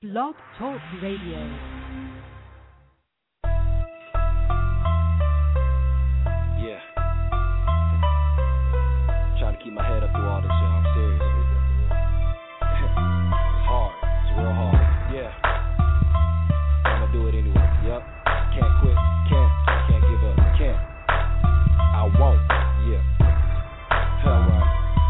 Blog Talk Radio. Yeah. Trying to keep my head up through all this shit. I'm serious. It's hard. It's real hard. Yeah. I'ma do it anyway. Yep. Can't quit. Can't give up. Can't. I won't. Yeah. Hell right.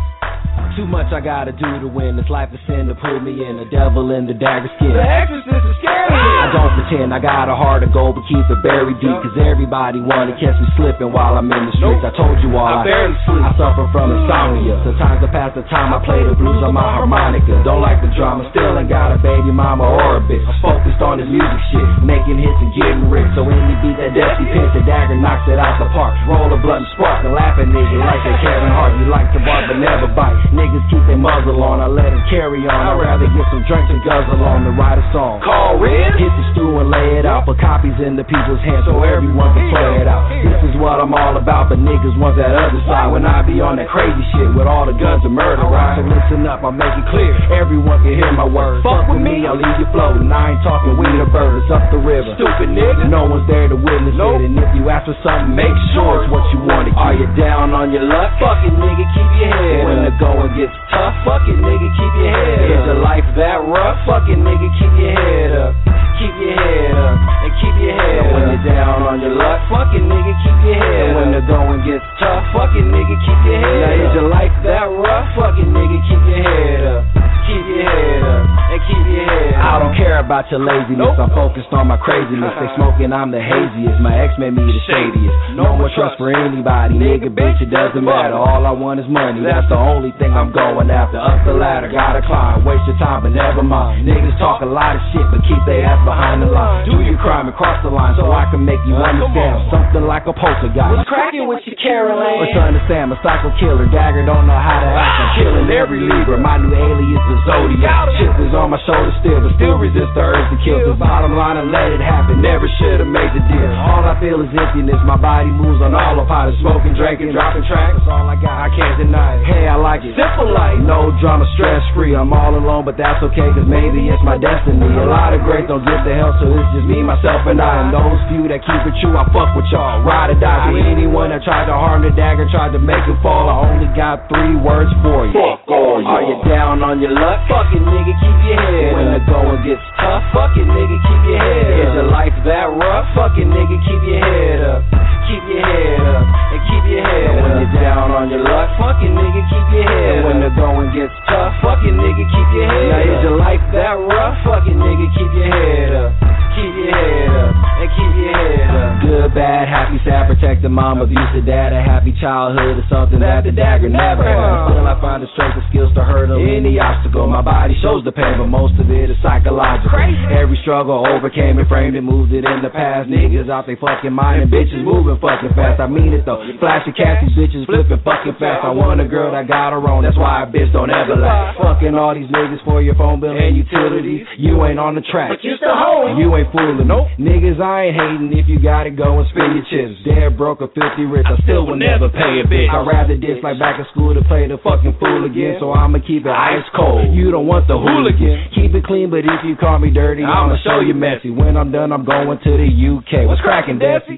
Too much I gotta do to win. This life is sin to pull me in. The devil in the dagger skin. The exorcist is scary. I don't pretend I got a heart of gold, but keep it buried deep. Cause everybody wanna catch me slipping while I'm in the streets. I told you all I barely sleep. I suffer from insomnia. Sometimes I pass the time I play the blues on my harmonica. Don't like the drama, still ain't got a baby mama or a bitch. I'm focused on this music shit, making hits and getting rich. So when you beat that dusty pitch, the dagger knocks it out the park. Roll a blunt and spark and laugh at niggas like they Kevin Hart. You like to bark but never bite. Niggas keep their muzzle on, I let them carry on. I'd rather get some drinks and guzzle on than write a song. Call Red, hit the stew and lay it out. Put copies in the people's hands so everyone can play it out. This is what I'm all about, but niggas want that other side. When I be on that crazy shit with all the guns and murder, right? So listen up, I'll make it clear, everyone can hear my words. Fuck with me, I'll leave you floating. I ain't talking weed or birds up the river. Stupid nigga, no one's there to witness it. And if you ask for something, make sure it's what you want to get. Are you down on your luck? Fuck it, nigga, keep your head up. When the going gets tough, fuck it, nigga, keep your head up. Is your life that rough? Fuck it, nigga, keep your head up. Keep your head up and keep your head up. When you're down on your luck, fuck it, nigga, keep your head up. When the going gets tough, fuck it, nigga, keep your head up. Now is your life that rough? Fuck it, nigga, keep your head up. Keep your head up and keep your head up. I don't care about your laziness, I'm focused on my craziness. They smoking, I'm the haziest. My ex made me the shadiest. No more trust for anybody, nigga, bitch, it doesn't matter. All I want is money, that's the only thing I'm going after. Up the ladder, gotta climb, waste your time, but never mind. Niggas talk a lot of shit, but keep their ass behind the line. Do your crime and cross the line so I can make you understand. Something like a poltergeist. What's cracking with you, Caroline? Or to understand, a psycho killer, dagger don't know how to act. I'm killing every Libra, my new alias the Zodiac. Shit is on my shoulder still, but still resist the urge to kill. The bottom line and let it happen, never should have made the deal. All I feel is emptiness, my body moves on autopilot. Smoking, drinking, dropping tracks, that's all I got, I can't deny it. Hey, I like it, simple life, no drama, stress free. I'm all alone, but that's okay, cause maybe it's my destiny. A lot of greats don't give the hell, so it's just me, myself, and I. And those few that keep it true, I fuck with y'all. Ride or die for anyone that tried to harm the dagger, tried to make it fall. I only got 3 words for you. Fuck all you. Are you down on your luck? Fuck it, nigga, keep your head up. When the going gets tough, fuck it, nigga, keep your head up. Is your life that rough? Fuck it, nigga, keep your head up. Keep your head up and keep your head up. When you're down on your luck, fuck it, nigga, keep your head up. When the going gets tough, fuck it, nigga, keep your head up. Now is your life that rough? Fuck it, nigga, keep your head up. Keep your head up and keep your head up. Good, bad, happy, sad, protected mom, abusive dad, a happy childhood is something that the dagger never had. Still I find the strength and skills to hurdle any obstacle. My body shows the pain, but most of it is psychological. Every struggle overcame it, framed it, moved it in the past. Niggas out they fucking mind and bitches moving fucking fast. I mean it though. Flashing cats, these bitches flipping fucking fast. I want a girl that got her own, that's why a bitch don't ever last. Fucking all these niggas for your phone bill and utilities. You ain't on the track, but you still home. You ain't fooling, nope. Niggas, I ain't hating if you got it, go and spin your chips. Dead broke or filthy rich, I still will never pay a bitch. I'd rather diss like back in school to play the fucking fool again. So I'ma keep it ice cold. You don't want the hooligan. Keep it clean, but if you call me dirty, I'ma show you messy. When I'm done, I'm going to the UK. What's cracking, Desi?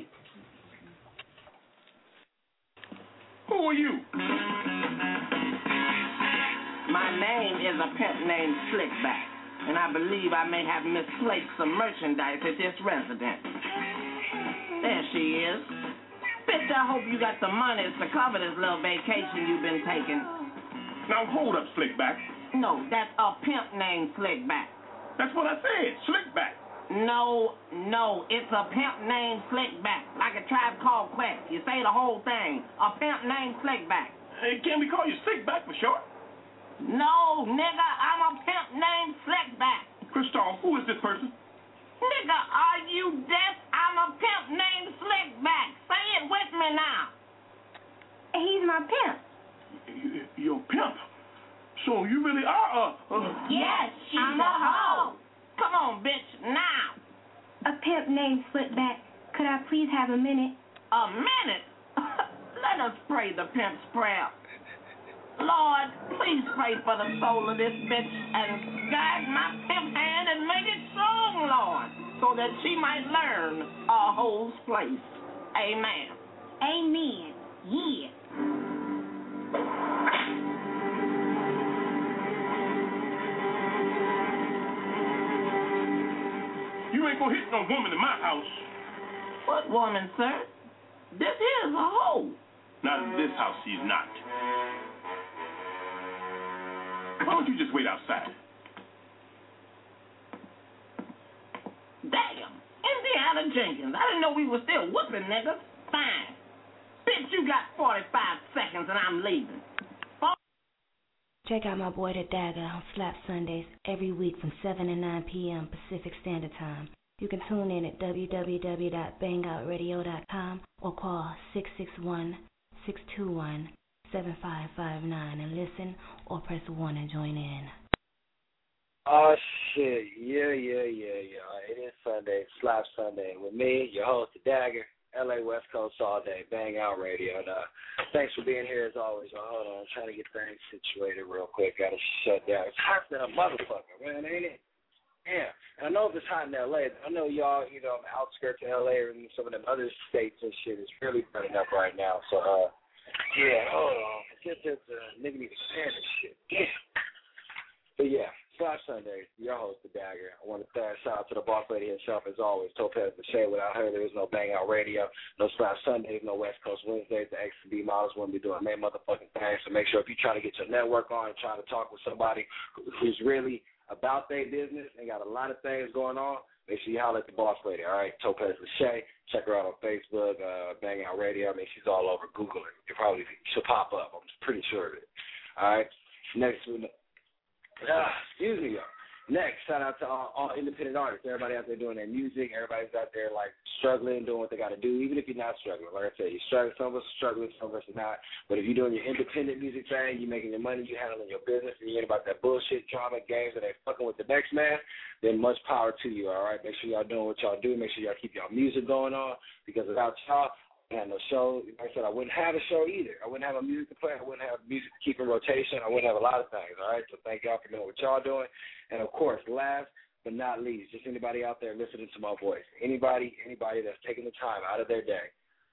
Who are you? My name is a pimp named Slickback, and I believe I may have misplaced some merchandise at this residence. There she is. Bitch, I hope you got the money to cover this little vacation you've been taking. Now hold up, Slickback. No, that's a pimp named Slickback. That's what I said, Slickback. No, it's a pimp named Slickback, like a Tribe Called Quest. You say the whole thing. A pimp named Slickback. Hey, can we call you Slickback for short? No, nigga, I'm a pimp named Slickback. Christoph, who is this person? Nigga, are you deaf? I'm a pimp named Slickback. Say it with me now. He's my pimp. You're a pimp? So you really are Yes, she's a hoe. Come on, bitch, now. A pimp named Slickback. Could I please have a minute? A minute? Let us pray the pimp's prayer. Lord, please pray for the soul of this bitch and guide my pimp hand and make it that she might learn a hoe's place. Amen. Amen. Yeah. You ain't gonna hit no woman in my house. What woman, sir? This is a hoe. Not in this house, she's not. Why don't you just wait outside? Damn. Indiana Jenkins. I didn't know we were still whooping niggas. Fine. Bitch, you got 45 seconds and I'm leaving. Check out my boy The Dagger on Slap Sundays every week from 7 to 9 p.m. Pacific Standard Time. You can tune in at www.bangoutradio.com or call 661-621-7559 and listen or press 1 and join in. Oh, shit. Yeah. It is Sunday, Slap Sunday. With me, your host, The Dagger, LA West Coast all day, Bang Out Radio. And thanks for being here as always. Hold on, I'm trying to get things situated real quick. Got to shut down. It's hot than a motherfucker, man, ain't it? Yeah. And I know if it's hot in L.A., I know y'all, on the outskirts of L.A. or in some of them other states and shit, it's really burning up right now. So, yeah, hold on. It's just nigga need to stand this shit. Yeah. But, yeah. Slap Sunday, your host, The Dagger. I want to shout out to the boss lady herself, as always, Topaz Lachey. Without her, there is no Bang Out Radio, no Slap Sundays, no West Coast Wednesdays. The X and B models wouldn't be doing their motherfucking thing. So make sure if you're trying to get your network on and trying to talk with somebody who's really about their business and got a lot of things going on, make sure you holler at the boss lady, all right? Topaz Lachey. Check her out on Facebook, Bang Out Radio. I mean, she's all over. Google her. She'll pop up. I'm pretty sure of it. All right? Next week. Excuse me, y'all. Next, shout out to all independent artists, everybody out there doing their music, everybody's out there, struggling, doing what they got to do, even if you're not struggling. Like I said, you're struggling. Some of us are struggling, some of us are not. But if you're doing your independent music thing, you're making your money, you're handling your business, and you ain't about that bullshit, drama, games, and they fucking with the next man, then much power to you, all right? Make sure y'all doing what y'all do. Make sure y'all keep y'all music going on, because without y'all, I had no show. Like I said, I wouldn't have a show either. I wouldn't have a music to play. I wouldn't have music to keep in rotation. I wouldn't have a lot of things, all right? So thank y'all for doing what y'all doing. And, of course, last but not least, just anybody out there listening to my voice, anybody that's taking the time out of their day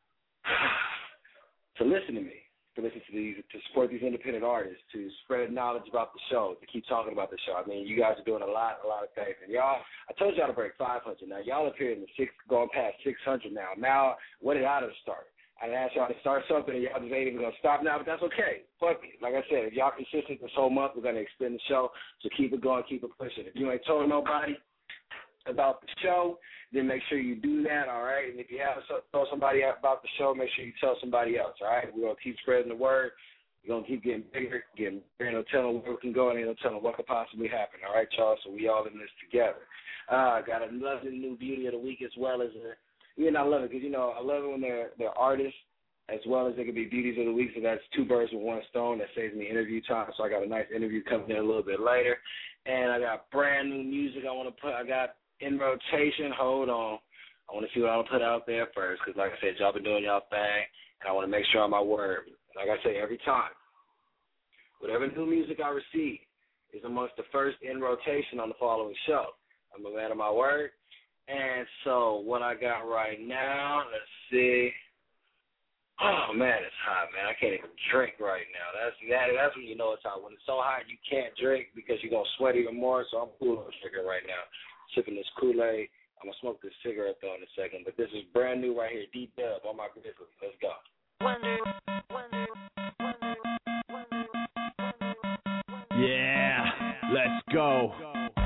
to listen to me, to support these independent artists, to spread knowledge about the show, to keep talking about the show. I mean, you guys are doing a lot of things. And y'all, I told y'all to break 500. Now, y'all up here in the going past 600 now. Now, what did I do to start? I asked y'all to start something, and y'all just ain't even going to stop now, but that's okay. Fuck it. Like I said, if y'all consistent this whole month, we're going to extend the show, so keep it going, keep it pushing. If you ain't told nobody about the show, then make sure you do that, all right? And if you haven't told somebody about the show, make sure you tell somebody else, all right? We're going to keep spreading the word. We're going to keep getting bigger. Ain't no telling where we can go, and ain't no telling what could possibly happen, all right, y'all? So we all in this together. Got a lovely new beauty of the week as well as I love it because, I love it when they're artists as well as they can be beauties of the week, so that's two birds with one stone. That saves me interview time, so I got a nice interview coming in a little bit later. And I got brand new music I want to put. I got in rotation. Hold on. I want to see what I want to put out there first because, like I said, y'all been doing y'all thing, and I want to make sure I'm my word. Like I say every time, whatever new music I receive is amongst the first in rotation on the following show. I'm a man of my word. And so what I got right now, let's see. Oh, man, it's hot, man. I can't even drink right now. That's when you know it's hot. When it's so hot, you can't drink because you're going to sweat even more. So I'm cool on sugar right now. Sipping this Kool-Aid. I'm going to smoke this cigarette, though, in a second. But this is brand new right here. D-Dub on my Grizzly. Let's go. Yeah, let's go.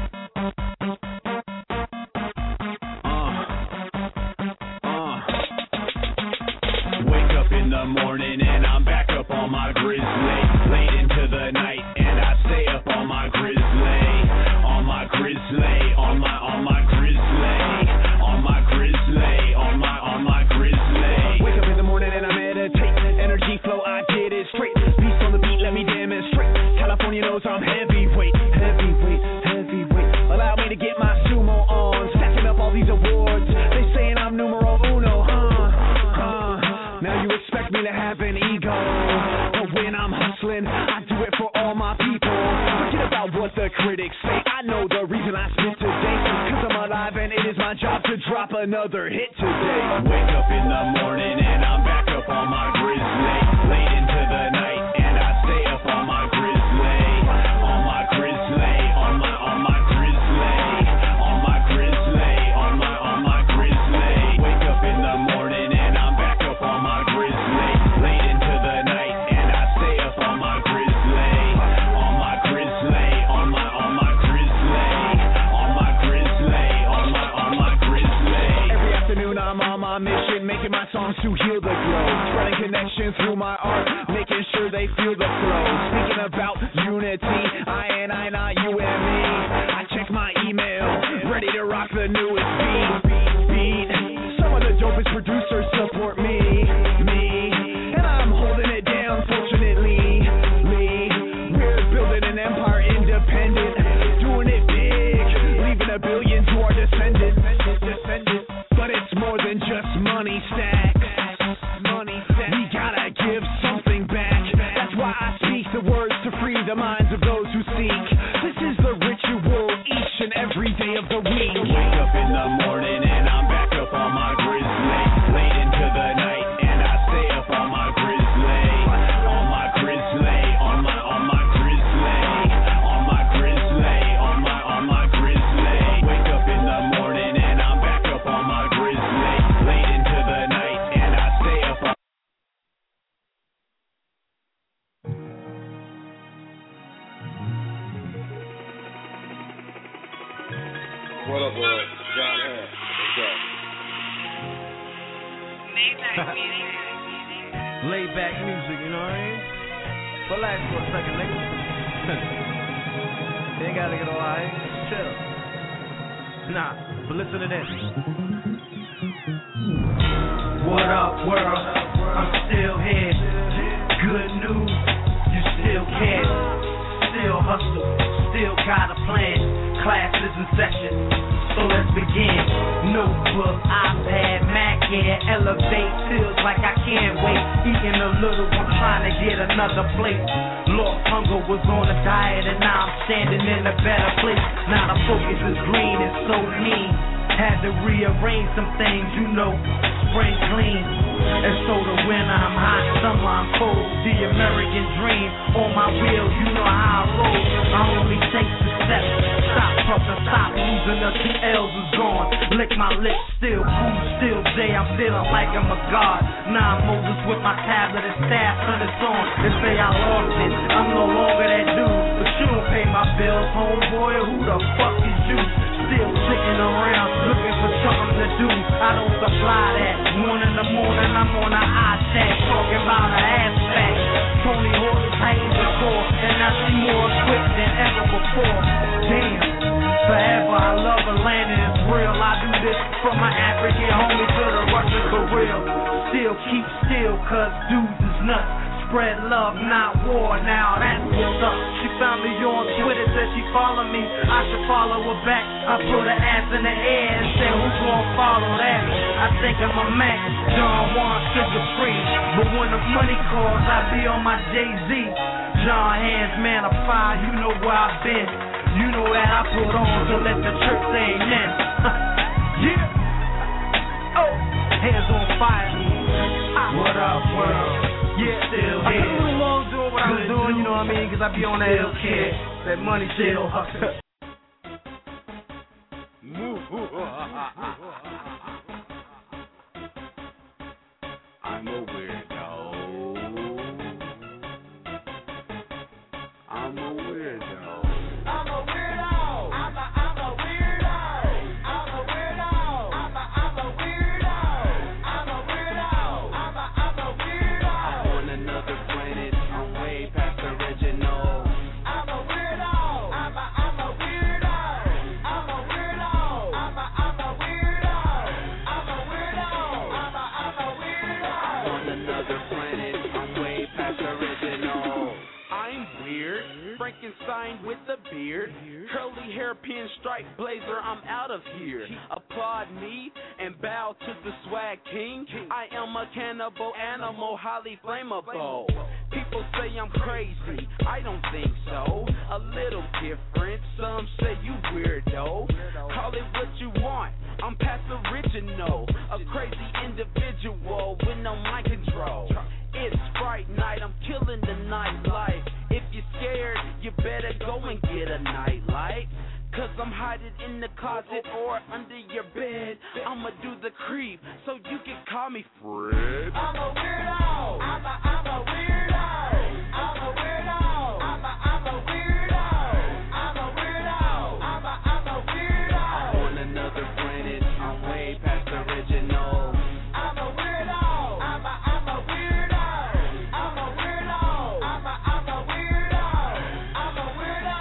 Wake up in the morning and I'm back up on my Grizzly. Late into the night and I stay up on my Grizzly. On my Grizzly, on my Grizzly. On my Grizzly, on my Grizzly. Wake up in the morning and I meditate. Energy flow, I get it straight. Beast on the beat, let me demonstrate. California knows I'm heavyweight. Allow me to get my sumo on. Stacking up all these awards. They saying I'm numero uno, Now you expect me to have an ego, but when I'm hustling, I do it for all my people. Forget about what the critics say. I know the reason I spit today, cause I'm alive alive, and it is my job to drop another hit today. Wake up in the morning and I'm back up on my grizzly. Late into the night and I stay up on my grizzly. On my grizzly, on my grizzly. On my grizzly, on my grizzly. Wake up in the morning and I'm back up on my grizzly. Late into the night and I stay up on my grizzly. On my grizzly, on my grizzly. On my grizzly, on my grizzly. Every afternoon I'm on my mission, making my songs to heal the glow. Spreading connection through my art, making sure they feel the flow. Speaking about unity, I, not you and me. I check my email, ready to rock the newest beat. Some of the dopest producers support me. And I'm holding it down, fortunately. We're building an empire independent, doing it big, leaving a billion to our descendants. But it's more than just money stacks. We gotta give something back. That's why I speak the words to free the minds of those who seek. This is the ritual each and every day of the week. Wake up in the morning and I'm back up on my grizzly. Late into the night and I stay up on my grizzly. On my grizzly, on my grizzly. On my grizzly, on my grizzly. Wake up in the morning and I'm back up on my grizzly. Late into the night and I stay up on. What up, boys? John Harris. What's up? Laid back music, you know what I mean? Relax for a second, nigga. You ain't gotta get all right. Just chill. Nah, but listen to this. What up, world? I'm still here. Good news, you still care. Still hustle, still got a plan. Class is in session, so let's begin. Notebook, iPad, Mac here. Elevate, feels like I can't wait. Eating a little, I'm trying to get another plate. Lost hunger, was on a diet, and now I'm standing in a better place. Now the focus is green and so mean. Had to rearrange some things, you know. Spring clean, and so the winter I'm hot, summer I'm cold. The American dream on my wheels, you know how I roll. I only take the steps, stop puffing, stop losing. The 2 L's is gone. Lick my lips, still cool, still J. I'm feeling like I'm a god. Now I'm Moses with my tablet and staff, turn it on. They say I lost it, I'm no longer that dude. But you don't pay my bills, homeboy. Who the fuck is you? Still sitting around looking for something to do. I don't supply that. 1 in the morning, I'm on an iChat talking about an ass pack. Tony Hawk is hanging the core, and I see more equipped than ever before. Damn, forever I love a land and it's real. I do this from my African homie to the Russian for real. Still keep still, cause dudes is nuts. Spread love, not war, now that's what's up. She found me on Twitter, said she follow me. I should follow her back. I put her ass in the air and said, who's gonna follow that? I think I'm a Mac, John Juan, sugar free. But when the money calls, I be on my Jay-Z. John Hands, man of fire, you know where I've been. You know that I put on to let the church say amen. Yeah. Oh, hands on fire. What up, world? Yeah, still here. I really love doing what I'm doing, you know what I mean? Cause I be on that L-Kid, that money still hustle. I'm a weirdo. I'm a weirdo. I'm a weirdo. I'm a weirdo. I'm a weirdo. I'm a weirdo. I'm a weirdo. I'm a weirdo. I'm on another planet. I'm way past original. I'm a weirdo. I'm a weirdo. I'm a weirdo. I'm a weirdo. I'm a weirdo. I'm a weirdo. On another planet. I'm way past original. I'm weird. Frankenstein with a beard, curly hair, pinstripe blazer, I'm out of here. Applaud me and bow to the swag king. I am a cannibal animal, highly flammable. People say I'm crazy, I don't think so. A little different, some say you weirdo. Call it what you want, I'm past original. A crazy individual with no mind control. It's Fright night, I'm killing the nightlife. If you're scared, you better go and get a nightlight. Cause I'm hiding in the closet or under your bed. I'ma do the creep, so you can call me Fred. I'm a weirdo. I'm a weirdo. I'm a weirdo. I'm a weirdo. I'm a weirdo. I'm a weirdo. On another planet, I'm way past original. I'm a weirdo. I'm a weirdo. I'm a weirdo. I'm a weirdo. I'm a weirdo.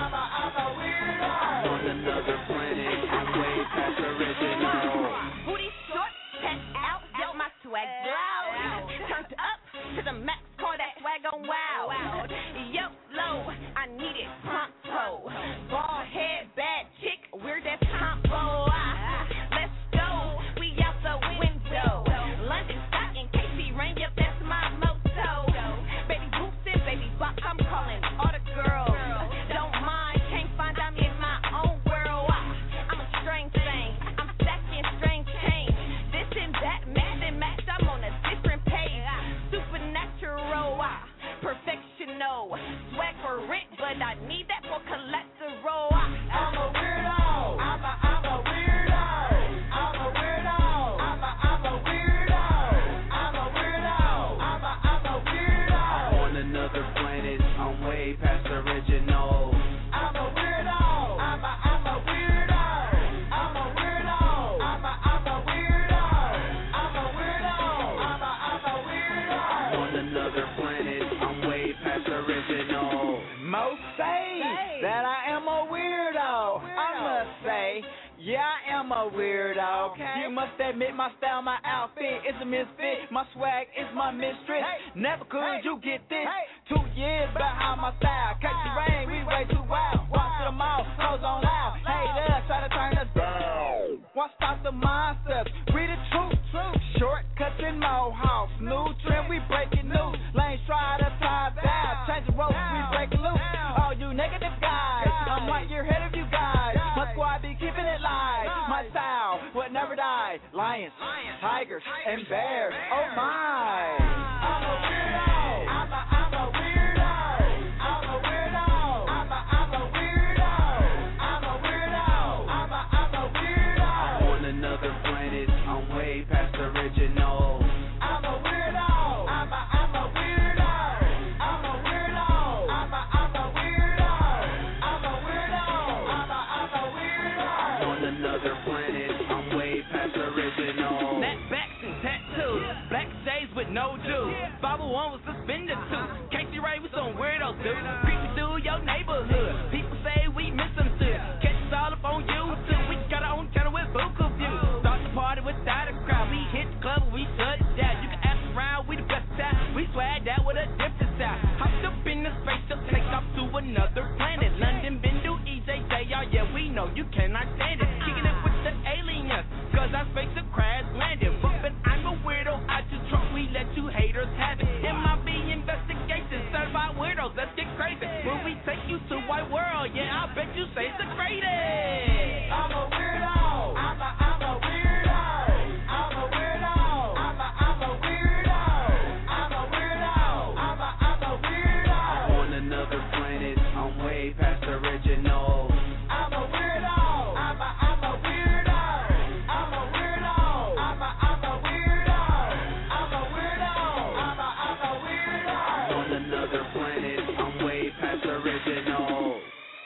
I'm a weirdo. On another planet, I'm way past original. Booty short, chest out, yo, my swag loud. Turned up to the max, call that swag on wild. Yo, low, I need it pronto. Ball head, bad chick, we're that combo. Let's go, we out the window. London stock in KC rain, yep, that's my motto. Baby boots and baby buck, I'm calling all the girls. Don't mind, can't find out me in my own world. I'm a strange thing, I'm stacking strange change. This and that, mix and match, I'm on a different page. Supernatural, perfectional. Swag for rent, but I need that for collateral. I'm a weirdo. I'm a weirdo. I'm a weirdo. I'm a weirdo. I'm a weirdo. I'm a weirdo. On another planet, I'm way past original. I'm a weirdo. I'm a weirdo. I'm a weirdo. I'm a weirdo. I'm a weirdo. I'm a weirdo. On another planet, I'm way past original. Most say that I am a weirdo. I must say, yeah, I am a weirdo. You must admit my style, my outfit is a misfit. My swag is my mistress. Never could you get this. 2 years behind my style. Catch the rain, we way too wild. Walk to the mall, clothes on loud. Haters try to turn us down. Won't stop the monsters. Read the truth. Shortcuts and mohawks. New trend, we breaking news. Lanes try to tie down. Change the ropes, we breaking loose. All you negative guys, I'm right here ahead of you guys. My squad be keeping it live. My style would never die. Lions, tigers, and bears. Oh my. I'm a weirdo. I'm a weirdo. I'm a weirdo. I'm a weirdo. I'm a weirdo. I'm a weirdo. On another planet, I'm way past original. I'm a weirdo. I'm a weirdo. I'm a weirdo. I'm a weirdo. I'm a weirdo. I'm a weirdo. On another planet, I'm way past original. Snapbacks and tattoos, black shades with no juice. 501 was suspended too. Casey Ray was some weirdo dude. Creeping through your neighborhood. People say we misunderstood. Catch us all up on YouTube. We got our own channel with Buka views. Start the party without a crowd. We hit the club and we shut it down. You can ask around, we the best time. We swagged out with a different style. Hopped up in the spaceship, take off to another planet. London, Bindu, EJJR, yeah, we know you cannot stand it. Kicking it with the aliens, cause our spaceship crash landed. But I'm a weirdo, I just trust we let you haters have it. MIB investigation, certified weirdos, let's get crazy. When we take you to white world, yeah, I bet you say it's the greatest. I'm a weirdo. I'm a weirdo. I'm a weirdo. I'm a weirdo. I'm a weirdo. I'm a weirdo. On another planet, I'm way past original. I'm a weirdo. I'm a weirdo. I'm a weirdo. I'm a weirdo. I'm a weirdo. I'm a weirdo. On another planet, I'm way past original.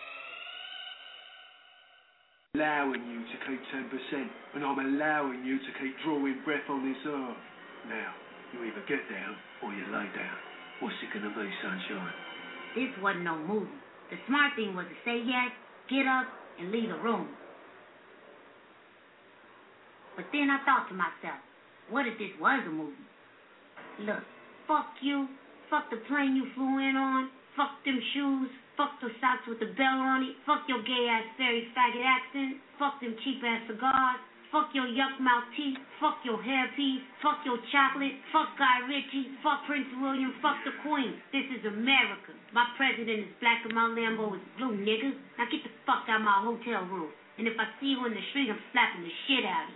Allowing you to keep 10%, and I'm allowing you to keep drawing breath on this earth. Now, you either get down or you lay down. What's it gonna be, sunshine? This wasn't no movie. The smart thing was to say yes, get up, and leave the room. But then I thought to myself, what if this was a movie? Look, fuck you, fuck the plane you flew in on, fuck them shoes, fuck the socks with the bell on it, fuck your gay-ass fairy faggot accent, fuck them cheap-ass cigars, fuck your yuck mouth teeth, fuck your hairpiece, fuck your chocolate, fuck Guy Ritchie, fuck Prince William, fuck the Queen. This is America. My president is black and my Lambo is blue, nigga. Now get the fuck out of my hotel room. And if I see you in the street, I'm slapping the shit out of you.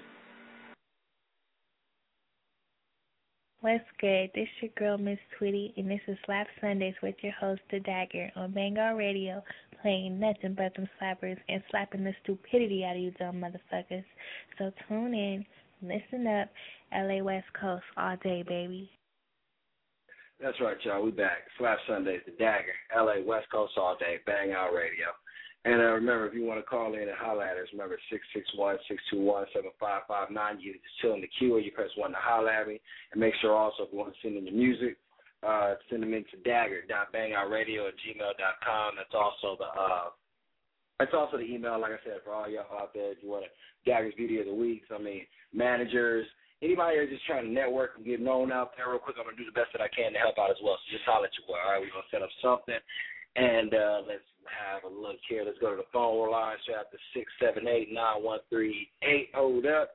What's good? This your girl, Miss Tweety, and this is Slap Sundays with your host, The Dagger, on Vanguard Radio, playing nothing but them slappers and slapping the stupidity out of you dumb motherfuckers. So tune in, listen up, LA West Coast all day, baby. That's right, y'all. We back. Slap Sundays, The Dagger, LA West Coast all day, Bang Out Radio. And remember, if you want to call in and holler at us, remember 661-621-7559. You just chill in the queue or you press 1 to holler at me. And make sure also if you want to send in your music, send them into dagger.bangoutatradio@gmail.com. That's also the email, like I said, for all y'all out there. If you want to Dagger's Beauty of the Week, I mean, managers, anybody who's just trying to network and get known out there real quick, I'm going to do the best that I can to help out as well. So just holler at your boy, all right? We're going to set up something. And let's have a look here. Let's go to the phone line. Straight out to 678-9138. Hold up.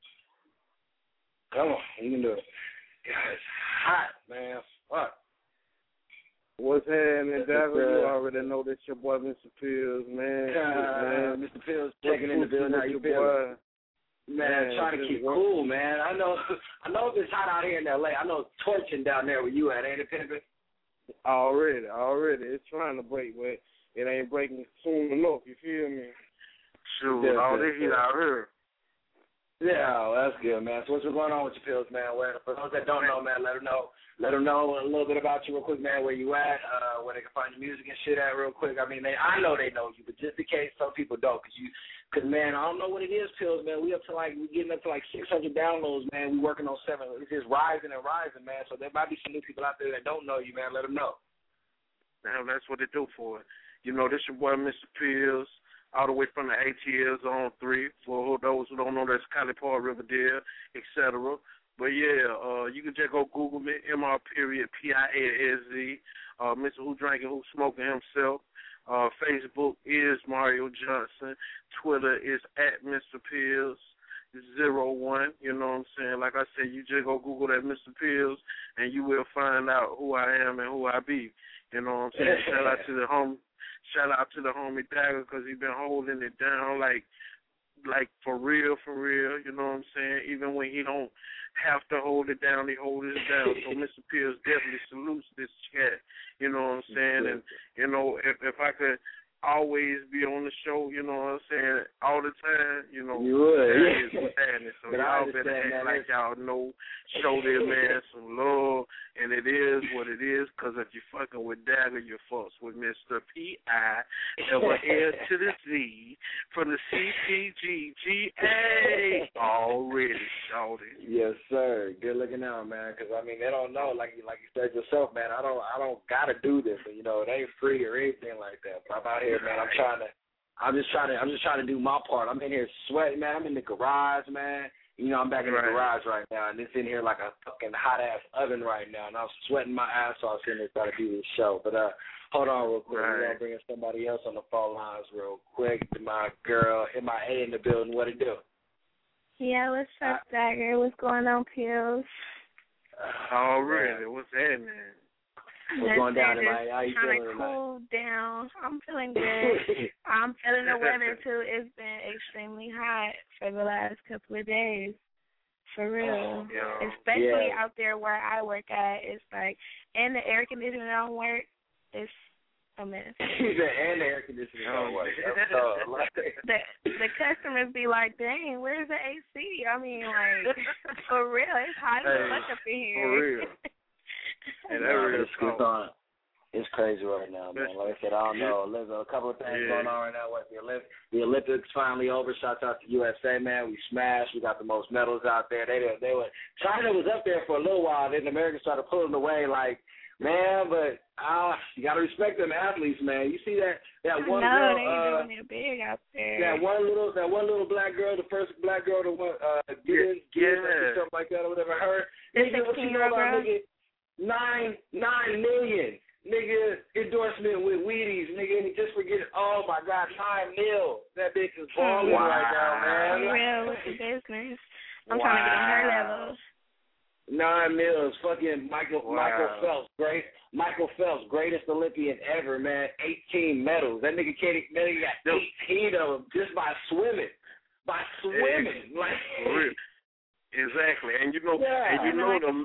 Come on. You can do it. God, it's hot, man. Fuck. What's happening, Dagger? You already know this your boy, Mr. Pills, man. Mr. Pills checking in the building. How you feeling? Man, trying to keep cool, man. I know it's hot out here in L.A. I know it's torching down there where you at, ain't it, Pimpin'? Already. It's trying to break, but it ain't breaking soon enough. You feel me? Shoot, all this heat out here. Yeah, well, that's good, man. So what's going on with your Pills, man? For those that don't know, man, let them know a little bit about you real quick, man, where you at, where they can find your music and shit at real quick. I mean, I know they know you, but just in case some people don't, because, man, I don't know what it is, Pills, man. We're getting up to like 600 downloads, man. We're working on 7. It's just rising and rising, man. So there might be some new people out there that don't know you, man. Let them know. Now, that's what they do for it. You know, this your boy, Mr. Pills, all the way from the ATL Zone 3. For those who don't know, that's Cali Park, Riverdale, etc. But, yeah, you can just go Google me, MR.PILZ, Mr. Who Drinking, Who Smoking himself. Facebook is Mario Johnson. Twitter is @MrPills01. You know what I'm saying? Like I said, you just go Google that Mr. Pills, and you will find out who I am and who I be. You know what I'm saying? Shout out to the homie Dagger, because he been holding it down like for real, you know what I'm saying? Even when he don't have to hold it down, he holds it down. So Mr. Pills definitely salutes this cat, you know what I'm saying? And, you know, if I could always be on the show, you know what I'm saying, all the time, you know, you would. That is madness. So y'all better act like y'all know, show this man some love, and it is what it is, because if you fucking with Dagger, you fucks with Mr. P.I. double L to the Z from the CPGGA. Already, shorty. Yes, sir. Good looking out, man, because, I mean, they don't know, like you said yourself, man, I don't got to do this, and, you know, it ain't free or anything like that, but I'm out here, man. I'm just trying to do my part. I'm in here sweating, man. I'm in the garage, man. You know, I'm back in the garage right now, and it's in here like a fucking hot ass oven right now, and I'm sweating my ass off sitting there trying to do this show. But hold on real quick. We're gonna bring somebody else on the phone lines real quick. My girl MIA in the building. What it do? Yeah, what's up, Dagger? What's going on, Pills? Already, what's happening? What's going down tonight? How you feeling tonight? Cool down. I'm feeling good. I'm feeling the weather too. It's been extremely hot for the last couple of days. For real. Especially out there where I work at. It's like, and the air conditioner don't work. It's a mess. And the air conditioner don't work. The customers be like, dang, where's the AC? I mean, like, for real, it's hot as fuck up in here. For real. And it's crazy right now, man. Like I said, I don't know. There's a couple of things going on right now. The Olympics finally over. Shouts out to USA, man. We smashed. We got the most medals out there. China was up there for a little while. Then America started pulling away. Like, man, but you got to respect them athletes, man. You see that one girl? They doing it big out there. That one little black girl, the first black girl to get something like that or whatever. Her. The 16-year-old girl. 9 million, nigga, endorsement with Wheaties, nigga, and just forget, oh my God, 9 mil. That bitch is balling right now, man. For real, look at business. I'm trying to get on her level. 9 mils, fucking Michael Phelps, Michael Phelps, greatest Olympian ever, man. 18 medals. That nigga got 18 of them just by swimming. Like exactly. And you know them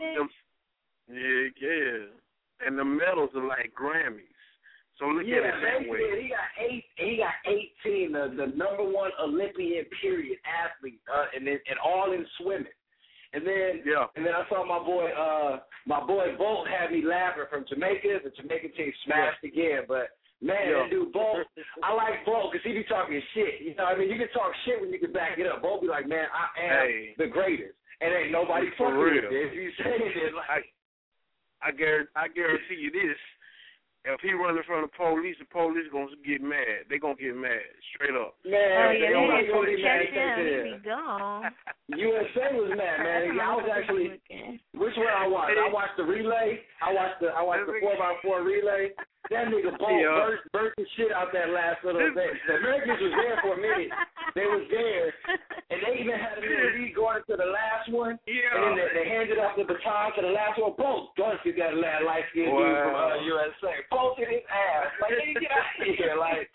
and the medals are like Grammys. So look at it that way. He got 18, the number one Olympian period athlete, and all in swimming. And then I saw my boy Bolt had me laughing from Jamaica. The Jamaican team smashed again, but man, that dude Bolt, I like Bolt because he be talking shit. You know what I mean? You can talk shit when you can back it up. Bolt be like, man, I am the greatest, and ain't nobody fucking with it. If you say it, like I guarantee you this. If he running from the police gonna get mad. They gonna get mad straight up. Man, they gonna be mad. He be gone. USA was mad, man. I was actually. Which one I watched? I watched the relay. I watched the 4x4 relay. That nigga Bolt burst the shit out that last little bit. The Americans was there for a minute. They was there, and they even had a little lead going into the last one. Yeah. And then they handed off the baton to the last one. Bolt Duncan got that light skinned dude from USA. Bolt in his ass. Like, hey, get out of here. Like,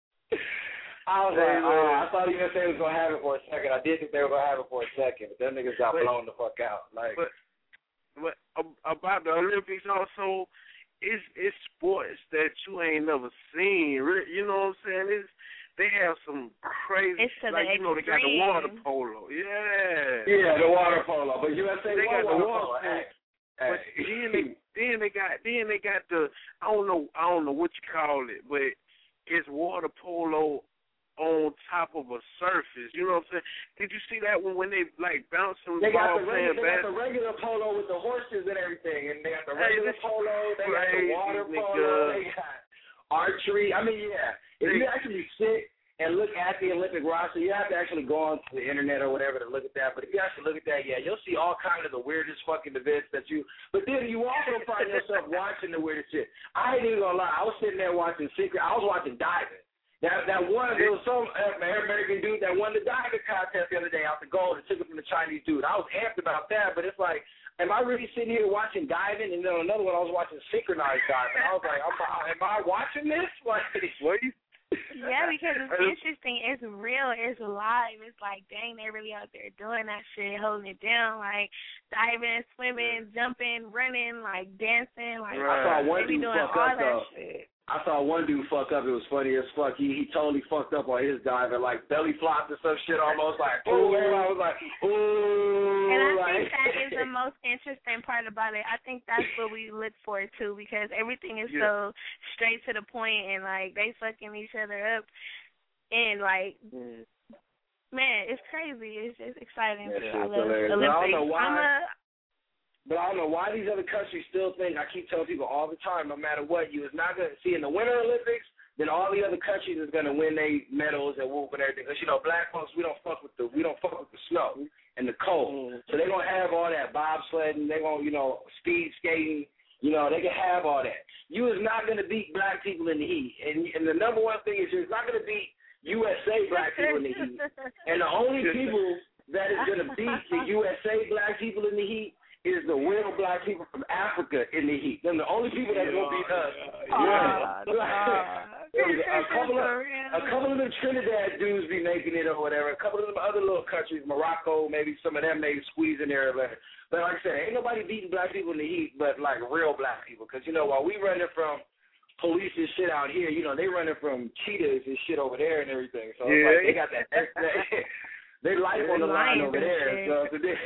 I was like, I thought USA was gonna have it for a second. I did think they were gonna have it for a second, but them niggas got blown the fuck out. Like, but about the Olympics also. It's sports that you ain't never seen. You know what I'm saying? They have some crazy, like, you know, they got the water polo. Yeah. Yeah, the water polo. But USA they got the water polo. But then they got the I don't know what you call it, but it's water polo on top of a surface. You know what I'm saying? Did you see that when they like bouncing the ball playing basketball? They got the regular polo with the horses and everything, and they got the regular polo, they got the water polo, they got archery. I mean, if you actually sit and look at the Olympic roster, you have to actually go on to the internet or whatever to look at that. But if you actually look at that, you'll see all kind of the weirdest fucking events that you. But then you also find yourself watching the weirdest shit. I ain't even gonna lie. I was sitting there watching I was watching diving. That one, there was some American dude that won the diving contest the other day out the gold and took it from the Chinese dude. I was amped about that, but it's like, am I really sitting here watching diving? And then another one, I was watching synchronized diving. I was like, am I watching this? Like, yeah, because it's interesting. It's real. It's live. It's like, dang, they're really out there doing that shit, holding it down, like diving, swimming, jumping, running, like dancing. Like, I saw one they be dude doing fuck all up, that though. shit. I saw one dude fuck up. It was funny as fuck. He totally fucked up on his diving, like belly flopped and some shit almost like, ooh. I was like, ooh. And I think that is the most interesting part about it. I think that's what we look for, too, because everything is so straight to the point and, like, they fucking each other up. And, like, man, it's crazy. It's just exciting. I love Olympics. But I don't know why these other countries still think, I keep telling people all the time, no matter what, you is not going to see in the Winter Olympics, then all the other countries is going to win their medals and whoop and everything. Because, you know, black folks, we don't fuck with the snow and the cold. So they're going to have all that bobsledding, they're going to, you know, speed skating, you know, they can have all that. You is not going to beat black people in the heat. And the number one thing is you're not going to beat USA black people in the heat. And the only people that is going to beat the USA black people in the heat is the real black people from Africa in the heat. They're the only people that's going to beat us. A couple of them Trinidad dudes be making it or whatever. A couple of them other little countries, Morocco, maybe some of them maybe squeeze in there. But like I said, ain't nobody beating black people in the heat but like real black people. Because, you know, while we running from police and shit out here, you know, they running from cheetahs and shit over there and everything. So it's like they got that they life on the line over there. So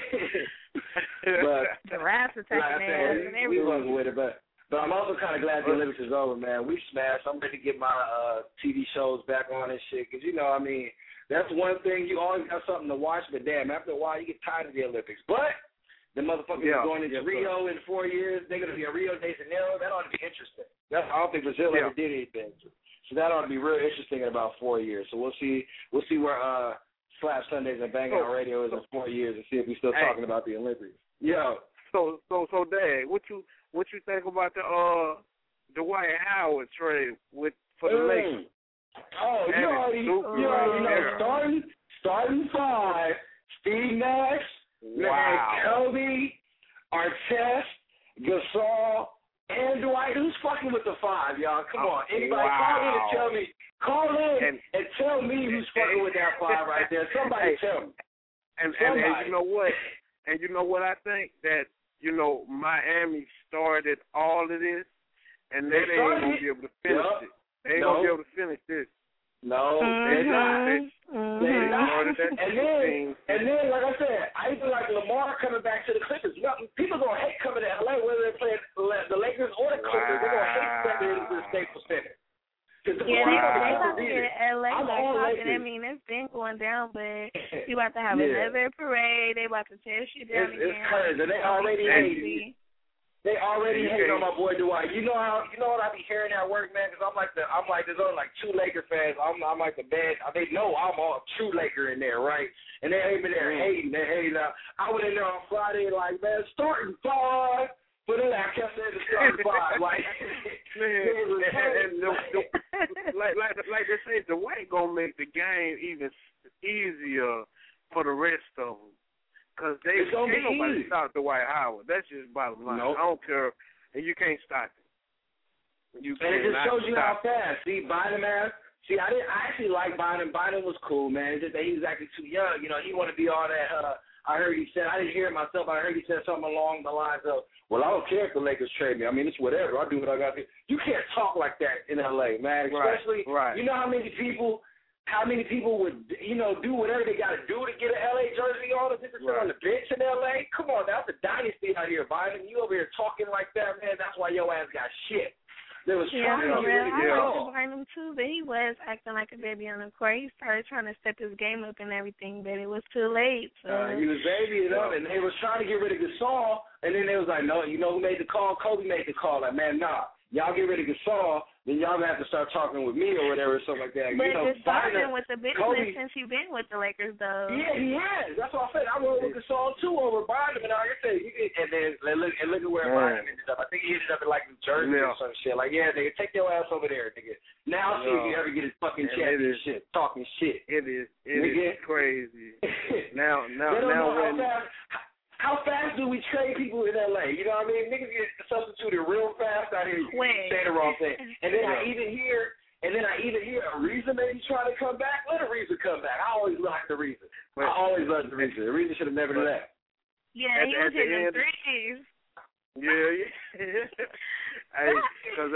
but the rats attacking ass and everything. With it, but I'm also kind of glad the Olympics is over, man. We smashed. I'm ready to get my TV shows back on and shit. Because, you know, I mean, that's one thing. You always got something to watch, but damn, after a while, you get tired of the Olympics. But the motherfuckers are going into Rio in 4 years. They're going to be a Rio de Janeiro. That ought to be interesting. I don't think Brazil ever did anything. So that ought to be real interesting in about 4 years. So we'll see where Slap Sundays and Bang Out Radio is in 4 years and see if we're still talking about the Olympics. Yeah. So Dad, what you think about the Dwight Howard trade for the Lakers? Oh, you already know. Starting Steve Nash, man, Kobe, Artest, Gasol, and Dwight. Who's fucking with the five, y'all? Come on. Anybody call in and tell me. Call in and tell me who's fucking with that five right there. Somebody tell me. And you know what? And you know what I think? That, you know, Miami started all of this, and they ain't going to be able to finish it. They ain't going to be able to finish this. No, they're not. They're not. And then, like I said, I even like Lamar coming back to the Clippers. You know, people going to hate coming to LA, whether they play the Lakers or the Clippers. They're going to hate stepping into the Staples Center. Yeah, they about to get LA. I mean, it's been going down, but you about to have another parade. They about to tear shit down again. It's crazy. They already hate. They already hate on my boy Dwight. You know what I be hearing at work, man? Because I'm like there's only like 2 Laker fans. I'm like the bad. They know I'm a true Laker in there, right? And they ain't been there hating. They hating. I went in there on Friday like, man, starting 5. But then I kept saying the starting 5, like, like they say, Dwight gonna make the game even easier for the rest of them. Because ain't nobody stop Dwight Howard. That's just bottom line. Nope. I don't care. And you can't stop it. And it just shows you how fast. See, Bynum I actually like Bynum. Bynum was cool, man. It's just that he was actually too young. You know, he want to be all that. I heard he said, I didn't hear it myself, but I heard he said something along the lines of, well, I don't care if the Lakers trade me. I mean, it's whatever. I do what I got to do. You can't talk like that in L.A., man. Especially, you know how many people would, you know, do whatever they got to do to get an L.A. jersey on if it's on the bench in L.A.? Come on, that's a dynasty out here, Biden. You over here talking like that, man, that's why your ass got shit. They was trying to get rid of I liked him too, but he was acting like a baby on the court. He started trying to step his game up and everything, but it was too late. So. He was babying up, and they was trying to get rid of Gasol, and then they was like, no, you know who made the call? Kobe made the call. Like, man, nah. Y'all get rid of Gasol, then y'all gonna have to start talking with me or whatever, or something like that. But you know, Gasol's been with the business since he's been with the Lakers, though. Yeah, he has. That's what I said. I rolled with Gasol too over Bynum, and like I said, and then look at where Bynum ended up. I think he ended up in like New Jersey or some shit. Like, yeah, nigga, take your ass over there, nigga. Now see if you ever get his fucking championship talking shit. It is crazy. now when. How fast do we trade people in L.A.? You know what I mean? Niggas get substituted real fast out here. Say the wrong thing. And then I even hear a reason maybe trying to come back. Let a reason come back. I always like the reason. I always loved the reason. The reason should have never left. Yeah, he was hitting threes. Yeah. Because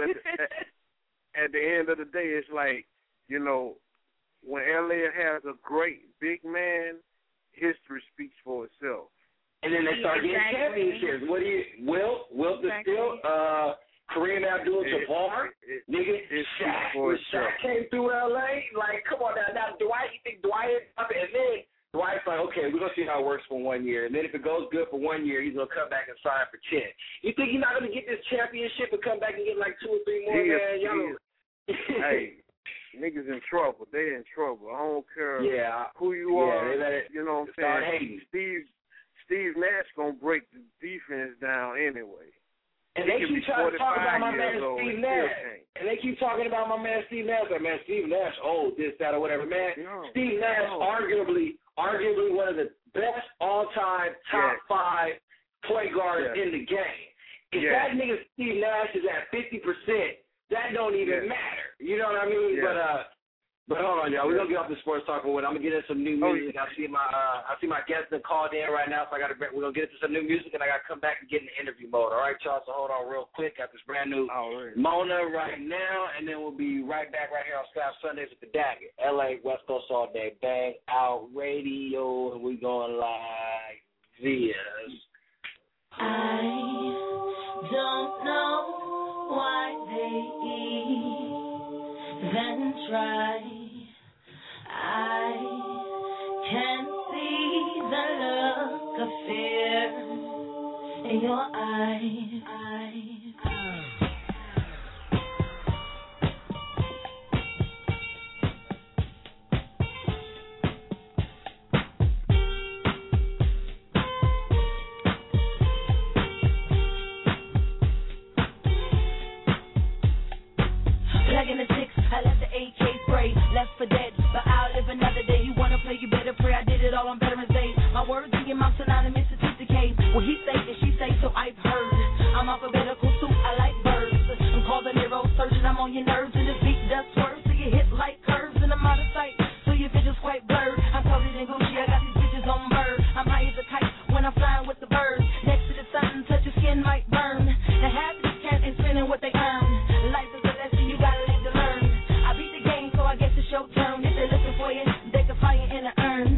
at the end of the day, it's like, you know, when L.A. has a great big man, history speaks for itself. And then they start getting championships. What do you, Wilt the still, Kareem Abdul-Jabbar, nigga, Shaq. When Shaq came through L.A., like, come on now, Dwight, you think Dwight is up? And then Dwight's like, okay, we're going to see how it works for 1 year. And then if it goes good for 1 year, he's going to come back and sign for 10. You think he's not going to get this championship and come back and get like 2 or 3 more, man? Hey. Niggas in trouble. They in trouble. I don't care who you are. You know what I'm saying? Steve Nash gonna break the defense down anyway. And they keep trying to talk about my man Steve Nash. And they keep talking about my man Steve Nash. Like, man, Steve Nash, this, that, or whatever. Man, Steve Nash, arguably one of the best all-time top 5 point guards in the game. If that nigga Steve Nash is at 50%, that don't even matter. You know what I mean? But hold on, y'all. We're gonna get off the sports talk for what. I'm gonna get into some new music. I see my guests that called in right now, so we're gonna get into some new music, and I gotta come back and get in the interview mode. All right, y'all. So hold on real quick. Got this brand new Mona right now, and then we'll be right back right here on Slap Sundays with the Dagger. LA West Coast all day, Bang Out Radio, and we going like this. I don't know why they even try. I can see the look of fear in your eyes. Plugging the six, I left the AK spray, left for dead, but I'll live another day. You wanna play, you better pray. I did it all on Veterans Day. My your mouth synonymous to sophisticated. Well, he say and she say, so I've heard. I'm alphabetical too, I like birds. I'm called the neurosurgeon, I'm on your nerves. And this beat does swerve, so you hit like curves. And I'm out of sight, so your vision's quite blurred. I'm covered in Gucci, I got these bitches on bird. I'm high as a kite when I'm flying with the birds. Next to the sun, touch your skin might burn. Now half of these cats ain't spending what they earn. Life is a lesson, you gotta live to learn. I beat the game, so I guess it's your turn. If they're looking for you, they can find you in an urn.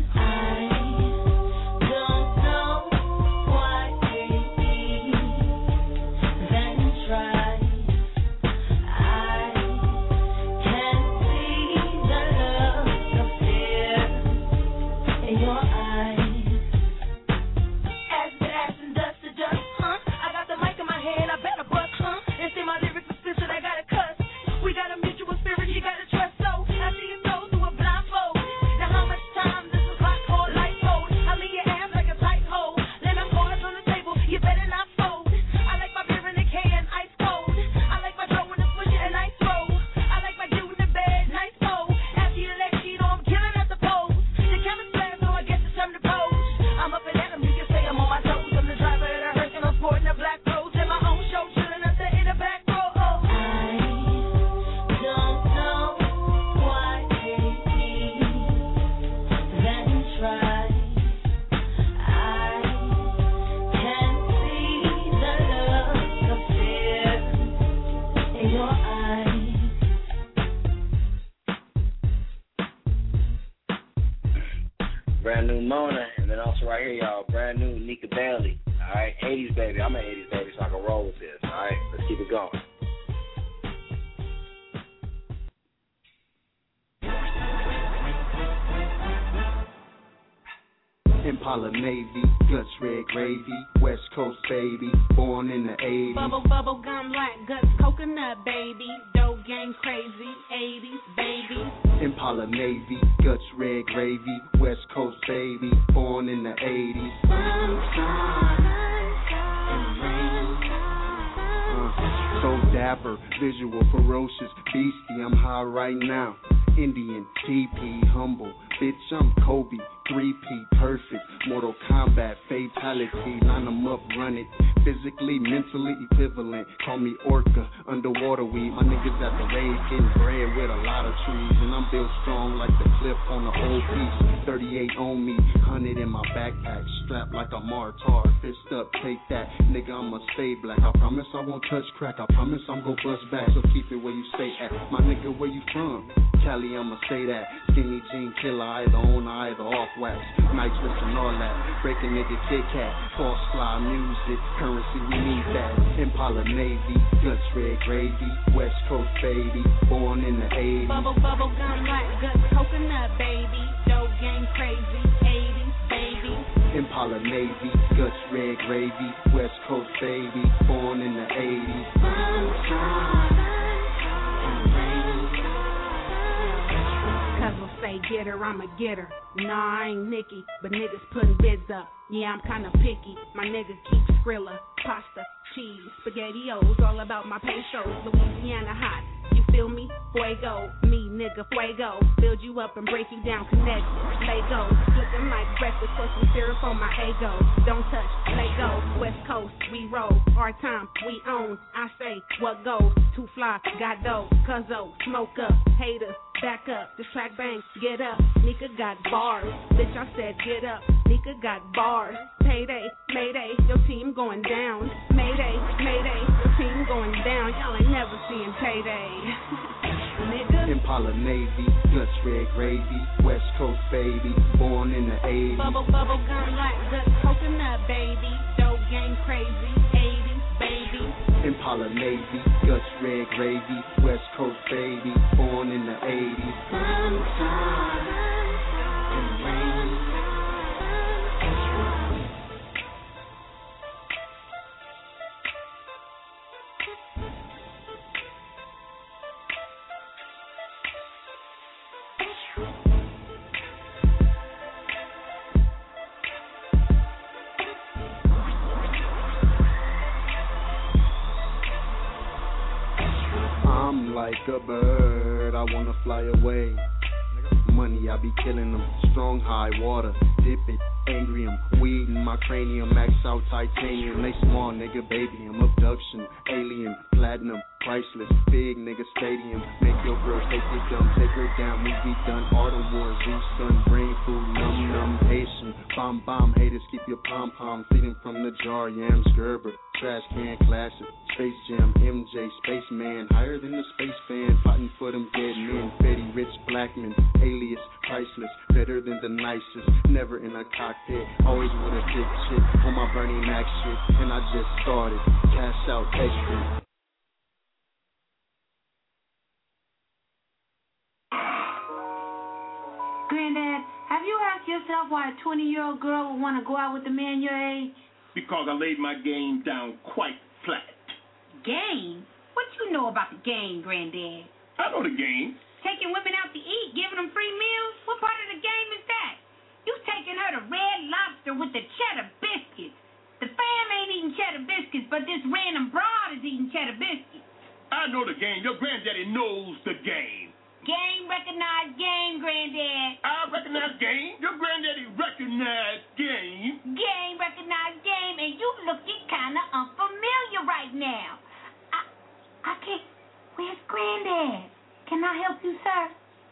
Brand new Mona, and then also right here, y'all, brand new Nika Bailey. All right, 80s baby. I'm an 80s baby, so I can roll with this. All right, let's keep it going. Impala Navy, guts red gravy, West Coast baby, born in the 80s. Bubble gum like guts, coconut baby, dope gang crazy, 80s baby. Impala Navy, guts red gravy, West Coast baby, born in the 80s. So dapper, visual, ferocious, beastie, I'm high right now. Indian, TP, humble, bitch, I'm Kobe. 3P, perfect, Mortal Kombat, fatality, line them up, run it, physically, mentally equivalent, call me Orca, underwater weed, my niggas at the rave, getting bread with a lot of trees, and I'm built strong like the clip on the old piece, 38 on me, 100 in my backpack, strapped like a Martar, fist up, take that, nigga, I'ma stay black, I promise I won't touch crack, I promise I'm gon' bust back, so keep it where you stay at, my nigga, where you from? Cali, I'ma say that, skinny jean killer, either on or either off wax, nitrous and all that, breaking nigga Kit Kat, false fly music, currency, we need that, Impala Navy, guts red gravy, West Coast baby, born in the 80s. Bubble gum like guts, coconut baby, dope gang crazy, 80s baby. Impala Navy, guts red gravy, West Coast baby, born in the 80s. Cuz say get her, I'ma get her. Nah, I ain't Nicki, but niggas putting bids up. Yeah, I'm kinda picky. My nigga keep Skrilla, pasta, cheese, SpaghettiOs, all about my pesos. Louisiana hot, you feel me? Fuego, me nigga, fuego. Build you up and break you down, connect, Lego. Looking like breakfast plus some syrup on my ego. Don't touch, let go. West Coast, we roll. Our time, we own. I say what goes. Too fly, got dough. Cuzzo, smoke up, haters. Back up, this track bang, get up. Nika got bars, bitch I said get up. Nika got bars, payday, mayday, your team going down. Mayday, mayday, your team going down. Y'all ain't never seeing payday. Nigga. Impala Navy, guts red gravy, West Coast baby, born in the 80s. Bubble gum like guts, coconut baby, dope gang crazy, 80s baby. Impala Navy, guts red gravy, West Coast baby, born in the 80s. I'm like a bird, I wanna fly away. money, I be killing them. Strong high water, dip it, angry 'em. Weed in my cranium, max out titanium. They small nigga, baby, I'm abduction, alien, platinum, priceless, big nigga stadium. Make your girl take it dumb, take her down, we be done. Autumn war, Zeus, sun, brain food, numb, Haitian. Bomb, haters, keep your pom-pom, feeding from the jar, yams, Gerber, trash can, classic, Space Jam, MJ, Spaceman, higher than the space fan, fighting for them dead men, Fetty, rich black men, alias, priceless, better than the nicest, never in a cockpit, always with a big shit, on my Bernie Mac shit, and I just started, cash out extra. Granddad, have you asked yourself why a 20-year-old girl would want to go out with a man your age? Because I laid my game down quite flat. Game? What you know about the game, Granddad? I know the game. Taking women out to eat, giving them free meals? What part of the game is that? You taking her to Red Lobster with the cheddar biscuits. The fam ain't eating cheddar biscuits, but this random broad is eating cheddar biscuits. I know the game. Your granddaddy knows the game. Game recognized game, Granddad. I recognize game. Your granddaddy recognized game. Game recognized game, and you looking kind of unfamiliar right now. I can't. Where's Granddad? Can I help you, sir?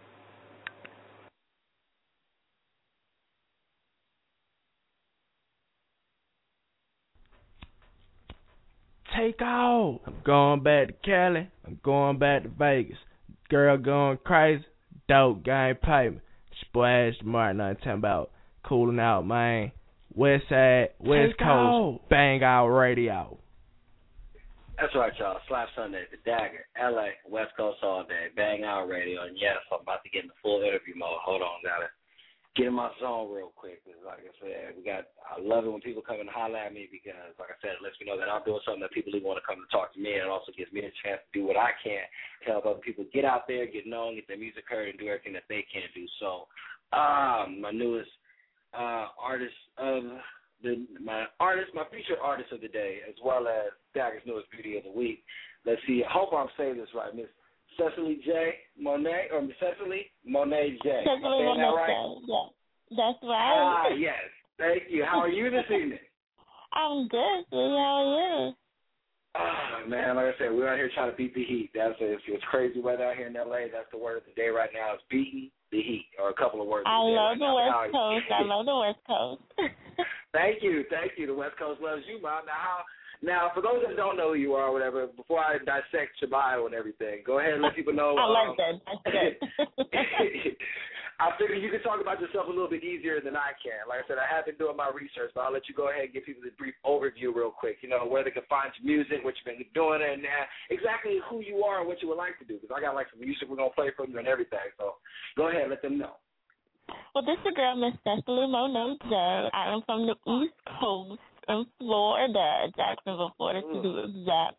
Take off. I'm going back to Cali. I'm going back to Vegas. Girl going crazy. Dope game payment. Splash Martin, I'm talking about cooling out, man. West Side, West Coast, Bang Out Radio. That's right, y'all. Slap Sunday, The Dagger, LA, West Coast all day, Bang Out Radio. And yes, I'm about to get in the full interview mode. Hold on, gotta get in my zone real quick. Cause like I said, I love it when people come and holler at me because, like I said, it lets me know that I'm doing something that people really want to come to talk to me, and it also gives me a chance to do what I can to help other people get out there, get known, get their music heard, and do everything that they can do. So, my newest artist of my featured artist of the day, as well as Dagger's newest beauty of the week. Let's see. I hope I'm saying this right, Miss Cecily J. Monet, or Miss Cecily Monet J. Cecily Monet J. Right? Yeah, that's right. Yes. Thank you. How are you this evening? I'm good. How are you? Man, like I said, we're out here trying to beat the heat. It's crazy weather out here in LA. That's the word of the day right now. It's beating the heat, or a couple of words. I love the West Coast. I love the West Coast. Thank you. The West Coast loves you, Mom. Now, for those that don't know who you are or whatever, before I dissect your bio and everything, go ahead and let people know. I like that. That's good. I figure you can talk about yourself a little bit easier than I can. Like I said, I have been doing my research, but I'll let you go ahead and give people the brief overview real quick, where they can find your music, what you've been doing, and exactly who you are and what you would like to do, because I got some music we're going to play from you and everything. So go ahead, let them know. Well, this is your girl, Miss Cecily Monet J. I am from the East Coast in Florida, Jacksonville, Florida, to be exact.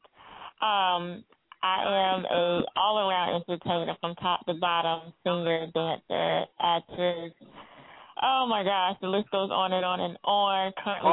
I am a all-around entertainer from top to bottom, singer, dancer, actress. Oh, my gosh, the list goes on and on and on. Currently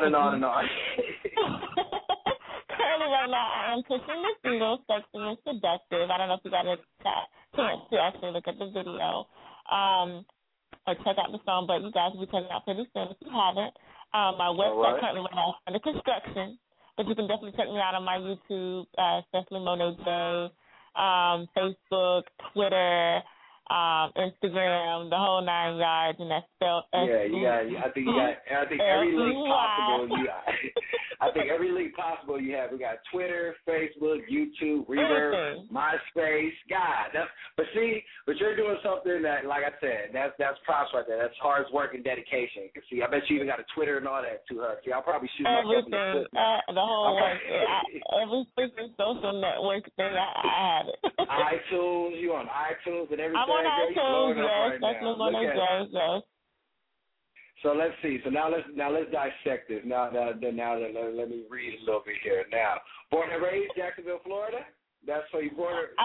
Currently right now, I am pushing the single, Sexy and Seductive. I don't know if you got a chance to actually look at the video or check out the song, but you guys will be checking out pretty soon if you haven't. My website currently right now is under construction. But you can definitely check me out on my YouTube, Cecily Monet J, Facebook, Twitter, Instagram, the whole 9 yards, and that's spelled S-E. Yeah, I think every link possible. I think every link possible you have. We got Twitter, Facebook, YouTube, Reverb, MySpace. God, but you're doing something that, like I said, that's props right there. That's hard work and dedication. See, I bet you even got a Twitter and all that to her. See, I'll probably shoot myself in the foot. The whole every freaking social network thing, I have it. iTunes, you on iTunes and everything. I'm on iTunes, yes. That's the one yes. So let's see. So now let's dissect this. Now let me read a little bit here. Now, born and raised Jacksonville, Florida. That's so you born. I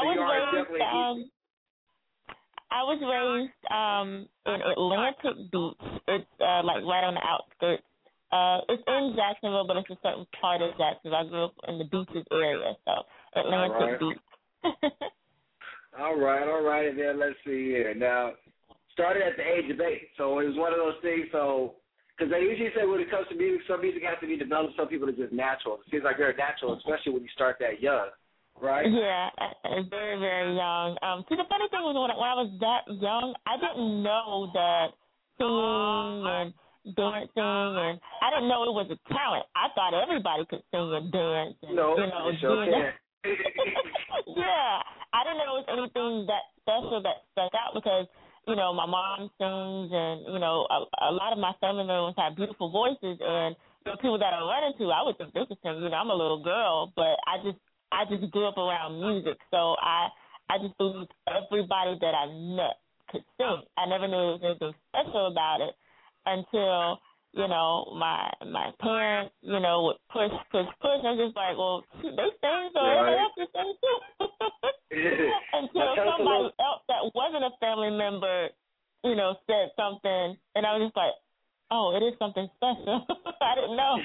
was raised in Atlantic Beach. It's like right on the outskirts. It's in Jacksonville, but it's a certain part of Jacksonville. I grew up in the beaches area, so Atlantic Beach. All right. And then let's see here. Now, started at the age of 8. So it was one of those things. So because they usually say when it comes to music, some music has to be developed. Some people are just natural. It seems like they're natural, especially when you start that young, right? Yeah, very, very young. See, the funny thing was when I was that young, I didn't know that singing and dancing, and I didn't know it was a talent. I thought everybody could sing and dance. And, No, you know, sure can. Yeah, I didn't know it was anything that special that stuck out because, you know, my mom sings and, you know, a lot of my family members have beautiful voices, and the people that I run into, I would think they could sing. You know, I'm a little girl, but I just grew up around music, so I just believed everybody that I met could sing. I never knew there was anything special about it until, you know, my parents, you know, would push. I'm just like, well, they sing, so everybody else can sing too. Until somebody else that wasn't a family member, you know, said something, and I was just like, oh, it is something special. I didn't know.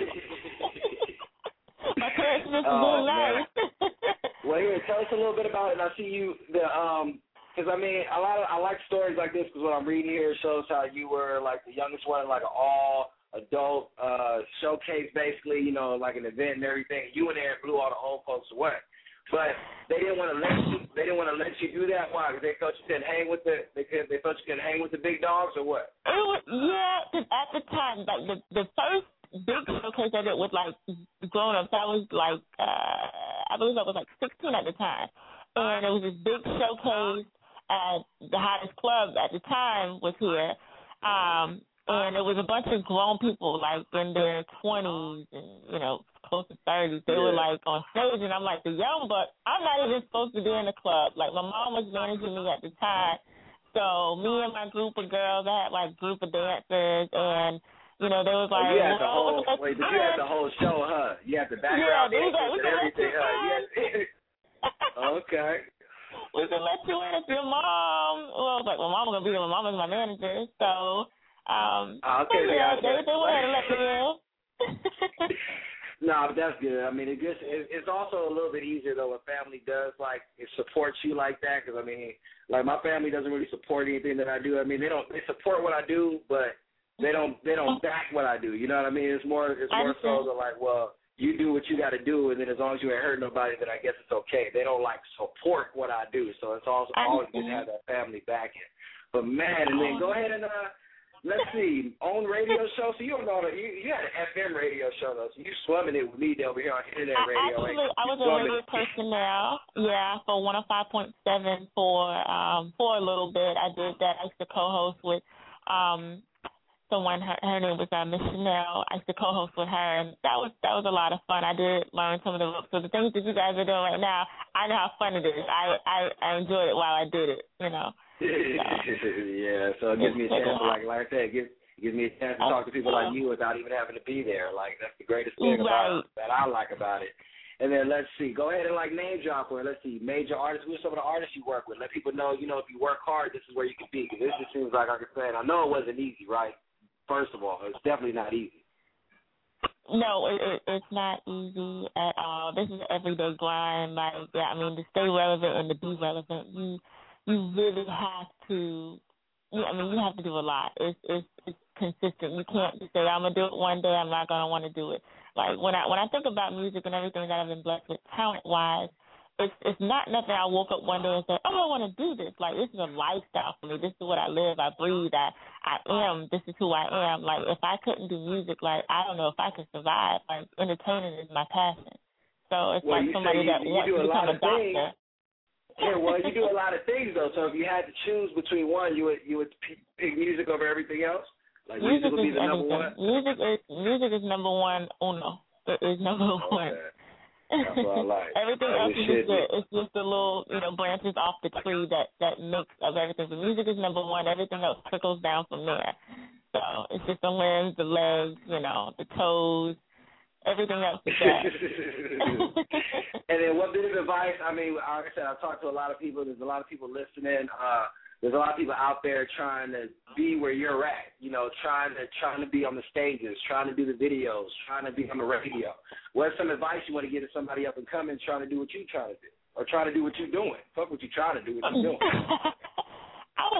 My parents just really nice. Well, here, tell us a little bit about it. And I see you, because I mean, I like stories like this because what I'm reading here shows how you were like the youngest one in like an all adult showcase, basically, you know, like an event and everything. You went there and blew all the old folks away. But they didn't want to let you. They didn't want to let you do that. Why? Because they thought you couldn't hang with the. They thought you couldn't hang with the big dogs, or what? Because at the time, like the first big showcase I did with like grown ups, I was like, I believe I was like 16 at the time, and it was this big showcase at the hottest club at the time was here, and it was a bunch of grown people like in their 20s and, you know, close to 30s. They were like on stage, and I'm like the young buck. I'm not even supposed to be in the club. Like my mom was managing me at the time, so me and my group of girls, I had like group of dancers, and you know they was like, you had the whole but you had the whole show, huh? You had the background dancers and everything, huh? Okay. We can let you in if your mom. Well, I was like, my mom gonna be there. My mom is my manager, so okay, they wanted to let me in. No, but that's good. I mean, it's also a little bit easier though when family does like it supports you like that. Because I mean, like my family doesn't really support anything that I do. I mean, they support what I do, but they don't back what I do. You know what I mean? It's more so they're like, well, you do what you got to do, and then as long as you ain't hurt nobody, then I guess it's okay. They don't like support what I do, so it's also always good to have that family backing. But man, and then go ahead and let's see, own radio show. So you had an FM radio show though, so you swimming it with me over here on internet radio. Actually, I was a radio personnel, for 105.7 for a little bit. I did that. I used to co-host with someone. Her name was Miss Chanel. I used to co-host with her, and that was a lot of fun. I did learn some of the ropes. So the things that you guys are doing right now, I know how fun it is. I enjoyed it while I did it. You know. Yeah, so it gives me a chance, like I said, it gives me a chance to talk to people like you without even having to be there. Like that's the greatest thing that I like about it. And then let's see, go ahead and like name drop or let's see, major artists. Who are some of the artists you work with? Let people know, you know, if you work hard, this is where you can be. Because this just seems like I said, I know it wasn't easy, right? First of all, it's definitely not easy. No, it's not easy at all. This is an everyday grind. Like, I mean, to stay relevant and to be relevant, you really have to. I mean, you have to do a lot. It's consistent. You can't just say I'm gonna do it one day. I'm not gonna want to do it. Like when I think about music and everything that I've been blessed with, talent wise, it's not nothing. I woke up one day and said, I want to do this. Like this is a lifestyle for me. This is what I live. I breathe. I am. This is who I am. Like if I couldn't do music, like I don't know if I could survive. Like entertaining is my passion. So it's like somebody that wants to become a doctor. Yeah, well, you do a lot of things though. So if you had to choose between one, you would pick music over everything else. Like music would be the number one. Music is number one. Uno. It is number one. That's what I like. Everything else is just it's just the little branches off the tree that makes of everything. But music is number one. Everything else trickles down from there. So it's just the limbs, the legs, the toes. Everything else is that. And then what bit of advice, I mean, like I said, I've talked to a lot of people. There's a lot of people listening. There's a lot of people out there trying to be where you're at, trying to be on the stages, trying to do the videos, trying to be on the radio. What's some advice you want to give to somebody up and coming trying to do what you're trying to do or trying to do what you're doing? Fuck what you're trying to do, what you're doing. I would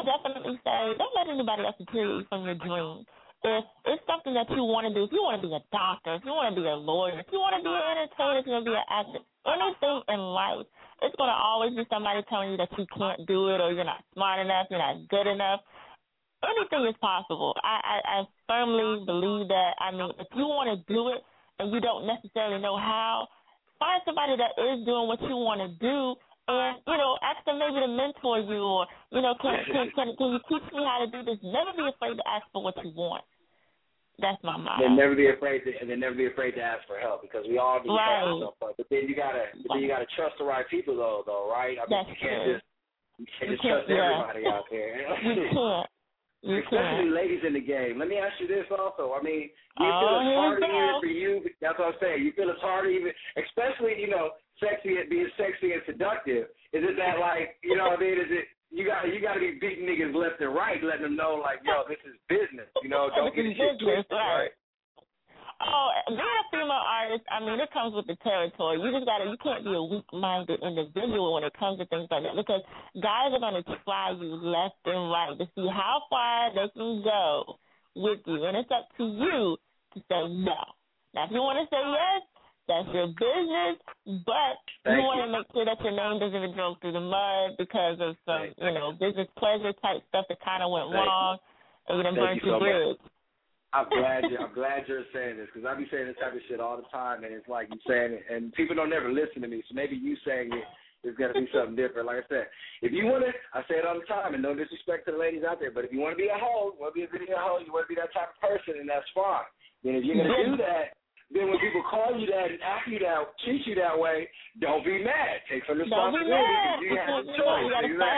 definitely say don't let anybody else deter you from your dream. If it's something that you want to do, if you want to be a doctor, if you want to be a lawyer, if you want to be an entertainer, if you want to be an actor, anything in life, it's going to always be somebody telling you that you can't do it or you're not smart enough, you're not good enough. Anything is possible. I firmly believe that. I mean, if you want to do it and you don't necessarily know how, find somebody that is doing what you want to do. And, ask them maybe to mentor you or, can you teach me how to do this? Never be afraid to ask for what you want. That's my motto. Then never be afraid to ask for help because we all need help at some point. But then you gotta trust the right people though, right? I mean, you can't just trust everybody out there. You can't. Especially ladies in the game. Let me ask you this also. I mean, you feel it's harder even for you. That's what I'm saying. You feel it's harder even, especially being sexy and seductive. Is it that like what I mean? Is it you got to be beating niggas left and right, letting them know like, yo, this is business. Don't get shit twisted, right? Oh, being a female artist, I mean, it comes with the territory. You can't be a weak-minded individual when it comes to things like that because guys are going to try you left and right to see how far they can go with you. And it's up to you to say no. Now, if you want to say yes, that's your business, but you want to make sure that your name doesn't even go through the mud because of some, business pleasure type stuff that kind of went wrong and you done burnt your bridge. I'm glad you're saying this because I be saying this type of shit all the time, and it's like you saying it, and people don't never listen to me. So maybe you saying it is gonna be something different. Like I said, if you want to, I say it all the time, and no disrespect to the ladies out there, but if you want to be a hoe, you want to be a video hoe, you want to be that type of person, and that's fine. Then if you're gonna do that. Then when people call you that and act you that, treat you that way, don't be mad. Take some responsibility because you have a choice.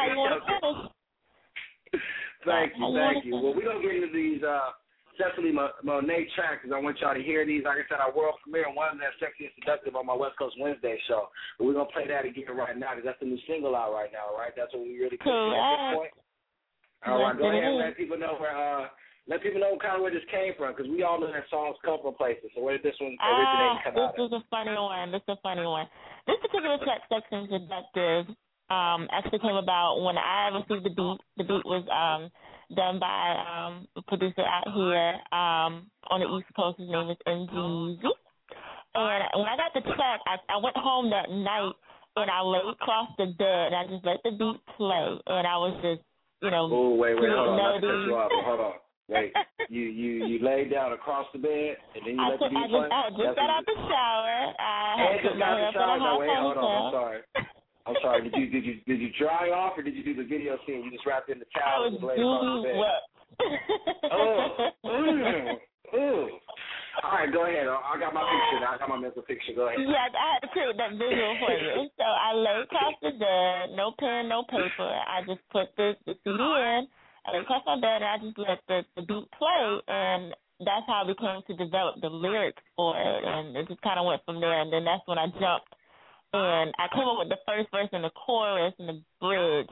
Thank you. Well, we're going to get into these Cecily Monet tracks because I want y'all to hear these. Like I said, our world premiere, one of them Sexy and Seductive on my West Coast Wednesday show. But we're going to play that again right now because that's the new single out right now, right? That's what we really put at this point. All right, go ahead and let people know where let people know kind of where this came from, because we all know that songs come from places. So where did this one originate and come out of? This is a funny one. This particular track, Sexy and Seductive, actually came about when I received the beat. The beat was done by a producer out here on the East Coast. His name is NGZ. And when I got the track, I went home that night, and I laid across the bed, and I just let the beat play. And I was just, wait, hold on. Let's cut you off. Hold on. Wait, you laid down across the bed and then you let the beat play? I just got out the shower. No, wait, hold on. I'm sorry. Did you dry off or did you do the video scene? You just wrapped in the towel and laid across the bed. All right, go ahead. I got my picture now. I got my mental picture. Go ahead. Yeah, I had to create that visual for you. So I lay across the bed, no pen, no paper. I just put the CD in. I lay across my bed, and I just let the beat play, and that's how I began to develop the lyrics for it, and it just kind of went from there, and then that's when I jumped, and I came up with the first verse and the chorus and the bridge,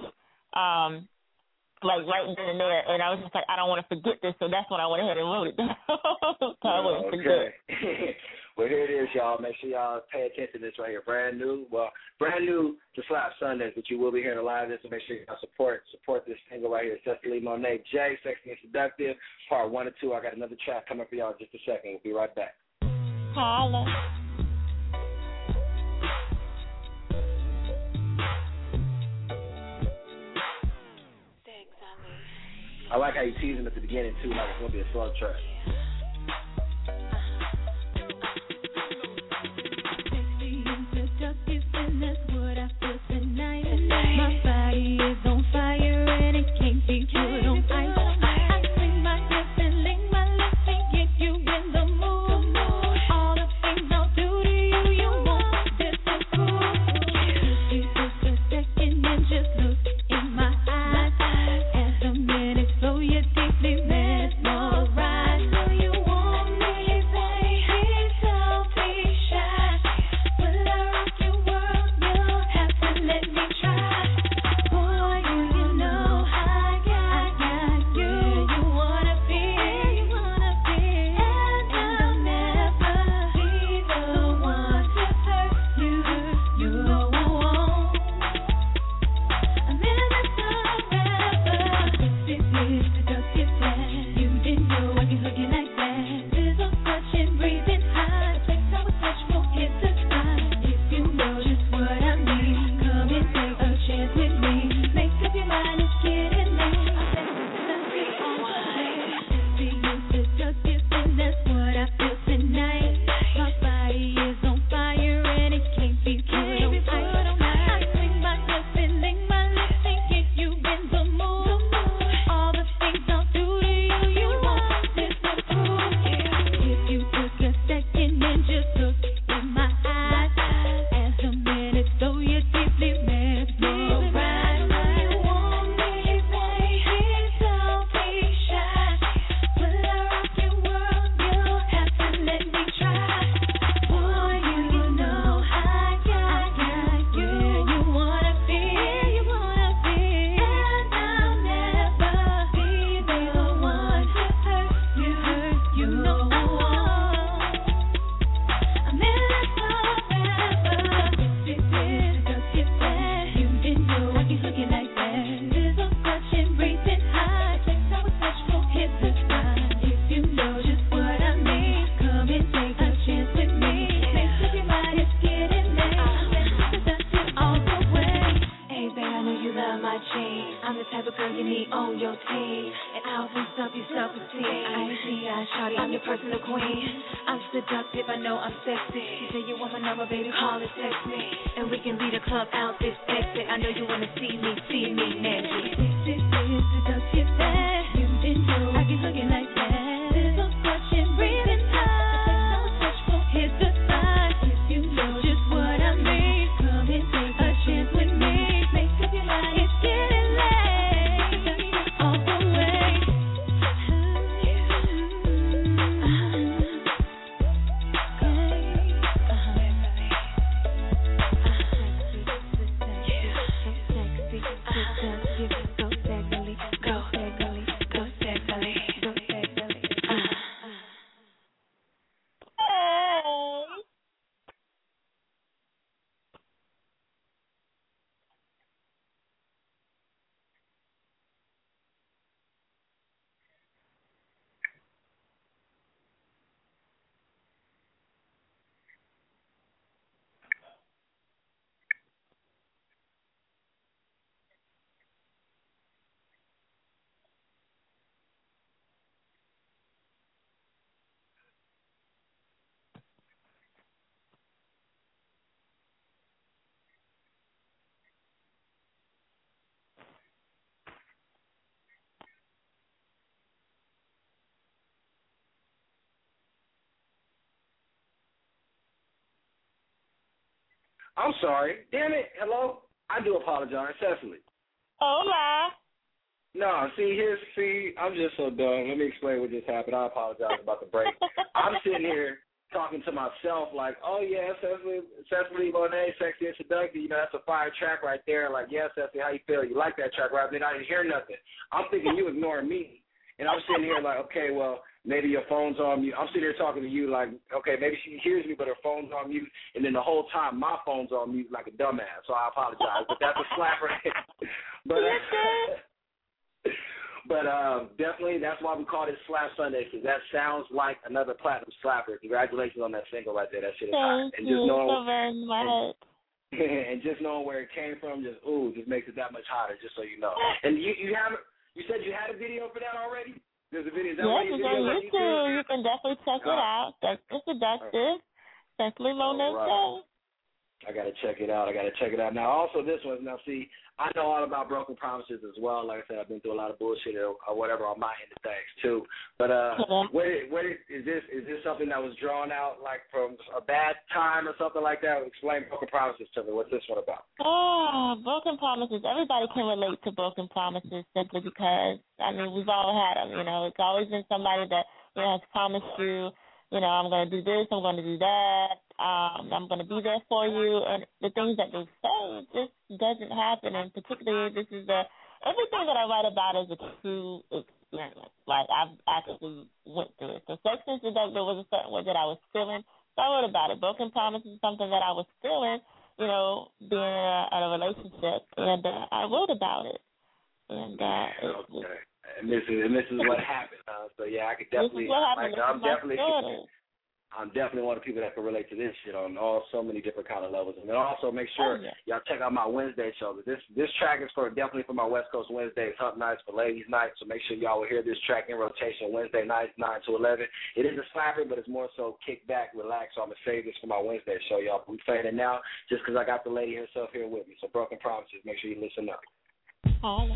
like right then and there, and I was just like, I don't want to forget this, so that's when I went ahead and wrote it down. So I wouldn't forget. Well, here it is, y'all. Make sure y'all pay attention to this right here. Brand new to Slap Sundays, but you will be hearing a lot of this, so make sure y'all support this single right here. Cecily Monet J, Sexy and Seductive, part 1 and 2. I got another track coming for y'all in just a second. We'll be right back. Holla. I like how you teasing at the beginning, too, like it's going to be a slow track. My body is on fire and it can't be put on ice. I swing my hips and lick my lips and get you in the mood. All the things I'll do to you, you want this so cool. This is just a second and just look in my eyes. As the minutes flow, you're deeply mesmerized. I'm sorry. Damn it. Hello? I do apologize. Cecily. Hola. No, I'm just so dumb. Let me explain what just happened. I apologize about the break. I'm sitting here talking to myself like, oh, yeah, Cecily Monet, Sexy and Seductive. You know, that's a fire track right there. Like, yeah, Cecily, how you feel? You like that track, right? Then I didn't hear nothing. I'm thinking you ignoring me. And I'm sitting here like, okay, well, maybe your phone's on mute. I'm sitting here talking to you like, okay, maybe she hears me, but her phone's on mute. And then the whole time, my phone's on mute like a dumbass. So I apologize. But that's a slapper. But definitely that's why we call it Slap Sunday, because that sounds like another platinum slapper. Congratulations on that single right there. That shit is hot. Thank you so very much. And just knowing where it came from, just makes it that much hotter, just so you know. And you said you had a video for that already? There's a video. Is that yes, it's on YouTube. You can definitely check it out. That's seductive. Cecily Monet. I got to check it out. Now, also this one, see, I know all about broken promises as well. Like I said, I've been through a lot of bullshit or whatever on my end of things too. But where is this something that was drawn out like from a bad time or something like that? Explain broken promises to me. What's this one about? Oh, broken promises. Everybody can relate to broken promises simply because, I mean, we've all had them. You know, it's always been somebody that, you know, has promised you, you know, I'm going to do this, I'm going to do that, I'm going to be there for you, and the things that they say just doesn't happen, and particularly everything that I write about is a true experience. Like, I've actually went through it. So Sex and Seductive was a certain way that I was feeling, so I wrote about it. Broken Promises is something that I was feeling, you know, being in a relationship, and I wrote about it. And And this is what happened. So yeah, I could definitely. This is what happened. I'm definitely. I'm definitely one of the people that can relate to this shit on so many different kind of levels. And then also make sure y'all check out my Wednesday show. This track is definitely for my West Coast Wednesdays, Hump Nights, for Ladies Night. So make sure y'all will hear this track in rotation Wednesday nights, 9 to 11. It is a slapper, but it's more so kick back, relax. So I'm going to save this for my Wednesday show, y'all. We playing it now just because I got the lady herself here with me. So Broken Promises, make sure you listen up. Oh.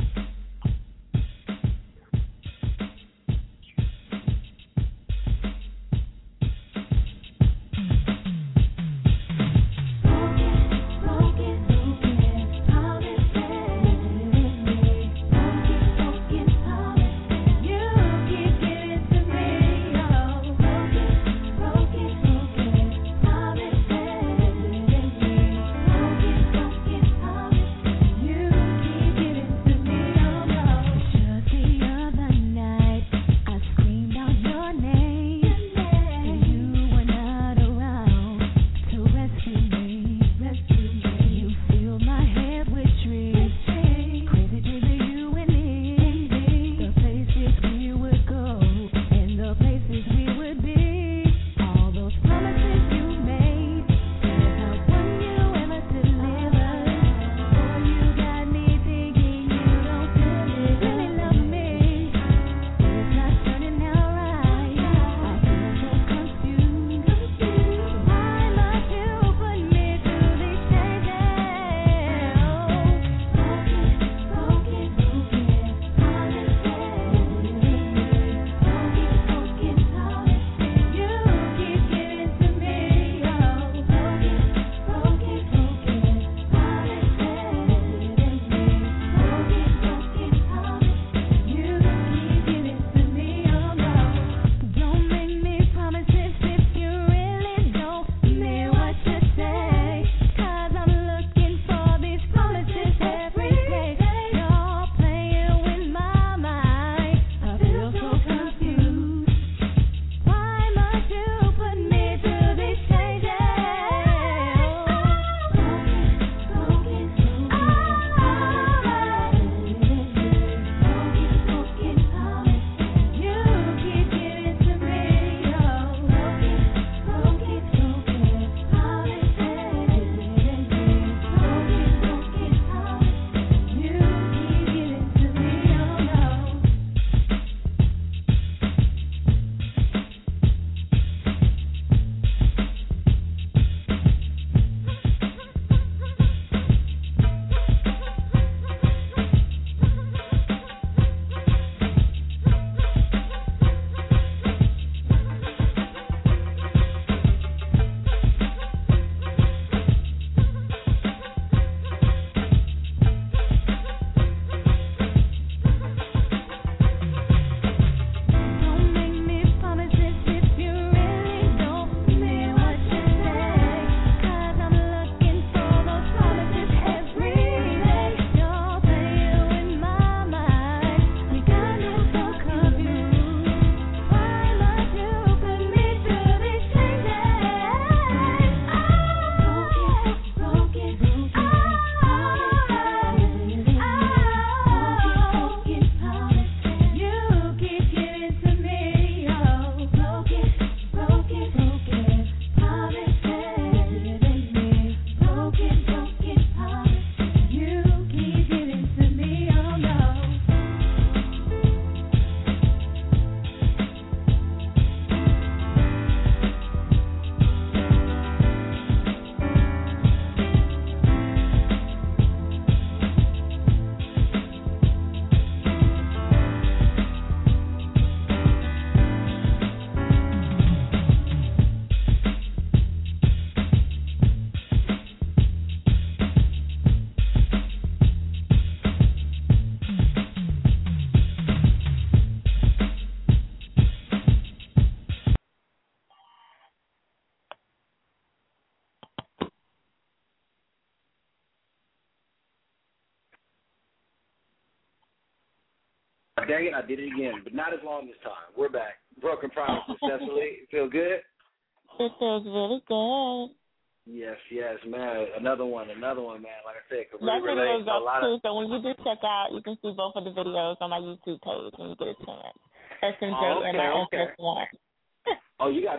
Dang it, I did it again, but not as long this time. We're back. Broken Promises, Cecily. Feel good? It feels really good. Yes, man. Another one, man. Like I said, could really that video relate is to a up lot too, of... so when you do check out, you can see both of the videos on my YouTube page when you get a chance. SNJ and my SS1. Oh, you got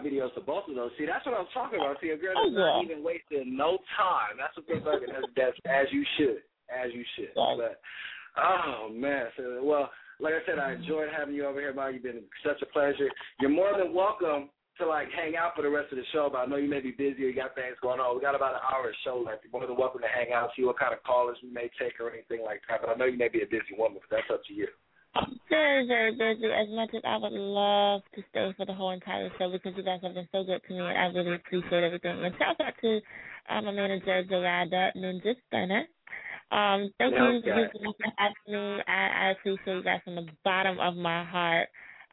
videos for both of those. See, that's what I'm talking about. See, a girl is not even wasting no time. That's what they're talking. That's as you should. But, oh, man. So, well, like I said, I enjoyed having you over here, Mike. You've been such a pleasure. You're more than welcome to, like, hang out for the rest of the show, but I know you may be busy or you got things going on. We got about an hour of show left. You're more than welcome to hang out, see what kind of callers we may take or anything like that. But I know you may be a busy woman, but that's up to you. I'm very, very busy. As much as I would love to stay for the whole entire show because you guys have been so good to me, and I really appreciate everything. And shout out to my manager, Jorada Ninja Stunner. Thank you for having me. I appreciate you guys from the bottom of my heart.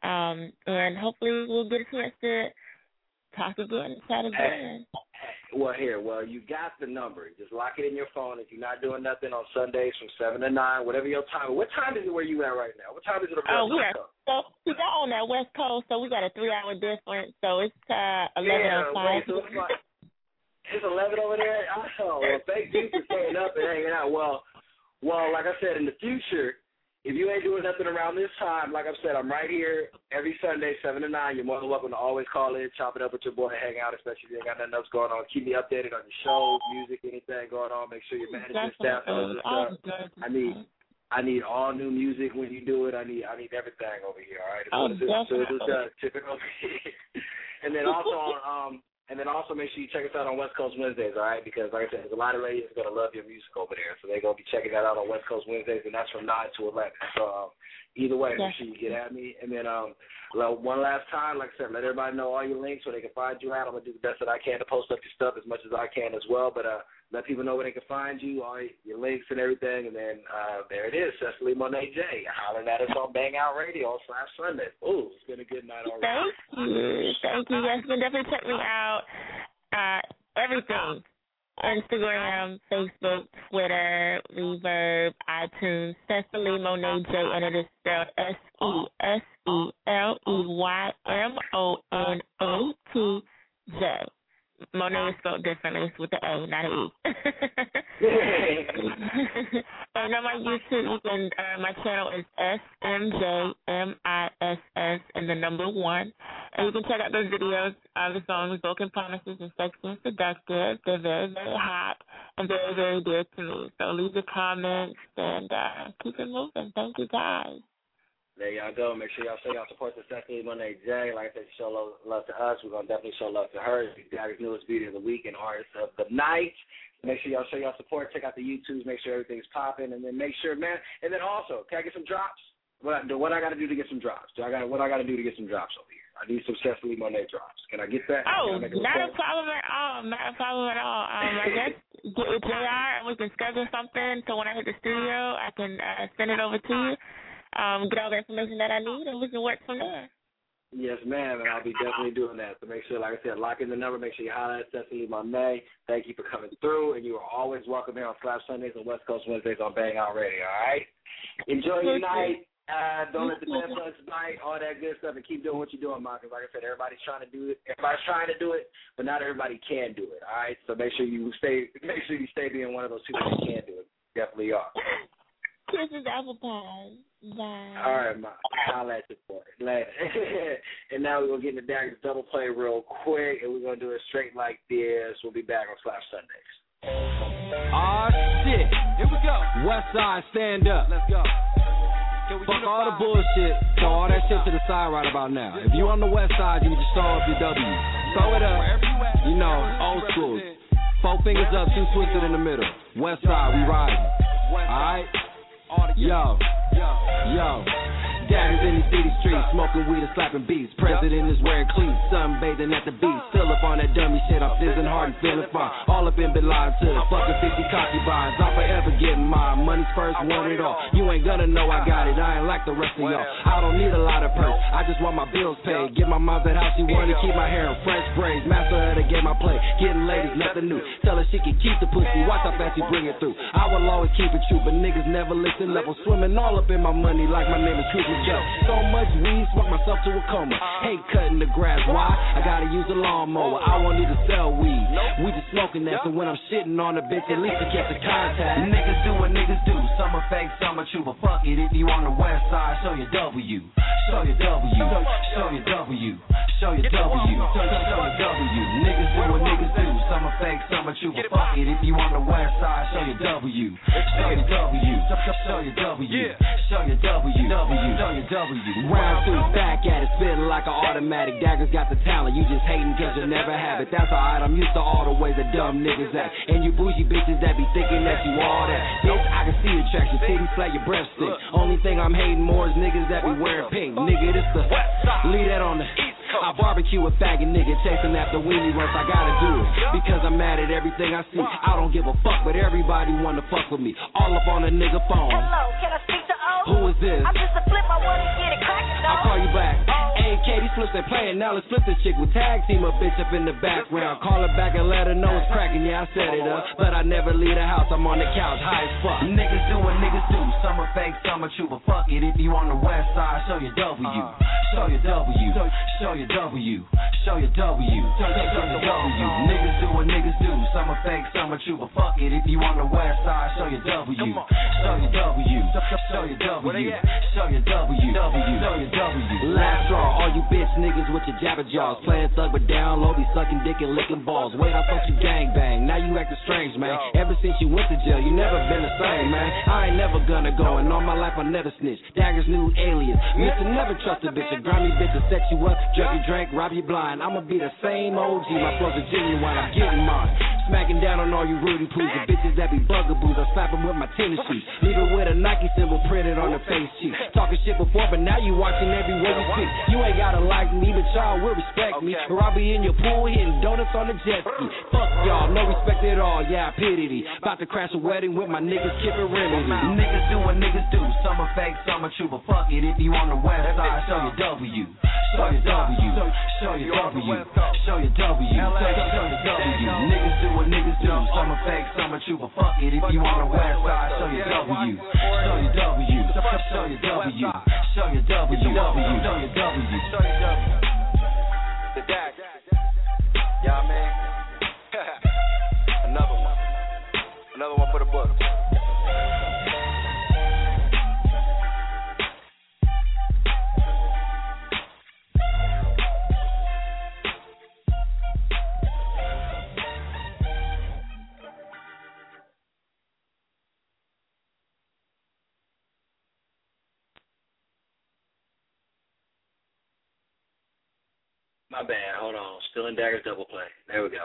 And hopefully we'll get a chance to talk again, chat again. Well, you got the number. Just lock it in your phone. If you're not doing nothing on Sundays from 7 to 9, whatever your time. What time is it where you at right now? What time is it on the West Coast? So we got on that West Coast, so we got a 3-hour difference. So it's 11:05. So it's 11 over there? Oh, well, thank you for staying up and hanging out. Well, like I said, in the future, if you ain't doing nothing around this time, like I said, I'm right here every Sunday, 7 to 9. You're more than welcome to always call in, chop it up with your boy, hang out, especially if you ain't got nothing else going on. Keep me updated on your shows, music, anything going on. Make sure your management staff knows this stuff. I need all new music when you do it. I need everything over here, all right? As soon as it's done, tip it over here. And then also make sure you check us out on West Coast Wednesdays, all right? Because, like I said, there's a lot of radios going to love your music over there. So they're going to be checking that out on West Coast Wednesdays, and that's from 9 to 11. So either way, make sure you get at me. And then one last time, like I said, let everybody know all your links so they can find you out. I'm going to do the best that I can to post up your stuff as much as I can as well. But let people know where they can find you, all your links and everything. And then there it is, Cecily Monet J. Hollering at us on Bang Out Radio on Sunday. Ooh, it's been a good night already. Thank you. Yes, you can definitely check me out. Everything. Instagram, Facebook, Twitter, Reverb, iTunes, Cecily Monet J, and it is spelled SESELEYMONATJ. Monet is spelled differently. It's with the A, not an E. And on my YouTube, you can, my channel is SMJMISS and the number 1. And you can check out those videos of the songs Broken Promises and Sexy and Seductive. They're very, very hot and very, very dear to me. So leave your comments and keep it moving. Thank you, guys. There y'all go. Make sure y'all show y'all support to Cecily Monet J. Like I said, show love to us. We're going to definitely show love to her. She's Dagger's newest beauty of the week and artist of the night. Make sure y'all show y'all support. Check out the YouTubes. Make sure everything's popping. And then make sure, man. And then also, can I get some drops? What I got to do to get some drops? What I got to do to get some drops over here? I need some Cecily Monet drops. Can I get that? Oh, not a problem at all. I guess get with JR and we can schedule something so when I hit the studio, I can send it over to you. Get all the information that I need, and we can work from there. Yes, ma'am, and I'll be definitely doing that. So make sure, like I said, lock in the number. Make sure you holler at Cecily Monet. Thank you for coming through, and you are always welcome here on Slap Sundays and West Coast Wednesdays on Bang Out Radio, all right? Enjoy your night. Don't let the bed bugs bite, all that good stuff, and keep doing what you're doing, Marcus. Like I said, everybody's trying to do it. Everybody's trying to do it, but not everybody can do it, all right? So make sure you stay being one of those people that can do it. Definitely are. Kisses, apple pie. Bye. All right, I'll let you for it later. And now we're going to get into Dagger's double play real quick, and we're going to do it straight like this. We'll be back on Slap Sundays. Shit. Here we go. West Side, stand up. Let's go. Fuck all the bullshit. Throw all that shit to the side right about now. If you on the West Side, you need to throw up your W. Throw it up. You know, old school. 4 fingers up, 2 twisted in the middle. West Side, we riding. All right? Yo. Daggers in these city streets, smoking weed and slapping beats. President is wearing cleats, sunbathing at the beach. Still up on that dummy shit, I'm fizzing hard and feeling fine. All up in Bin Laden to the fucking 50 concubines. I'm forever getting mine, money's first, want it all. You ain't gonna know I got it, I ain't like the rest of y'all. I don't need a lot of perks, I just want my bills paid. Get my mom that how she wanted, keep my hair in French braids. Master of the game I play, getting ladies, nothing new. Tell her she can keep the pussy, watch how fast she bring it through. I will always keep it true, but niggas never listen. Level swimming all up in my money like my name is Truth. Yo, so much weed, smoke myself to a coma. Hate cutting the grass, why? I gotta use a lawnmower. I won't need to sell weed. We just smoking that, so when I'm shitting on a bitch, at least I get the contact. Niggas do what niggas do. Some are fake, some are true, but fuck it. If you on the west side, show your W. Show your W. Show your W. Show your W. Show your W. Niggas do what niggas do. Some are fake, some are true, but fuck it. If you on the west side, show your W. Show your W. Show your W. Show your W. Show your W. Round through, back at it, spitting like an automatic. Daggers got the talent, you just hating cause you never have it. That's alright, I'm used to all the ways that dumb niggas act. And you bougie bitches that be thinking that you all that. Bitch, I can see the tracks, your titties flat, your breath stink. Only thing I'm hating more is niggas that be wearing pink. Nigga, this the leave that on the I barbecue a faggot nigga chasing after weenie runs. I gotta do it because I'm mad at everything I see. I don't give a fuck, but everybody wanna fuck with me. All up on a nigga phone. Hello, can I speak to O? Who is this? I'm just a flip, I wanna get it crackin', though. I'll call you back. Hey, Katie flips and playing. Now let's flip this chick with tag team a bitch up in the background. Call her back and let her know it's cracking. Yeah, I set it up, but I never leave the house. I'm on the couch, high as fuck. Niggas do what niggas do. Some are fake, some are true, but fuck it. If you on the west side, show your W. Show your W. Show your W. Show your W. Show your W. Niggas do what niggas do. Some are fake, some are true, but fuck it. If you on the west side, show your W. Show your W. Show your W. Show your W. Show your W. Last straw, all you bitch niggas with your jabber jaws. Playing thug but down low, be sucking dick and licking balls. Wait, I thought you gangbang. Now you acting strange, man. Ever since you went to jail, you never been the same, man. I ain't never gonna go, and all my life I never snitch. Daggers new aliens. Mr. Never trust a bitch. A grimy bitch to set you up, drug you drink, rob you blind. I'ma be the same OG. My flows are genuine. I'm getting mine. Smacking down on all you Rudy Poos and bitches that be bugaboos. I slap them with my tennis shoes. Leave it with a Nike symbol printed on the face cheek. Talking shit before, but now you watching every word you speak. You ain't gotta like me, but y'all will respect me. Or I'll be in your pool hitting donuts on the jet ski. Fuck y'all, no respect at all. Yeah, I pity thee. About to crash a wedding with my niggas, Kip and Remedy. Niggas do what niggas do. Some are fake, some are true, but fuck it. If you on the west side, show your W. Show your W. Show your W. Show your W. Show your W. Niggas do what niggas do. Some are fake, some are true, but fuck it. If you on the west side, show your W. Show your W. Show your W. Show your W. Show your W. The DAG. Y'all man. Another one. Another one for the books. My bad. Hold on. Still in Daggers double play. There we go.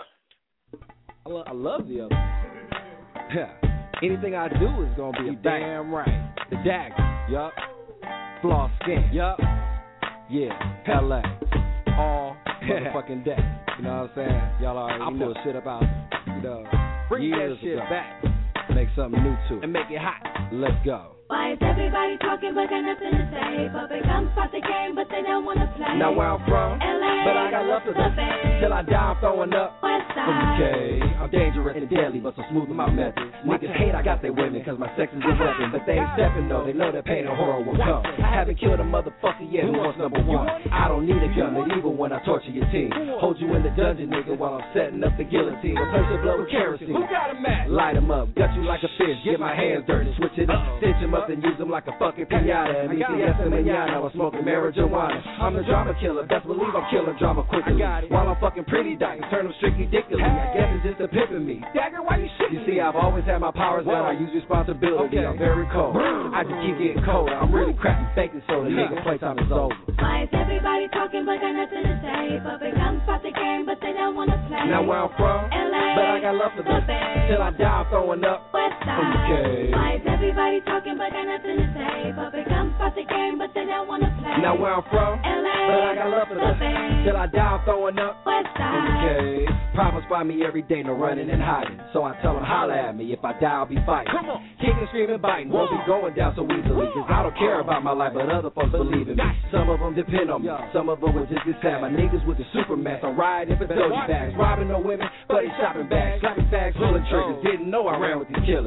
I love the other. Yeah. Anything I do is gonna be a damn right. The Dagger. Yup. Floss Skin. Yup. Yeah. LA. All motherfucking day. You know what I'm saying? Y'all already know. I pull shit up out, bring years that shit back. Make something new to it. And make it hot. Let's go. Why is everybody talking but got nothing to say? But they come spot the game but they don't wanna play. Now where I'm from, LA, but I got love for the bay. Till I die I'm throwing up. West side. Okay, I'm dangerous and deadly, but so smooth in my methods. Niggas hate I got their women, cause my sex is a weapon. But they ain't stepping though, they know that pain and horror will come. I haven't killed a motherfucker yet who wants number one. I don't need a gun, but even when I torture your team. Hold you in the dungeon, nigga, while I'm setting up the guillotine. Replace your blood with kerosene. Who got a match? Light 'em up, gut you like a fish, get my hands dirty, switch it up, stitch 'em up and use them like a fucking pinata. And ECS and manana, I'm smoking marijuana. I'm the drama killer, best believe I'm killing drama quickly. While I'm fucking pretty dice, turn them strictly dickily. I guess it's just a pimp in me. Dagger, why you shit? You see, I've always had my powers, but I use responsibility. I'm very cold. I just keep getting colder. I'm really cracking baking soda. Nigga, playtime is over. Why is everybody talking but got nothing to say? But they come spot the game but they don't wanna play. Now where I'm from, LA, but I got love for the bay. Till I die I'm throwing up. West side. Okay. Why is everybody talking but got nothing to say? But they come spot the game but they don't wanna play. Now where I'm from, LA, but I got love for the bay. Till I die I'm throwing up. West side. Okay. Problems find me every day, no running and hiding. So I tell them holler at me. If I die I'll be fighting. Come on. Kicking, screaming, biting. Won't be going down so easily. Cause I don't care about my life, but other folks believe in me. Some of them depend on me. Some of them was just this sad. My niggas with the Superman. I'm riding for Doji bags. Robbing no women, but they shopping bags. Slapping fags, pulling triggers. Didn't know I ran with these killers.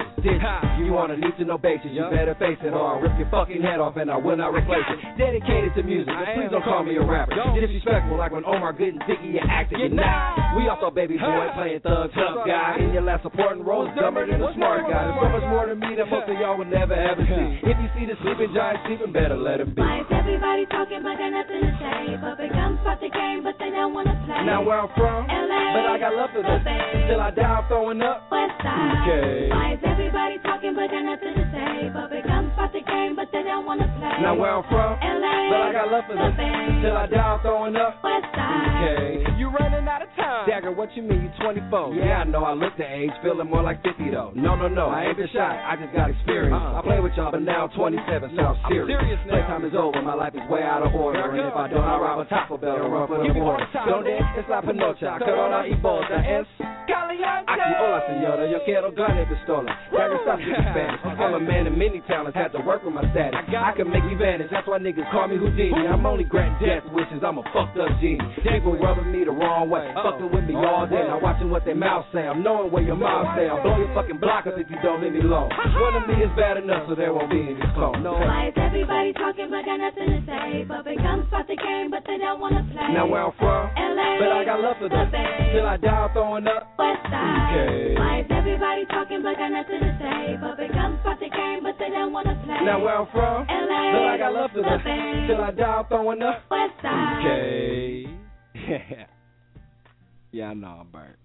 Did you want to need to know basis? You better face it or I'll rip your fucking head off and I will not replace it. Dedicated to music, but please don't call me a rapper. Disrespectful like when Omar good and Dickie you acting. You're not. We also baby boy playing thug tough guy. In your last supporting roles, dumber than a smart guy. There's so much more to me that most of y'all would never ever see. If you see the sleeping giant sleeping, better let him be. Why is everybody talking but got nothing to say? But becomes part the game, but they don't wanna play. Now where I'm from, LA, but I got love for this. Till I die, I'm throwing up. West Side. Okay. Why is everybody talking but got nothing to say? But becomes part the game, but they don't wanna play. Now where I'm from, LA, but I got love for this. Till I die, I'm throwing up. West Side. Okay. You running out of time. Dagger, what you mean? You 24. Yeah, I know I look the age, feeling more like 50 though. No, I ain't been shy. I just got experience. I play with y'all, but now I'm 27, so I'm serious. Playtime is over. My life is way out of order. And if I don't, I rob a Taco Bell and run for the border. Donde es la panocha? Corona y bota es caliente. Aquí, hola, señora. Yo quiero gun y pistola. Dagger, stop speaking Spanish. I'm a man of many talents. Had to work with my status. I can make you vanish. That's why niggas call me Houdini. I'm only granting death wishes. I'm a fucked up genie. People rubbing me the wrong way. Fucking with me all day. I'm watching what their mouths say. I'm knowing where your mouth say. I'll blow your fucking block up if you don't leave me alone. One of me is bad enough, so there won't be any clone. No. Why is everybody talking but got nothing to say? But becomes part the game, but they don't wanna play. Now where I'm from, LA, but I got love for this. Till I die, I'm throwing up. West Side. Okay. Why is everybody talking but got nothing to say? But becomes part the game, but they don't wanna play. Now where I'm from, LA, but I got love for this. Till I die, I'm throwing up. West Side. Okay. Yeah, I know I'm burnt.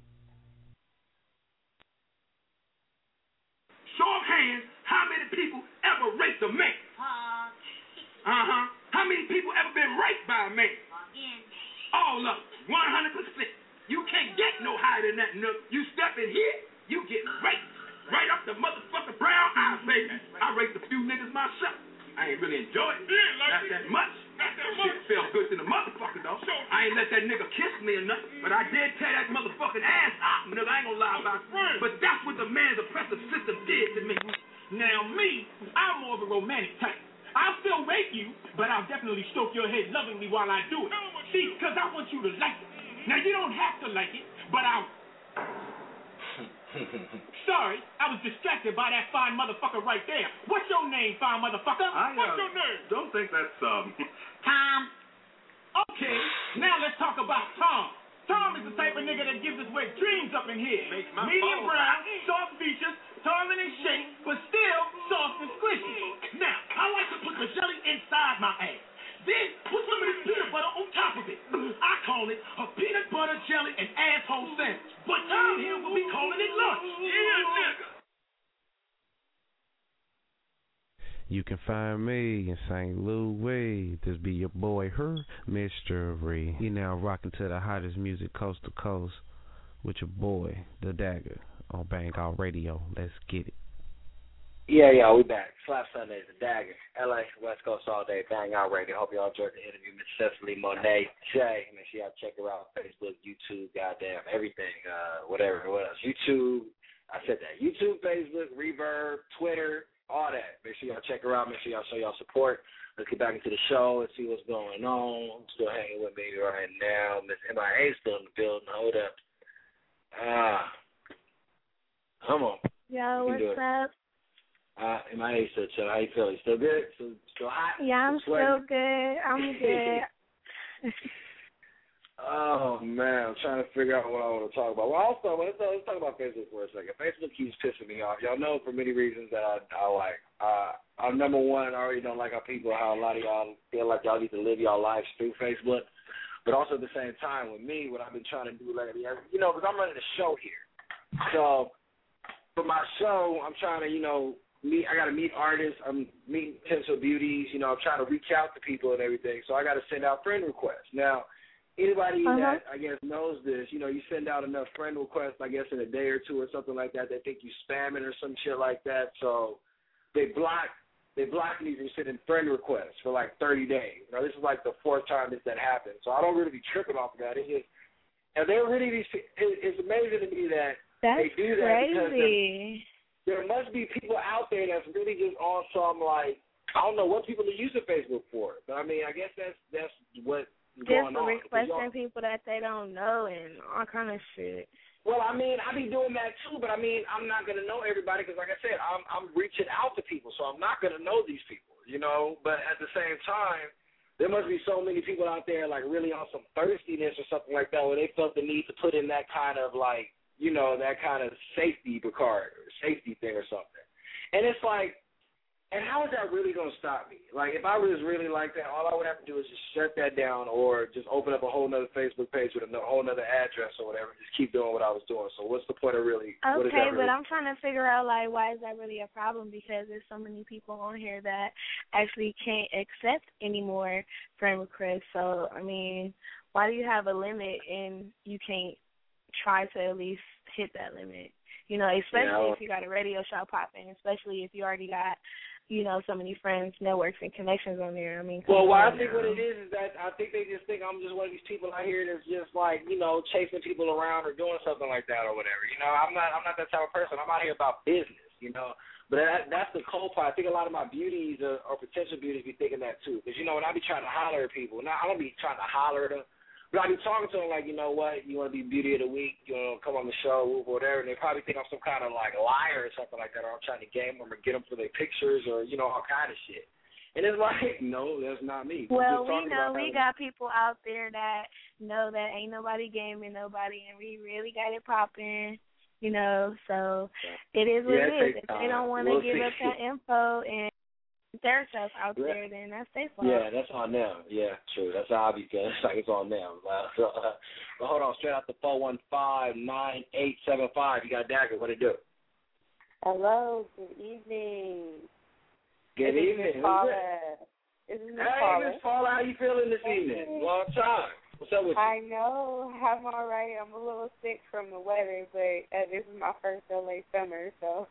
Show of hands, how many people ever raped a man? How many people ever been raped by a man? All of them, 100%. You can't get no higher than that, nook. You step in here, you get raped. Right up the motherfucking brown eyes, baby. I raped a few niggas myself. I ain't really enjoy it. Not that much. Shit felt good to the motherfucker, though. I ain't let that nigga kiss me or nothing, but I did tear that motherfucking ass out, nigga. I ain't gonna lie about it. But that's what the man's oppressive system did to me. Now, me, I'm more of a romantic type. I'll still rape you, but I'll definitely stroke your head lovingly while I do it. See, because I want you to like it. Now, you don't have to like it, but I'll... Sorry, I was distracted by that fine motherfucker right there. What's your name, fine motherfucker? What's your name? Don't think that's, Tom. Okay, now let's talk about Tom. Tom is the type of nigga that gives us wet dreams up in here. Medium brown, soft features, tall in his shape, but still soft and squishy. Now, I like to put the jelly inside my ass. Then put some of this peanut butter on top of it. I call it a peanut butter jelly and asshole sandwich. But Tom here will be calling it lunch. Yeah, nigga. You can find me in St. Louis. This be your boy, Her Mystery. You now rocking to the hottest music coast to coast with your boy, The Dagger, on Bang Out Radio. Let's get it. Yeah, we back. Slap Sundays, The Dagger, LA, West Coast all day, Bang Out Radio. Hope y'all enjoyed the interview with Cecily Monet J. Make sure y'all check her out on Facebook, YouTube, goddamn, everything, whatever, what else? YouTube, I said that. YouTube, Facebook, Reverb, Twitter, all that. Make sure y'all check her out. Make sure y'all show y'all support. Let's get back into the show and see what's going on. I'm still hanging with me right now. Miss MIA still in the building. Hold up. Come on. Yo, what's up? MIA still chill. How you feeling? Still good? Still hot? Yeah, I'm still good. I'm good. Oh, man. I'm trying to figure out what I want to talk about. Well, also, let's talk about Facebook for a second. Facebook keeps pissing me off. Y'all know for many reasons that I like. I'm number one. I already don't like how a lot of y'all feel like y'all need to live y'all lives through Facebook. But also at the same time, with me, what I've been trying to do lately, because I'm running a show here. So for my show, I'm trying to, I got to meet artists. I'm meeting potential beauties. I'm trying to reach out to people and everything. So I got to send out friend requests. Now, anybody that, I guess, knows this, you send out enough friend requests, I guess, in a day or two or something like that, they think you spamming or some shit like that. So they block me from sending friend requests for like 30 days. This is like the fourth time that happened. So I don't really be tripping off of that. It's just, and they're really, it's amazing to me that they do that. Crazy. Because there must be people out there that's really just on some, like, I don't know what people are using Facebook for. But, I mean, I guess that's what's going on. Just requesting people that they don't know and all kind of shit. Well, I mean, I be doing that too, but I mean, I'm not gonna know everybody because, like I said, I'm reaching out to people, so I'm not gonna know these people, you know. But at the same time, there must be so many people out there like really on some thirstiness or something like that, where they felt the need to put in that kind of like, you know, that kind of safety thing or something. And it's like, and how is that really going to stop me? Like, if I was really like that, all I would have to do is just shut that down or just open up a whole nother Facebook page with a whole nother address or whatever, just keep doing what I was doing. So what's the point of really? Okay, but I'm trying to figure out, like, why is that really a problem? Because there's so many people on here that actually can't accept any more friend requests. So, I mean, why do you have a limit and you can't try to at least hit that limit? You know, especially if you got a radio show popping, especially if you already got, you know, so many friends, networks, and connections on there. I mean, well, I think what it is that I think they just think I'm just one of these people out here that's just like, you know, chasing people around or doing something like that or whatever. You know, I'm not that type of person. I'm out here about business, you know. But that's the cold part. I think a lot of my beauties or potential beauties be thinking that too. Because, you know, when I be trying to holler at people, now I don't be trying to holler at them, but I be talking to them like, you know what, you want to be beauty of the week, you know, come on the show, or whatever, and they probably think I'm some kind of, like, liar or something like that, or I'm trying to game them or get them for their pictures or, you know, all kind of shit. And it's like, no, that's not me. Well, we know we got people out there that know that ain't nobody gaming nobody, and we really got it popping, you know, so it is what it is. If they don't want to give up that info and their stuff out there, then that's their fault. Yeah, that's on them. Yeah, true. That's how I be feeling. It's like it's on them. But hold on, straight out the 415-9875. You got Dagger. What it do? Hello. Good evening. Good evening. This is Miss Hey, Paula. Miss Paula, how you feeling this evening? Long time. What's up with you? I know. I'm all right. I'm a little sick from the weather, but this is my first LA summer, so.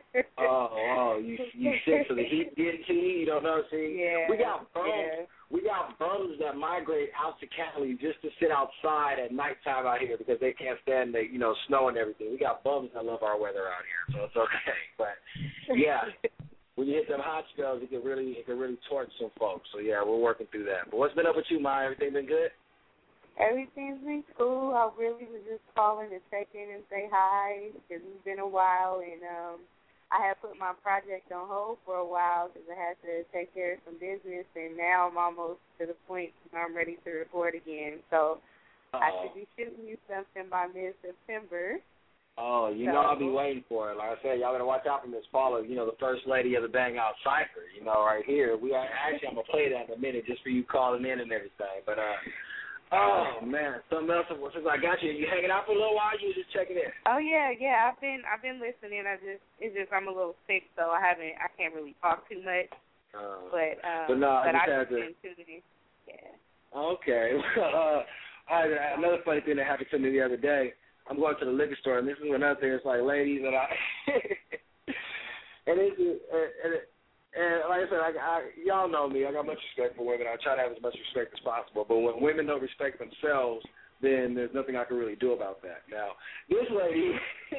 you sick, so the heat getting to you? You don't know? See, yeah, we got bums. Yeah. We got bums that migrate out to Cali just to sit outside at nighttime out here because they can't stand the, you know, snow and everything. We got bums that love our weather out here, so it's okay. But yeah. When you hit them hot spells, it can really torch some folks. So yeah, we're working through that. But what's been up with you, Maya? Everything been good? Everything's been cool. I really was just calling to check in and say hi because it's been a while, and I had put my project on hold for a while because I had to take care of some business, and now I'm almost to the point where I'm ready to record again. So I should be shooting you something by mid-September. Oh, you know I'll be waiting for it. Like I said, y'all better watch out for Miss Paula, you know, the first lady of the Bang Out Cypher, you know, right here. I'm going to play that in a minute just for you calling in and everything. But, oh, man, something else, since I got you, you hanging out for a little while, you just checking in? Oh, yeah, I've been listening. I'm a little sick, so I can't really talk too much. But I've been tuning in. Yeah. Okay. Another funny thing that happened to me the other day, I'm going to the liquor store, and this is another thing. It's like ladies and and like I said, y'all know me. I got much respect for women. I try to have as much respect as possible. But when women don't respect themselves, then there's nothing I can really do about that. Now, this lady,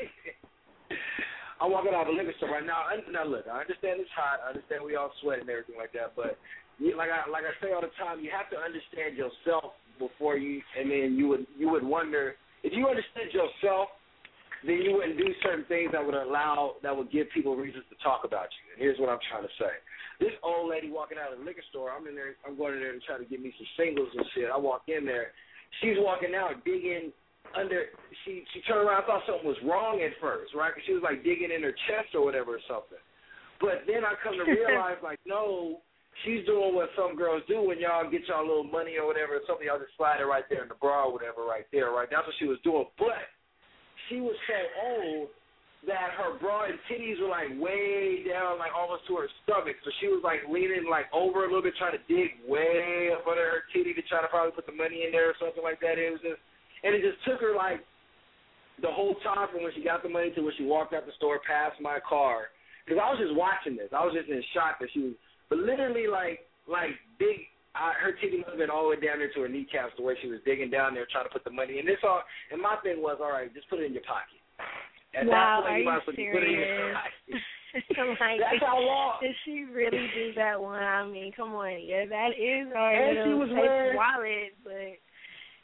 I'm walking out of the liquor store right now. Now, look, I understand it's hot. I understand we all sweat and everything like that. But like I say all the time, you have to understand yourself before you, and then you would wonder. If you understood yourself, then you wouldn't do certain things that would give people reasons to talk about you. And here's what I'm trying to say. This old lady walking out of the liquor store, I'm going in there to try to get me some singles and shit. I walk in there. She's walking out, digging under, she turned around, I thought something was wrong at first, right? Because she was like digging in her chest or whatever or something. But then I come to realize, like, no, she's doing what some girls do when y'all get y'all little money or whatever, or something, y'all just slide it right there in the bra or whatever right there, right? That's what she was doing. But she was so old that her bra and titties were, like, way down, like, almost to her stomach. So she was, like, leaning, like, over a little bit, trying to dig way up under her titty to try to probably put the money in there or something like that. It was just, and it just took her, like, the whole time from when she got the money to when she walked out the store past my car. Because I was just watching this. I was just in shock that she was, but literally, like big, her titty must have been all the way down there to her kneecaps the way she was digging down there trying to put the money in. And my thing was, all right, just put it in your pocket. At wow, that point, you might as well put it in your pocket. Like, that's how long. Did she really do that one? I mean, come on. Yeah, that is our and little wallet, but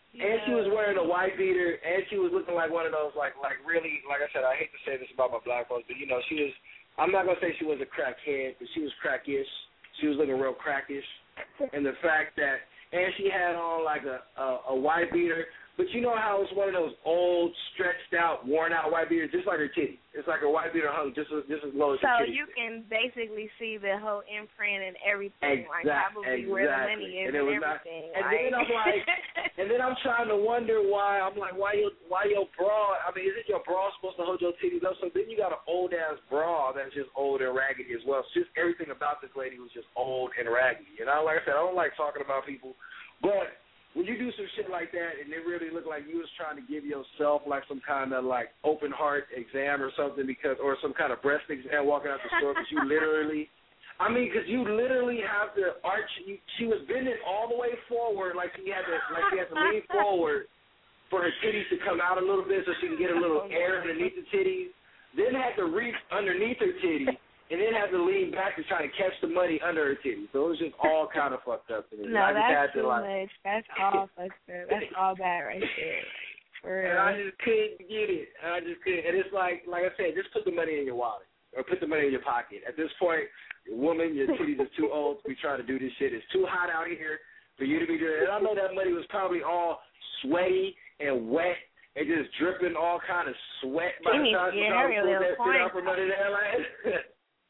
And she was wearing a white beater, and she was looking like one of those, like really, like I said, I hate to say this about my black folks, but, you know, she was, I'm not going to say she was a crackhead, but she was crackish. She was looking real crackish. And the fact that, and she had on like a white beater, but you know how it's one of those old, stretched out, worn out white beaters, just like her titty. It's like a white beater hung just as low as her titty. So you can basically see the whole imprint and everything, like exactly. probably where the money is and everything. And then I'm like, and then I'm trying to wonder why. I'm like, why your bra? I mean, isn't your bra supposed to hold your titties up? So then you got an old ass bra that's just old and raggedy as well. So just everything about this lady was just old and raggedy. And like I said, I don't like talking about people, but when you do some shit like that and it really looked like you was trying to give yourself like some kind of like open heart exam or something or some kind of breast exam walking out the store because you literally have to arch. She was bending all the way forward like she had to lean forward for her titties to come out a little bit so she can get a little air underneath the titties. Then had to reach underneath her titties. And then had to lean back to try to catch the money under her titty. So it was just all kind of fucked up to me. No, that's too much. That's all fucked up. That's all bad right there. For real. And I just couldn't get it. I just couldn't. And it's like I said, just put the money in your wallet or put the money in your pocket. At this point, woman, your titties are too old to be trying to do this shit. It's too hot out here for you to be doing it. And I know that money was probably all sweaty and wet and just dripping all kind of sweat by the time she pulled that shit out from under there. Like,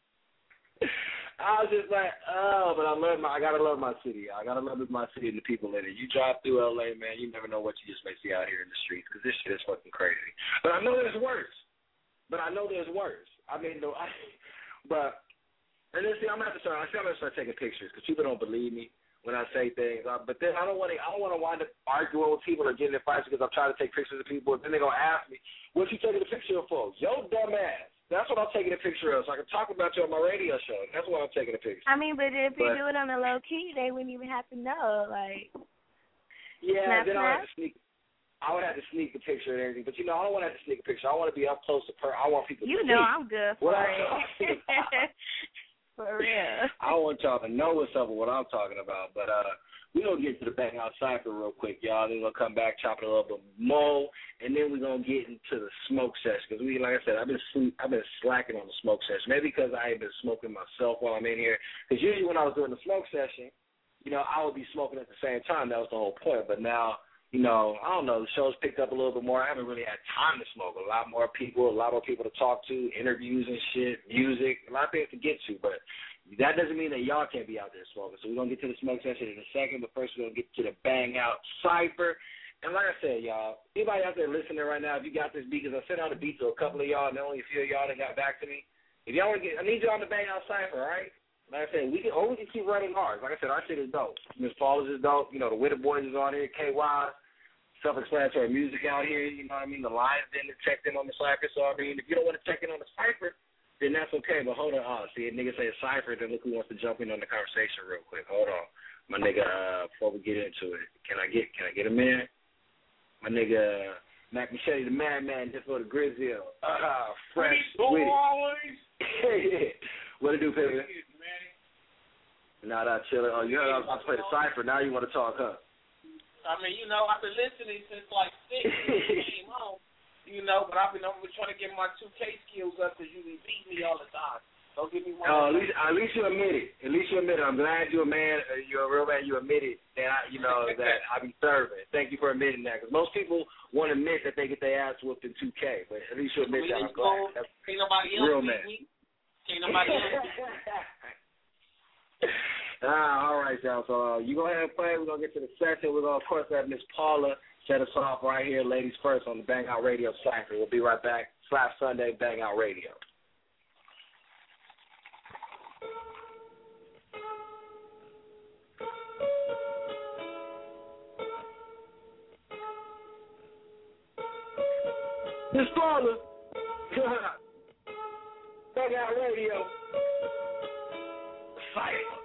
I was just like, but I gotta love my city. I gotta love my city and the people in it. You drive through LA, man, you never know what you just may see out here in the streets because this shit is fucking crazy. But I know there's worse. I mean, and then see, I'm gonna start taking pictures because people don't believe me when I say things. But then I don't want to wind up arguing with people or getting in fights because I'm trying to take pictures of people. And then they're gonna ask me, "What you taking a picture of, folks?" Yo, dumb ass. That's what I'm taking a picture of, so I can talk about you on my radio show. That's what I'm taking a picture. I mean, but if you do it on the low key, they wouldn't even have to know. Like, yeah, then I would have to sneak the picture and everything. But I don't want to have to sneak a picture. I want to be up close to her. I want people to see. I'm good for it. For real. I want y'all to know what's up with what I'm talking about. But we're going to get to the Bang Out Cypher real quick, y'all. Then we're going to come back, chop it a little bit more, and then we're going to get into the smoke session. Because like I said, I've been slacking on the smoke session. Maybe because I ain't been smoking myself while I'm in here. Because usually when I was doing the smoke session, I would be smoking at the same time. That was the whole point. But now, I don't know, the show's picked up a little bit more. I haven't really had time to smoke. A lot more people to talk to, interviews and shit, music, a lot of things to get to. But that doesn't mean that y'all can't be out there smoking. So we're going to get to the smoke session in a second, but first we're going to get to the Bang Out Cypher. And like I said, y'all, anybody out there listening right now, if you got this beat, because I sent out a beat to a couple of y'all, and only a few of y'all that got back to me. If y'all want to I need y'all to Bang Out Cypher, all right? Like I said, we can keep running ours. Like I said, our shit is dope. Miss Paula's is dope. The Witter Boys is on here, KY. Self-explanatory music out here, you know what I mean? The Lions didn't check in on the Cypher, so I mean, if you don't want to check in on the Cypher, then that's okay, but hold on. See, a nigga say a Cypher, then look who wants to jump in on the conversation real quick. Hold on. My nigga, before we get into it, can I get a minute? My nigga, Mac Machete, the Madman, just for the Grizzle. Fresh, with it. What it do, baby? Nah, chillin'. Oh, you heard I was about to play the Cypher, now you want to talk, huh? I mean, I've been listening since like 6 when I came home, but I've been trying to get my 2K skills up because you be beating me all the time. Don't give me one. At least you admit it. I'm glad you're a man. You're a real man. You admit it that that I be serving. Thank you for admitting that, because most people won't admit that they get their ass whooped in 2K, but at least you admit that. I'm glad. That's ain't nobody else real man. Ain't nobody else. All right, y'all. So you go ahead and play. We're going to get to the session. We're going to, of course, have Miss Paula set us off right here, ladies first, on the Bang Out Radio Cypher. We'll be right back. Slap Sunday, Bang Out Radio. Miss Paula. Bang Out Radio Cypher.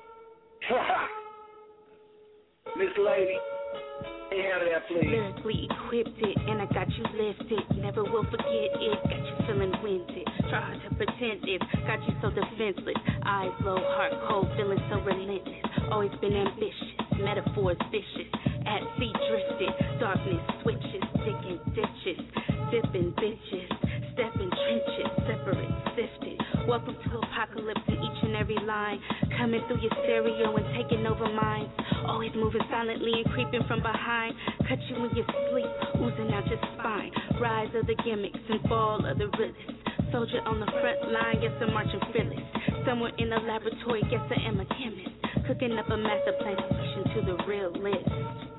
Miss Lady, handle that, please. Lyrically equipped it, and I got you lifted. Never will forget it. Got you feeling winded. Try to pretend it. Got you so defenseless. Eyes low, heart cold, feeling so relentless. Always been ambitious. Metaphors vicious. At sea drifted, darkness switches, digging ditches, dipping bitches, stepping trenches, separate, sifted. Welcome to apocalypse in each and every line, coming through your stereo and taking over minds. Always moving silently and creeping from behind. Cut you in your sleep, oozing out your spine. Rise of the gimmicks and fall of the realists. Soldier on the front line, yes, I'm marching fearless. Somewhere in the laboratory, yes, I am a chemist. Cooking up a master plan solution to the real list.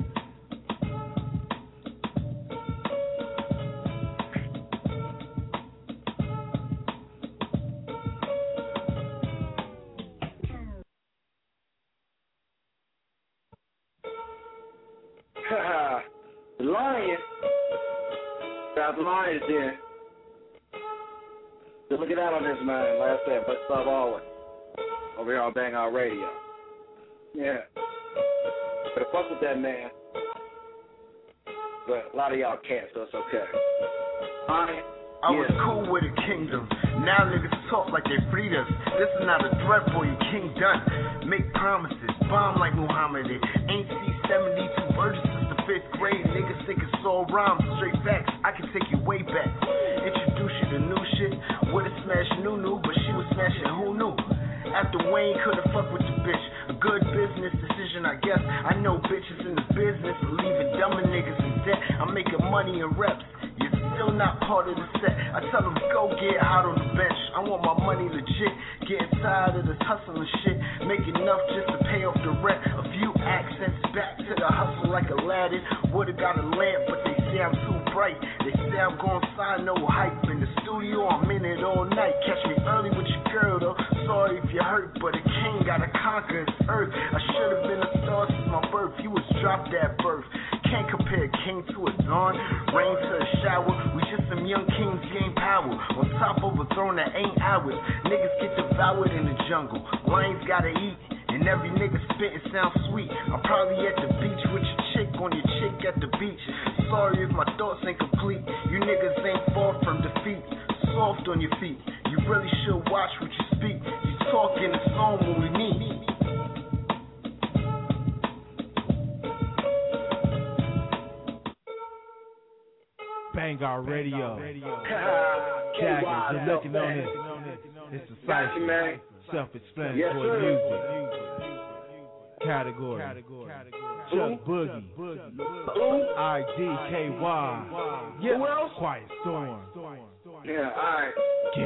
The Lion. Got the Lions there. So look it out on this, man. Like I said, much love always. Over here on Bang Out Radio. Yeah. But fuck with that, man. But a lot of y'all can't, so it's okay. I was cool with the kingdom. Now niggas talk like they freed us. This is not a threat for your king done. Make promises, bomb like Muhammad. Ain't see 72 verses since the 5th grade. Niggas think it's all rhymes, straight facts. I can take you way back. Introduce you to new shit. Would've smashed Nunu, but she was smashing who knew. After Wayne couldn't fuck with the bitch. A good business decision, I guess. I know bitches in the business, leaving dumber niggas in debt. I'm making money in reps. You're still not part of the set. I tell them go get hot on the bench. I want my money legit. Getting tired of this hustling shit. Make enough just to pay off the rent. A few accents back to the hustle like Aladdin. Would've got a lamp, but they say I'm too bright. They say I'm gon' sign no hype. In the studio, I'm in it all night. Catch me early with your girl though. Sorry if you're hurt, but a king gotta conquer his earth. I should've been a star since my birth. You was dropped at birth. Can't compare a king to a dawn, rain to a shower. We just some young kings gain power. On top of a throne that ain't ours. Niggas get devoured in the jungle. Lions gotta eat, and every nigga spittin' sounds sweet. I'm probably at the beach with your chick on your chick at the beach. Sorry if my thoughts ain't complete. You niggas ain't far from defeat. Soft on your feet. You really should watch what you speak. You talk in the song when we meet. Bang Out Radio. Jaggers, you're looking on it. It's a cipher. Self-explanatory music. Category. Chuck Boogie. IDKY. Yeah. Quiet Storm. Yeah, alright. Get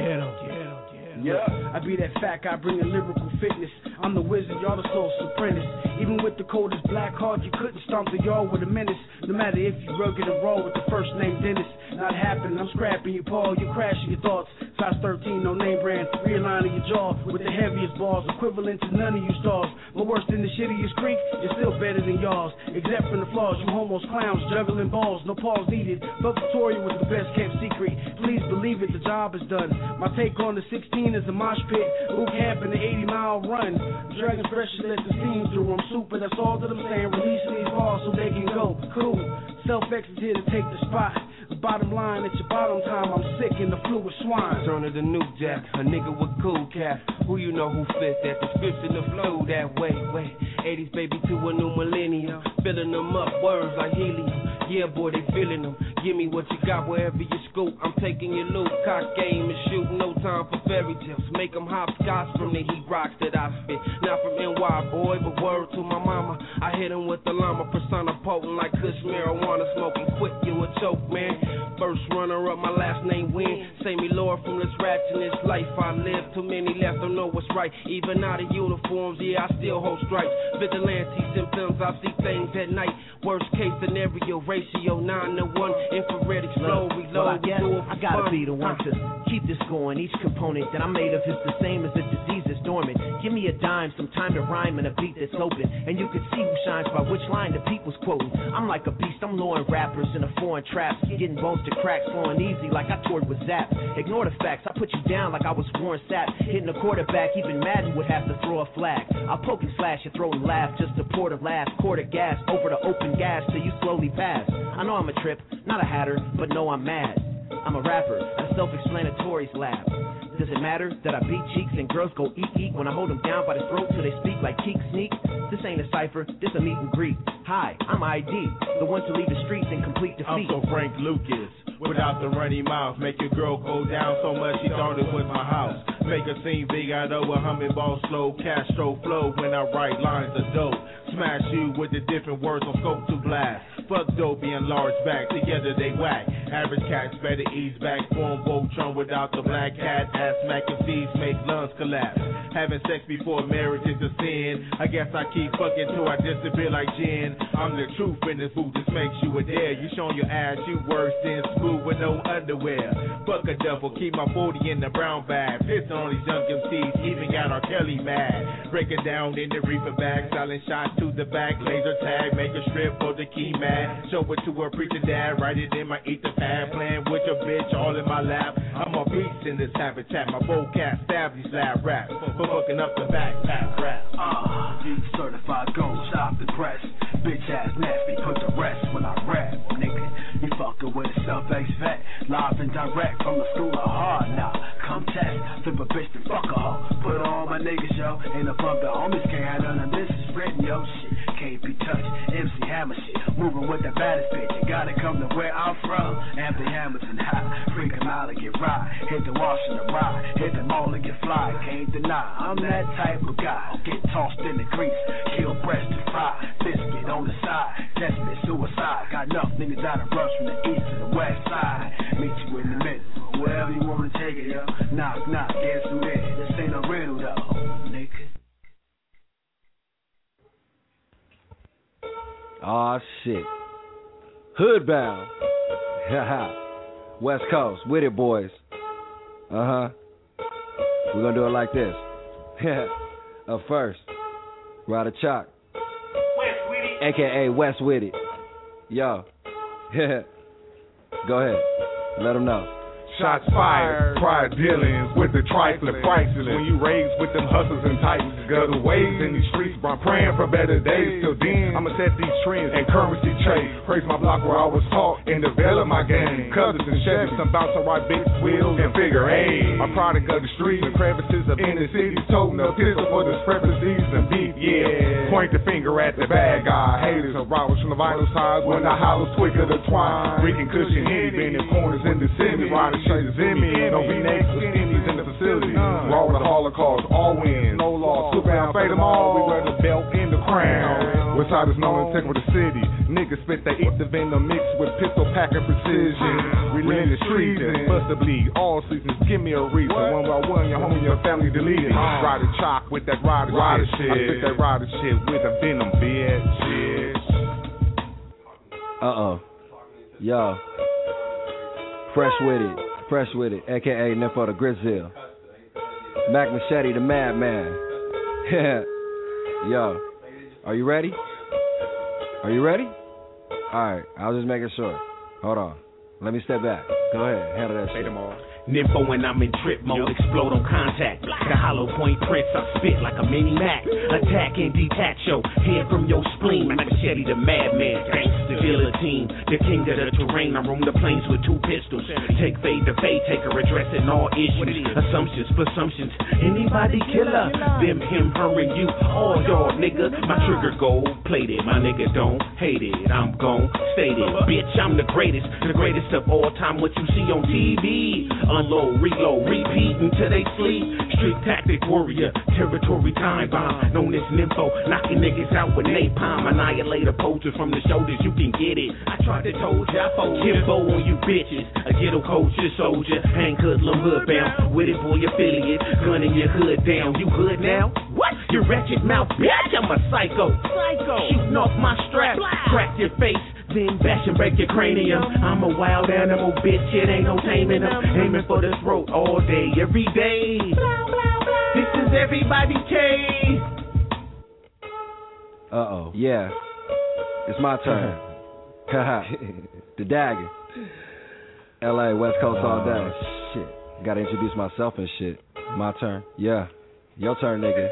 him. Yeah. I be that fat guy bringing lyrical fitness. I'm the wizard, y'all the soul apprentice. Even with the coldest black heart, you couldn't stomp the yard with a menace. No matter if you rugged and raw with the first name Dennis. Not happening, I'm scrapping you, Paul. You crashing your thoughts. Size 13, no name brand. Realigning your jaw with the heaviest balls, equivalent to none of you stars. But worse than the shittiest creek, you're still better than y'all. Except from the flaws, you homos clowns juggling balls. No pause needed. But Victoria was the best kept secret. Please believe it, the job is done. My take on the 16 is a mosh pit. Boot camp in the 80-mile run. Dragon's pressure lets the steam through. I'm super, that's all that I'm saying. Releasing these balls so they can go. Cool. Self-X is here to take the spot. Bottom line, it's your bottom time. I'm sick in the flu with swine. Turn of the new jack, a nigga with cool cap. Who you know who fit that description of flow that way? 80s baby to a new millennium. Filling them up, words like helium. Yeah, boy, they feeling them. Give me what you got wherever you scoop. I'm taking your loot, cock game and shoot. No time for fairy tales. Make them hopscotch from the heat rocks that I spit. Not from NY, boy, but word to my mama. I hit him with the llama, persona potent like Kush marijuana smoking. Quick, you a choke, man. First runner up, my last name win. Say me Lord from this rat in this life I live. Too many left, don't know what's right. Even out of uniforms, yeah, I still hold stripes. Vigilante symptoms, I see things at night. Worst case scenario, ratio 9 to 1. Infrared explode, reload. Well, I guess I gotta be the one to keep this going. Each component that I'm made of is the same as the disease that's dormant. Give me a dime, some time to rhyme and a beat that's open. And you can see who shines by which line the Pete was quoting. I'm like a beast, I'm luring rappers in a foreign trap. Getting bones to crack, flowing easy like I toured with Zap. Ignore the facts, I put you down like I was Warren Sapp. Hitting a quarterback, even Madden would have to throw a flag. I'll poke and slash your throat and laugh just to pour the last quart of gas over the open gas till you slowly pass. I know I'm a trip, not a hatter, but no, I'm mad. I'm a rapper, a self-explanatory's lab. Does it matter that I beat cheeks and girls go eat when I hold them down by the throat till they speak like Keek Sneak? This ain't a cipher, this a meet and greet. Hi, I'm ID, the one to leave the streets in complete defeat. I'm so Frank Lucas, without the runny mouth. Make your girl go down so much she thought it was my house. Make her seem big, I know a humming ball slow. Castro flow when I write lines of dope. Smash you with the different words on scope to blast. Fuck dopey and large back, together they whack. Average cats better ease back. Form Voltron without the black cat. Ass mac and seeds make lungs collapse. Having sex before marriage is a sin. I guess I keep fucking till I disappear like gin. I'm the truth in this booth, this makes you a dare. You showing your ass, you worse than smooth with no underwear. Fuck a devil, keep my 40 in the brown bag. Pissing on these young MCs, even got R. Kelly mad. Breaking down in the reefer bag, silent shot to the back, laser tag, make a strip for the key man. Show it to a preacher dad, write it in my ether pad. Playing with your bitch all in my lap. I'm a beast in this habitat, my vocab stab these lab raps. For hooking up the backpack rap. Certified gold, stop the press. Bitch ass nasty, put the rest when I rap, nigga. You fucking with a self-ex vet, live and direct from the school of hard now. Come test, flip a bitch to fuck a hoe. Put on my niggas, yo. Ain't a bump the homies can't have none of this is written, yo. Shit can't be touched. MC Hammer shit, moving with the baddest bitch. You gotta come to where I'm from. Anthony Hamilton high, freak him out and get right. Hit the wash and the ride, hit the mall and get fly. Can't deny, I'm that type of guy. Get tossed in the grease, kill breast to fry. Biscuit on the side, test me suicide. Got enough niggas out of rush from the east to the west side. Meet you in the middle, wherever you wanna take it, yo. Knock, knock, guess who there? This ain't a riddle though, nigga. Aw, shit. Hoodbound. West Coast, with it, boys. We're gonna do it like this. Up first, Ryder Chalk, a.k.a. West With It. Yo. Go ahead. Let them know. Shots fired, prior dealings with the trifling prices. When you raised with them hustlers and titans, guzzle waves in these streets, but I'm praying for better days. Till then, I'ma set these trends and currency trade. Praise my block where I was taught and develop my game. Cousins and Chevys, I'm about to ride big wheels and figure eight. I'm product of the streets and crevices of inner cities, toting a pistol for discrepancies and beef. Yeah, point the finger at the bad guy. Haters of robbers from the vinyl sides when the hollows quicker to twine. Freaking cushion hitty, bending corners in the city, riding strangers in me. No V-necks or skinnies in the facility. Raw with the Holocaust, all wins, no loss. Super and fade them all. We wear the belt in the crown. West side is known as take with the city. Niggas spit they eat the venom mixed with pistol packing precision. Relentless treason, bust the bleed. All seasons, give me a reason. One by one, your homie, your family deleted. Ryder Chalk with that rider shit. I spit that rider shit with a venom, bitch. Yo. Fresh with it, a.k.a. Nympho the Grizzle. Mac Machete the Madman. Yo, are you ready? Alright, I was just making sure. Hold on. Let me step back. Go ahead, handle that shit. Nympho when I'm in trip mode, explode on contact. The hollow point prints, I spit like a mini Mac. Attack and detach your head from your spleen. Machete the madman, gangster guillotine. The king of the terrain, I roam the plains with 2 pistols. Take fade to fade, taker addressing all issues. Assumptions, presumptions, anybody killer. Them, him, her, and you, all y'all nigga. My trigger gold plated, my nigga don't hate it. I'm gon' state it, bitch, I'm the greatest of all time. What you see on TV. Unload, reload, repeat until they sleep. Street tactic warrior, territory time bomb. Known as Nympho, knocking niggas out with napalm. Annihilator poacher from the shoulders, you can get it. I tried to told ya, I fold Kimbo on you bitches. A ghetto culture soldier, hang hoodlum, hood bound. With it boy affiliate, gunning your hood down. You hood now? What? You wretched mouth bitch, I'm a psycho. Shooting off my strap, crack your face. Then bash and break your cranium. I'm a wild animal, bitch, it ain't no taming them. Aiming for this throat all day, every day. This is everybody's case. Yeah. It's my turn. The Dagger. LA, West Coast all day. Shit. Gotta introduce myself and shit. My turn. Yeah. Your turn, nigga.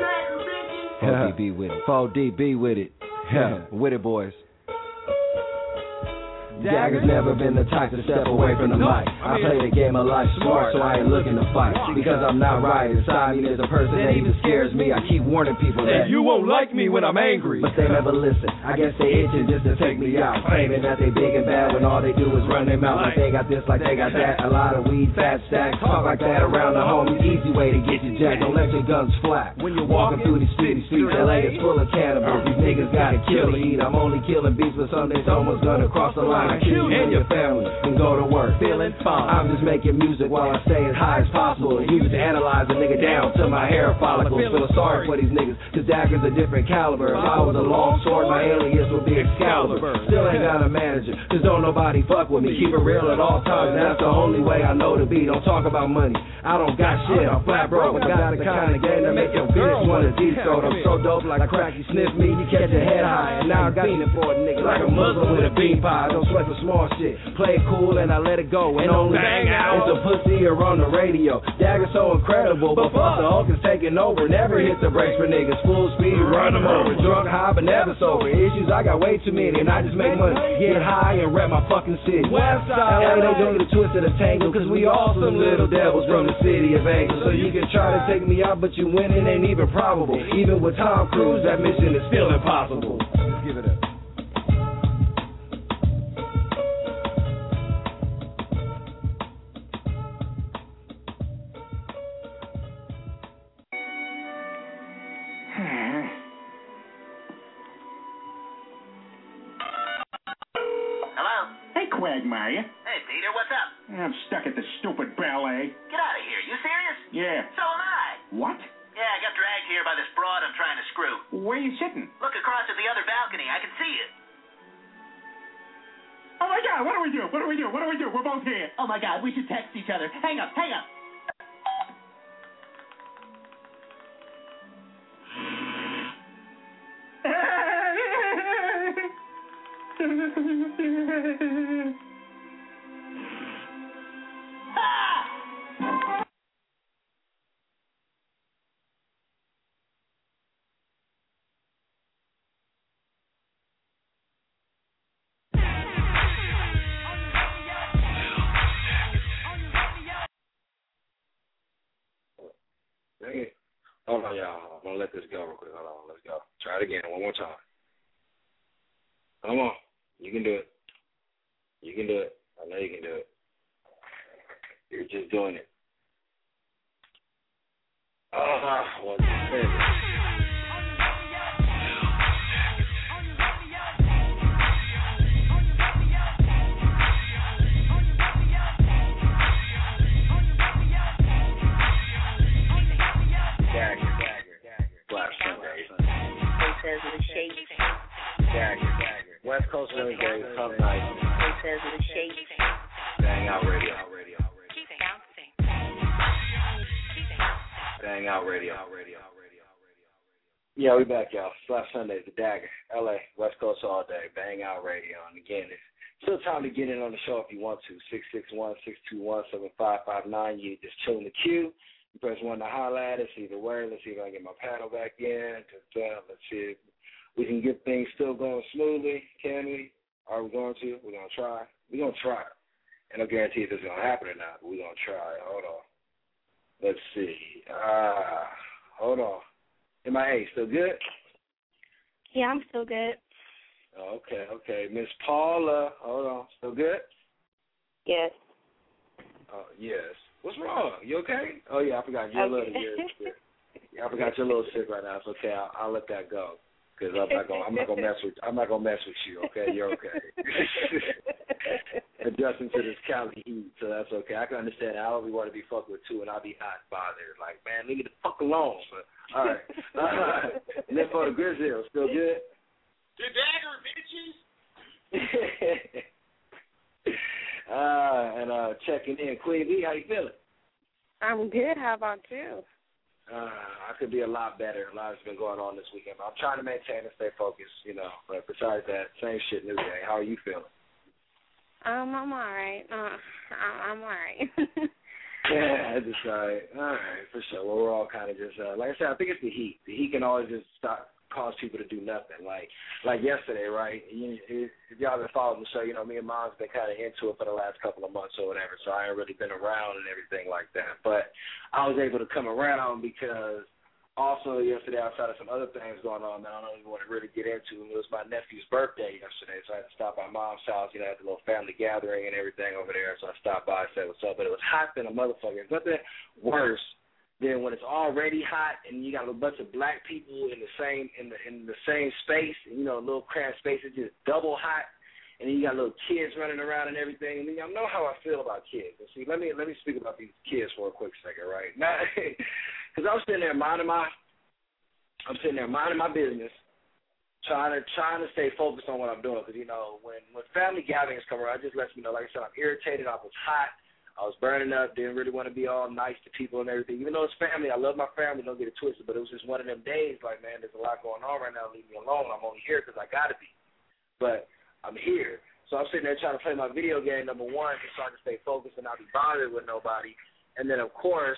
4DB with it. 4DB with it. With it, boys. Dagger's never been the type to step away from the mic. I play the game of life smart, so I ain't looking to fight. Because I'm not right inside me, there's a person that even scares me. I keep warning people that you won't like me when I'm angry, but they never listen. I guess they itching just to take me out, claiming that they big and bad when all they do is run their mouth like they got this, like they got that. A lot of weed, fat stacks, talk like that around the homies. Easy way to get you jacked. Don't let your guns flap. When you're walking through these city streets, LA is full of cannibals. These niggas gotta kill to eat. I'm only killing beats, but someday someone's gonna cross the line and kill you and your family and go to work feeling fine. I'm just making music while I stay as high as possible. Use it to analyze a nigga down to my hair follicles. Feel sorry for these niggas, cause Dagger's a different caliber. If I was a long sword, my alias would be Excalibur. Still ain't got a manager, cause don't nobody fuck with me. Keep it real at all times, that's the only way I know to be. Don't talk about money, I don't got shit. I'm flat broke, I got the kind of game that make your bitch wanna decode. I'm so dope like crack, you sniff me, you catch your head high. And now I'm fiending for a nigga like a Muslim with a bean pie. Don't sweat for small shit, play it cool and I let it go. And only bang out it's a pussy or on the radio. Dagger's so incredible, but fuck the Hulk is taking over. Never hit the brakes for niggas, full speed, run them over. Drunk, high, but never sober. Issues, I got way too many, and I just make money, get high, and rep my fucking city. LA, they doing the twist of the tangle, cause we all some little devils from the city of angels. So you can try to take me out, but you winning ain't even probable. Even with Tom Cruise, that mission is still impossible. Let's give it up. Quagmire. Hey, Peter, what's up? I'm stuck at the stupid ballet. Get out of here. You serious? Yeah. So am I. What? Yeah, I got dragged here by this broad I'm trying to screw. Where are you sitting? Look across at the other balcony. I can see you. Oh, my God. What do we do? What do we do? What do we do? We're both here. Oh, my God. We should text each other. Hang up. Hang up. Hold on, y'all. I'm going to let this go real quick. Hold on. Let's go. Try it again one more time. Come on. You can do it. You can do it. I know you can do it. You're just doing it. What's the West Coast Wednesday, Club Night. Bang Out Radio. Bang Out Radio. Yeah, we back, y'all. Slap Sunday, the Dagger. LA, West Coast all day. Bang Out Radio. And again, it's still time to get in on the show if you want to. 661-621-7559. You just chill in the queue. You press 1 to holler at us. Either way, let's see if I can get my panel back in. Let's see if we can get things still going smoothly. Can we? Are we going to? We're going to try. We're going to try. And no guarantee if it's going to happen or not, but we're going to try. Hold on. Let's see. Hold on. MIA, still good? Yeah, I'm still good. Okay. Miss Paula, hold on. Still good? Yes. Yes. What's wrong? You okay? Oh, yeah, I forgot you're a little sick. Yeah, I forgot you're a little sick right now. It's okay. I'll let that go. Because I'm not gonna mess with you, okay? You're okay. Adjusting to this Cali heat, so that's okay. I can understand. I don't want to be fucked with too, and I'll be hot and bothered. Like, man, leave me the fuck alone. But all right. And then for the Grizzlies, still good? The Dagger bitches. And checking in, Queen B, how you feeling? I'm good. How about you? I could be a lot better. A lot has been going on this weekend. But I'm trying to maintain and stay focused, But besides that, same shit, new day. How are you feeling? I'm all right. I'm all right. Yeah, that's all right. All right, for sure. Well, we're all kind of just, like I said, I think it's the heat. The heat can always just cause people to do nothing. Like yesterday, right? If y'all been following the show, you know, me and Mom's been kind of into it for the last couple of months or whatever, so I ain't really been around and everything like that. But I was able to come around because also yesterday, outside of some other things going on that I don't even want to really get into, it was my nephew's birthday yesterday, so I had to stop by Mom's house, you know, at the little family gathering and everything over there, so I stopped by and said what's up. But it was hot than a motherfucker. There's nothing worse than when it's already hot and you got a bunch of black people in the same space, and, you know, a little cramped space. It's just double hot, and then you got little kids running around and everything. And y'all know how I feel about kids. And see, let me speak about these kids for a quick second, right? Now, because I'm sitting there minding my business, trying to stay focused on what I'm doing. Because, you know, when family gatherings come around, it just lets me know, like I said, I'm irritated. I was hot. I was burning up, didn't really want to be all nice to people and everything. Even though it's family, I love my family, don't get it twisted, but it was just one of them days like, man, there's a lot going on right now, leave me alone. I'm only here because I got to be. But I'm here. So I'm sitting there trying to play my video game, number one, just so I can stay focused and not be bothered with nobody. And then, of course,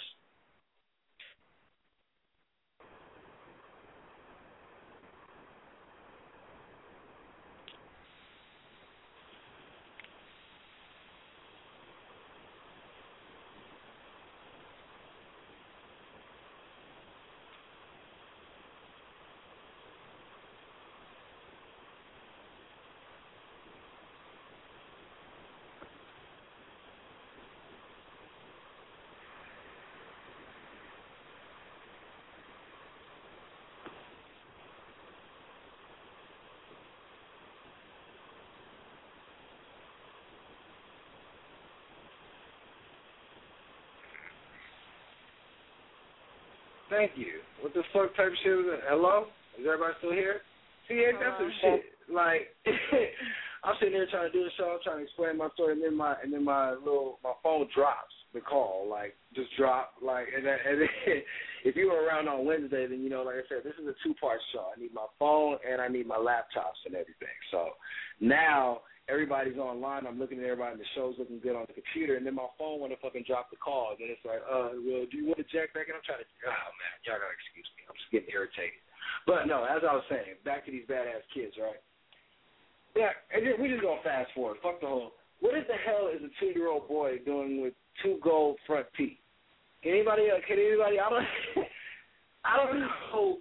thank you. What the fuck type of shit was it? Hello? Is everybody still here? See, ain't that some shit? Like, I'm sitting there trying to do the show, I'm trying to explain my story, and then my phone drops the call, like, just drop, like, and then if you were around on Wednesday, then, you know, like I said, this is a two-part show. I need my phone and I need my laptops and everything. So now everybody's online. I'm looking at everybody, and the show's looking good on the computer, and then my phone want to fucking drop the call. And then it's like, well, do you want to jack back? And I'm trying to, oh, man, y'all got to excuse me. I'm just getting irritated. But, no, as I was saying, back to these badass kids, right? Yeah, and we just going to fast forward. Fuck the whole, what in the hell is a 2-year-old boy doing with 2 gold front teeth? Can anybody, I don't know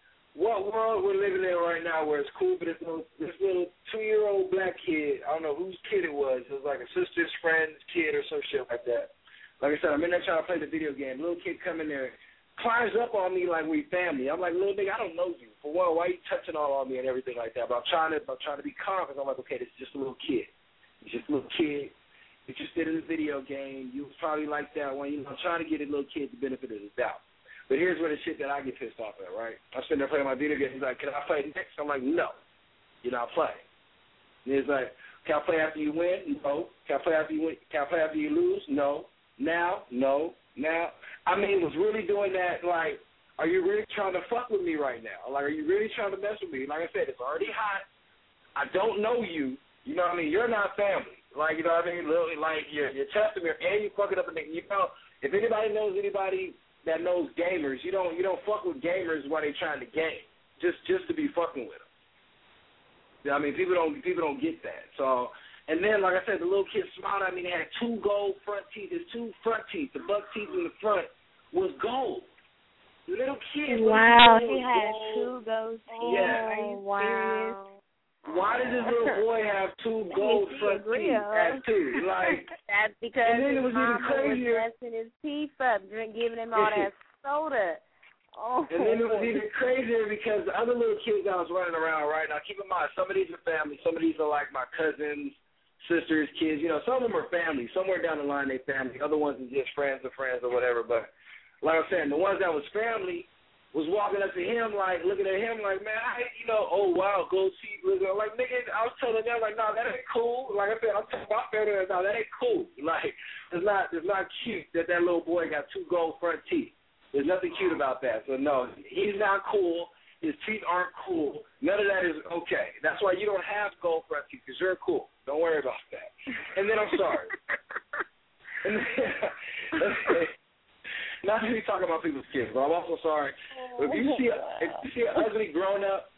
what world we're living in right now where it's cool, but this little 2-year-old black kid, I don't know whose kid it was. It was like a sister's friend's kid or some shit like that. Like I said, I'm in there trying to play the video game. Little kid come in there, climbs up on me like we family. I'm like, little nigga, I don't know you. For one, why you touching all on me and everything like that? But I'm trying to be calm because I'm like, okay, this is just a little kid. He's just a little kid interested in the video game. You was probably like that one. You know, I'm trying to get a little kid the benefit of the doubt. But here's where the shit that I get pissed off at, right? I'm sitting there playing my video game. He's like, can I play next? I'm like, no, you're not playing. And he's like, can I play after you win? No. Can I play after you win? Can I play after you lose? No. Now? No. Now? I mean, was really doing that, like, are you really trying to fuck with me right now? Like, are you really trying to mess with me? Like I said, it's already hot. I don't know you. You know what I mean? You're not family. Like, you know what I mean? Literally, like, you're testing me, and you fucking up a nigga. You know, if anybody knows anybody that knows gamers, you don't fuck with gamers while they trying to game, just to be fucking with them. You know what I mean, people don't get that. So, and then like I said, the little kid smiled at me. They had 2 gold front teeth. His 2 front teeth, the buck teeth in the front was gold. The little kid. Wow, he had 2 gold teeth. Yeah. Oh, wow. Why does this little boy have 2 gold front teeth at 2? Like, that's because his mama was messing his teeth up, giving him all that soda. Oh. And then it was even crazier because the other little kids that was running around, right? Now, keep in mind, some of these are family. Some of these are like my cousins, sisters, kids. You know, some of them are family. Somewhere down the line, they family. Other ones are just friends of friends or whatever. But like I'm saying, the ones that was family was walking up to him, like, looking at him like, man, oh, wow, gold teeth. Like, nigga, I was telling them, like, no, that ain't cool. Like I said, I'm telling my family, no, that ain't cool. Like, it's not cute that little boy got 2 gold front teeth. There's nothing cute about that. So, no, he's not cool. His teeth aren't cool. None of that is okay. That's why you don't have gold front teeth, because you're cool. Don't worry about that. And then I'm sorry. And then, not to be talking about people's kids, but I'm also sorry If you see an ugly grown up,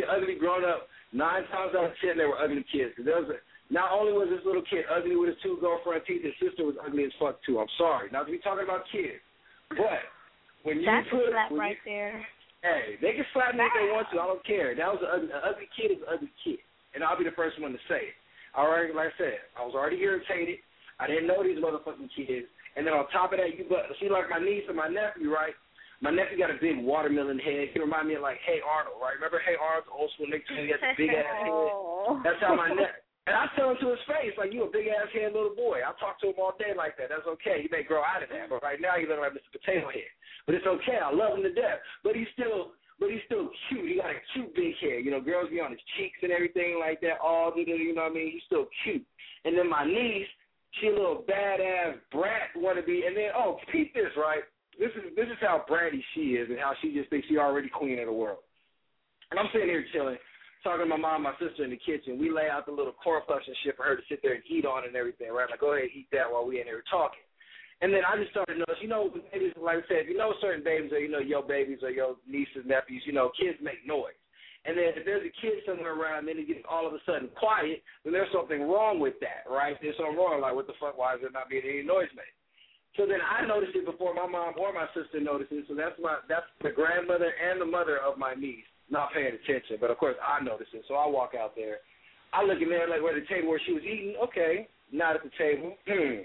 9 times out of 10 they were ugly kids. Because not only was this little kid ugly with his 2 girlfriend teeth, his sister was ugly as fuck too. I'm sorry. Not to be talking about kids, but when you that's put a slap right there. Hey, they can slap me if they want to. I don't care. That was an ugly kid is an ugly kid, and I'll be the first one to say it. All right, like I said, I was already irritated. I didn't know these motherfucking kids, and then on top of that, see like my niece and my nephew, right? My nephew got a big watermelon head. He remind me of like Hey Arnold, right? Remember Hey Arnold, the old school nigga? He got the big ass head. That's how my nephew. And I tell him to his face, like, you a big ass head little boy. I talk to him all day like that. That's okay. He may grow out of that, but right now he looking like Mr. Potato Head. But it's okay. I love him to death. But he's still cute. He got a cute big hair. You know, girls be on his cheeks and everything like that. All you know what I mean? He's still cute. And then my niece, she a little badass brat wannabe. And then peep this, right? This is how bratty she is and how she just thinks she already queen of the world. And I'm sitting here chilling, talking to my mom and my sister in the kitchen. We lay out the little corn puffs and shit for her to sit there and eat on and everything, right? Like, go ahead, eat that while we in there talking. And then I just started to notice, babies, like I said, certain babies or, your babies or your nieces, nephews, kids make noise. And then if there's a kid somewhere around and then it gets all of a sudden quiet, then there's something wrong with that, right? There's something wrong. Like, what the fuck, why is there not being any noise made? So then I noticed it before my mom or my sister noticed it. So that's the grandmother and the mother of my niece not paying attention. But, of course, I noticed it. So I walk out there. I look in there, like, where the table where she was eating. Okay, not at the table.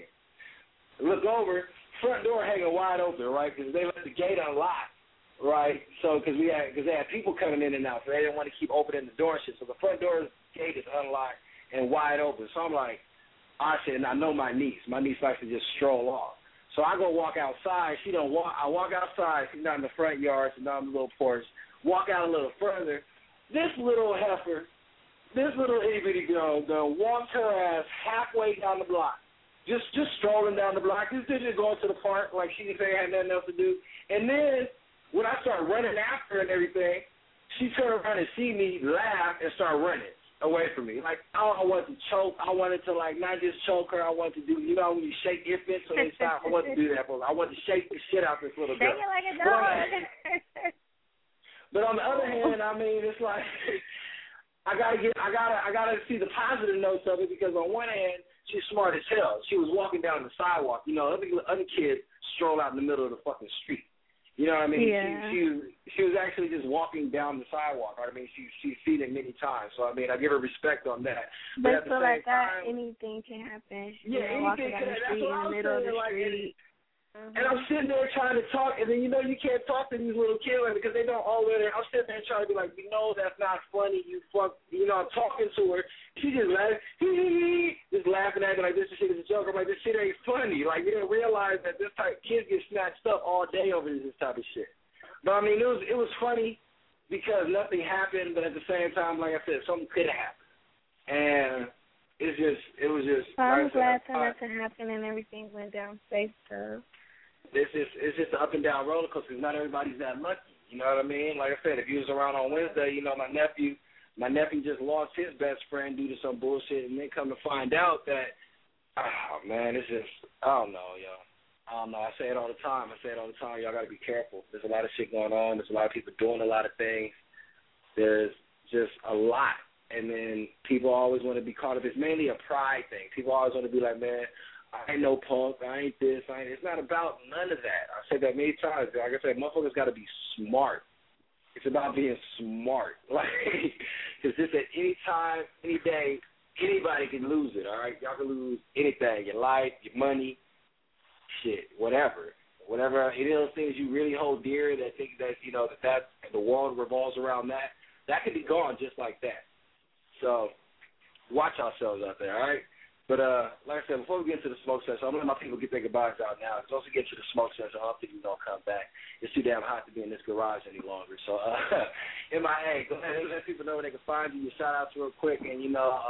Look over, front door hanging wide open, right, because they left the gate unlocked, right? So because they had people coming in and out, so they didn't want to keep opening the door and shit. So the front door gate is unlocked and wide open. So I'm like, I said, and I know my niece. My niece likes to just stroll off. So I go walk outside. I walk outside. She's not in the front yard. She's not in the little porch. Walk out a little further. This little heifer, this little itty-bitty girl walked her ass halfway down the block. Just strolling down the block. This bitch is going to the park like she didn't say had nothing else to do. And then when I start running after her and everything, she turned around and see me laugh and start running away from me. Like, I wanted to choke. I wanted to, like, not just choke her. I wanted to do, when you shake infants so they stop. I wanted to do that. I wanted to shake the shit out of this little girl. Shake it like a dog. But on the other hand, I mean, it's like I gotta see the positive notes of it because on one hand, she's smart as hell. She was walking down the sidewalk. Other kids stroll out in the middle of the fucking street. You know what I mean? Yeah. She was actually just walking down the sidewalk. I mean, she's seen it many times. So I mean, I give her respect on that. But at the same time, anything can happen. Yeah, walking down the street in the middle of the street. And I'm sitting there trying to talk, and then you can't talk to these little kids because they don't all there. I'm sitting there trying to be like, that's not funny. You fuck. I'm talking to her. She just just laughing at me like this shit is a joke. I'm like, this shit ain't funny. Like, you didn't realize that this type kids get snatched up all day over this type of shit. But I mean, it was funny because nothing happened, but at the same time, like I said, something could have happened, and it was just. I'm glad for nothing happened and everything went down safe though. It's just an up and down roller coaster. Not everybody's that lucky. You know what I mean? Like I said, if you was around on Wednesday, my nephew just lost his best friend due to some bullshit, and then come to find out that, it's just, I don't know, yo. I don't know. I say it all the time. Y'all got to be careful. There's a lot of shit going on. There's a lot of people doing a lot of things. There's just a lot. And then people always want to be caught up. It's mainly a pride thing. People always want to be like, man, I ain't no punk. I ain't this. It's not about none of that. I said that many times. Like I said, motherfuckers got to be smart. It's about being smart. Like, because just at any time, any day, anybody can lose it, all right? Y'all can lose anything, your life, your money, shit, whatever. Whatever, any of those things you really hold dear that think that, that the world revolves around that could be gone just like that. So watch ourselves out there, all right? But like I said, before we get into the smoke session, I'm going to let my people get their goodbyes out now. Because once we get to the smoke session, I don't think we're going to come back. It's too damn hot to be in this garage any longer. So, MIA, go ahead and let people know where they can find you. Your shout-outs real quick. And,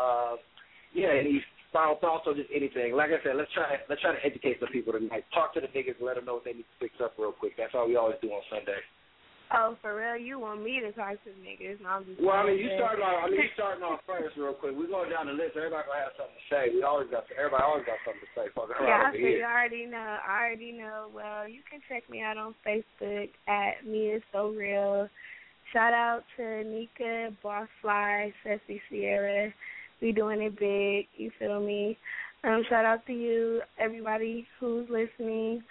any final thoughts or just anything. Like I said, let's try to educate some people tonight. Talk to the niggas and let them know what they need to fix up real quick. That's all we always do on Sunday. Oh, for real? You want me to talk to niggas? No, I'm just well, you starting off first real quick. We're going down the list. Everybody gonna have something to say. Everybody always got something to say. Fuck yeah, you already know. I already know. Well, you can check me out on Facebook at Me Is So Real. Shout out to Nika, Boss Fly, Sassy Sierra. We doing it big. You feel me? Shout out to you, everybody who's listening.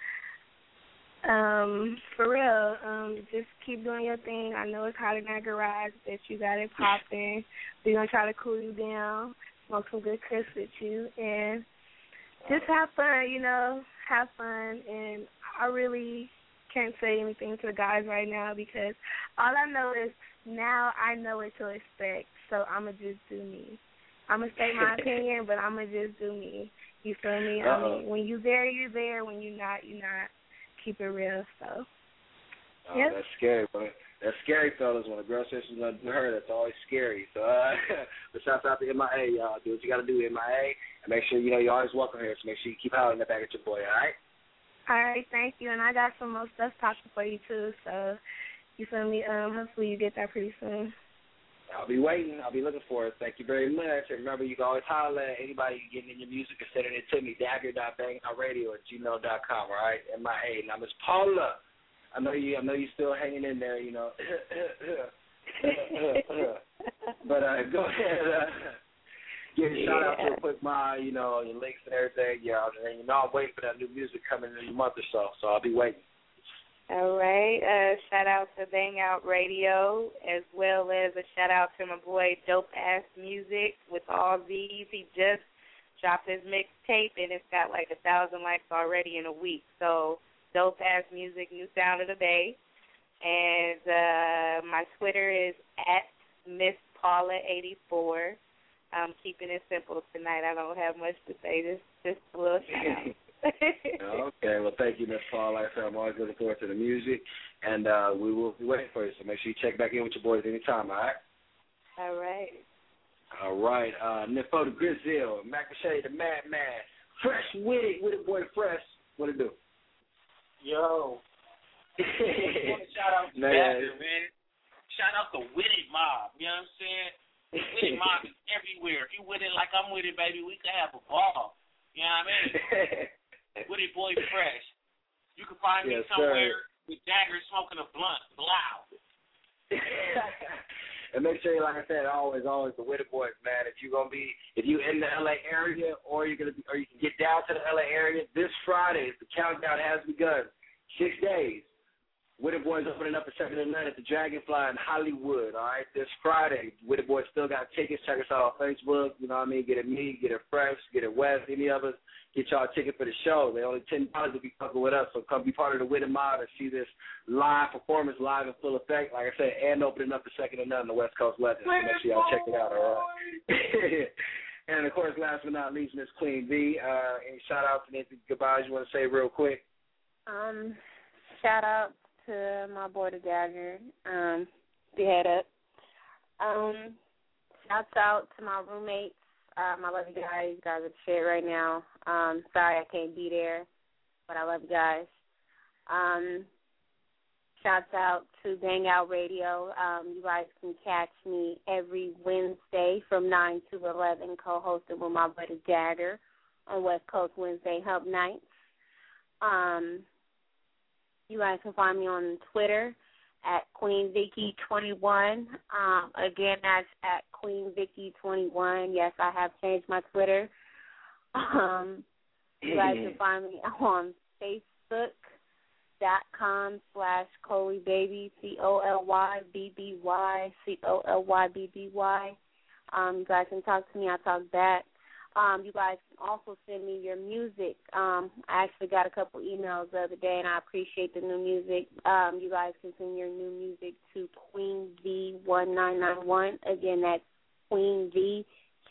For real, just keep doing your thing. I know it's hot in that garage, but you got it popping. We're going to try to cool you down, smoke some good crisp with you, and just have fun, have fun. And I really can't say anything to the guys right now because all I know is now I know what to expect, so I'm going to just do me. I'm going to state my opinion, but I'm going to just do me. You feel me? I mean, when you're there, you're there. When you're not, you're not. Keep it real, so. Yep. That's scary, but that's scary, fellas. When a girl says she's going to do her, that's always scary. So, but shout out to MIA, y'all. Do what you got to do, MIA, and make sure, you're always welcome here, so make sure you keep hollering back at your boy, all right? All right, thank you, and I got some more stuff talking for you, too, so you feel me? Hopefully you get that pretty soon. I'll be waiting. I'll be looking for it. Thank you very much. And remember, you can always holler at anybody getting in your music or sending it to me, dagger.bangouradio@gmail.com, all right? MIA. Now, Miss Paula, I know you still hanging in there, But go ahead. Give a shout out to a quick mind, your links and everything. Yeah, and I'm waiting for that new music coming in a month or so I'll be waiting. All right. Shout out to Bang Out Radio, as well as a shout out to my boy Dope Ass Music with all these. He just dropped his mixtape, and it's got like 1,000 likes already in a week. So Dope Ass Music, new sound of the day. And my Twitter is at Miss Paula84. I'm keeping it simple tonight. I don't have much to say. Just a little shout out. Okay, well, thank you, Miss Paul. Like I said, I'm always looking forward to the music, and we will be waiting for you, so make sure you check back in with your boys anytime, all right? All right. All right. Nifo the Grizzle, Macachete the Madman, Fresh Witty Boy Fresh. What it do? Yo. I want to shout out to Dagger, man. Shout out to Witty Mob, you know what I'm saying? Witty Mob is everywhere. If you with it like I'm with it, baby, we can have a ball. You know what I mean? Witty Boy Fresh. You can find me somewhere with Dagger smoking a blunt. Blow. And make sure, like I said, always the Witty Boys, man. If you in the LA area, or you can get down to the LA area this Friday, the countdown has begun. 6 days. Witty Boys opening up at 7 to 9 at the Dragonfly in Hollywood, all right? This Friday, Witty Boys still got tickets. Check us out on Facebook, you know what I mean? Get it me, get it Fresh, get it Wes, any of us. Get y'all a ticket for the show. They're only $10 to be fucking with us, so come be part of the Witty Mob and see this live performance, live in full effect, like I said, and opening up the 2nd to 9 the West Coast Legends. So make sure y'all check it out, all right? And, of course, last but not least, Miss Queen V. Any shout-outs and anything goodbyes you want to say real quick? Shout-out to my boy, the Dagger. The head up. Shouts out to my roommates, my love you guys. You guys are shit right now. Sorry I can't be there, but I love you guys. Shouts out to Bang Out Radio. You guys can catch me every Wednesday from 9 to 11, co-hosted with my buddy Dagger on West Coast Wednesday Hub Nights. You guys can find me on Twitter at QueenVicky21. Again, that's at QueenVicky21. Yes, I have changed my Twitter. You guys can find me on Facebook.com/ColyBaby, ColyBby, ColyBby. You guys can talk to me. I talk back. You guys can also send me your music. I actually got a couple emails the other day, and I appreciate the new music. You guys can send your new music to QueenV1991. Again, that's QueenV,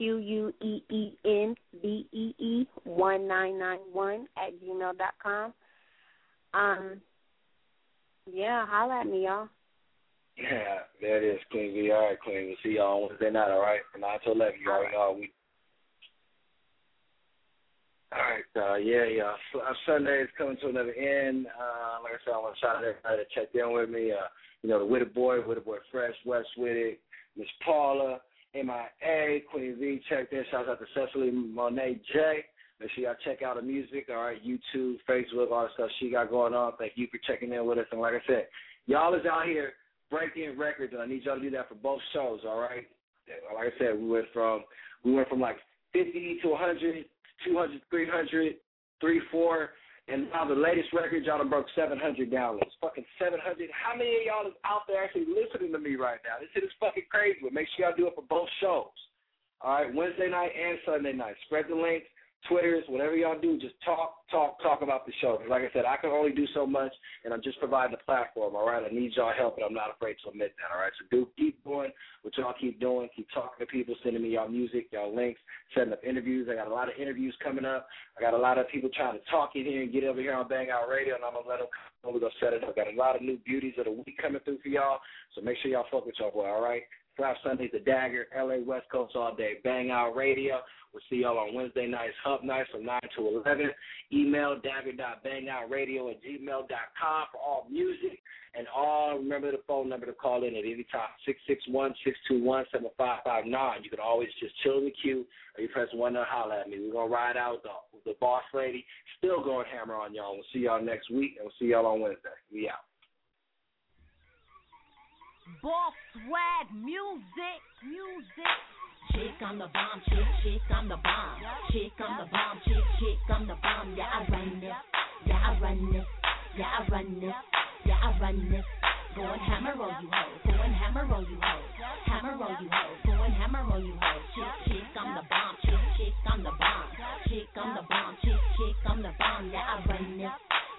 QueenVee 1991 @gmail.com. Yeah, holla at me, y'all. Yeah, there it is, Queen V. All right, Queen. We'll see y'all on Wednesday night, all right? From 9 to 11, you already know. All right, yeah. Sunday is coming to another end. Like I said, I want to shout out everybody that checked in with me. The Witted Boy Fresh, West Witted, Miss Paula, MIA, Queen V checked in. Shout out to Cecily Monet J. Make sure y'all check out her music, all right, YouTube, Facebook, all the stuff she got going on. Thank you for checking in with us. And like I said, y'all is out here breaking records, and I need y'all to do that for both shows, all right? Like I said, we went from like 50 to 100, 200, 300, 3, 4, and now the latest record, y'all done broke 700 downloads. Fucking 700. How many of y'all is out there actually listening to me right now? This shit is fucking crazy, but make sure y'all do it for both shows. All right, Wednesday night and Sunday night. Spread the links, Twitters, whatever y'all do, just talk about the show. Like I said, I can only do so much, and I'm just providing the platform, all right? I need y'all help, and I'm not afraid to admit that, all right? So keep doing what y'all keep doing. Keep talking to people, sending me y'all music, y'all links, setting up interviews. I got a lot of interviews coming up. I got a lot of people trying to talk in here and get over here on Bang Out Radio, and I'm going to let them come. We're going to set it up. Got a lot of new beauties of the week coming through for y'all, so make sure y'all fuck with y'all boy, all right? Slap Sundays, The Dagger, LA West Coast all day, Bang Out Radio. We'll see y'all on Wednesday nights, Hub Nights from 9 to 11. Email dagger.bangoutradio@gmail.com for all music. And remember the phone number to call in at any time, 661-621-7559. You can always just chill in the queue, or you press 1 to holler at me. We're going to ride out with the boss lady. Still going hammer on y'all. We'll see y'all next week, and we'll see y'all on Wednesday. We out. Boss swag, music. Chick, I'm the bomb, chick, I'm the bomb. Chick, I'm the bomb, chick, I'm the bomb. Yeah, I run this. Go and hammer on you hoes. Hammer on you hoes. Go and hammer on you hoes. Chick, I'm the bomb, chick, I'm the bomb. Chick, I'm the bomb, chick, I'm the bomb. Yeah, I run this.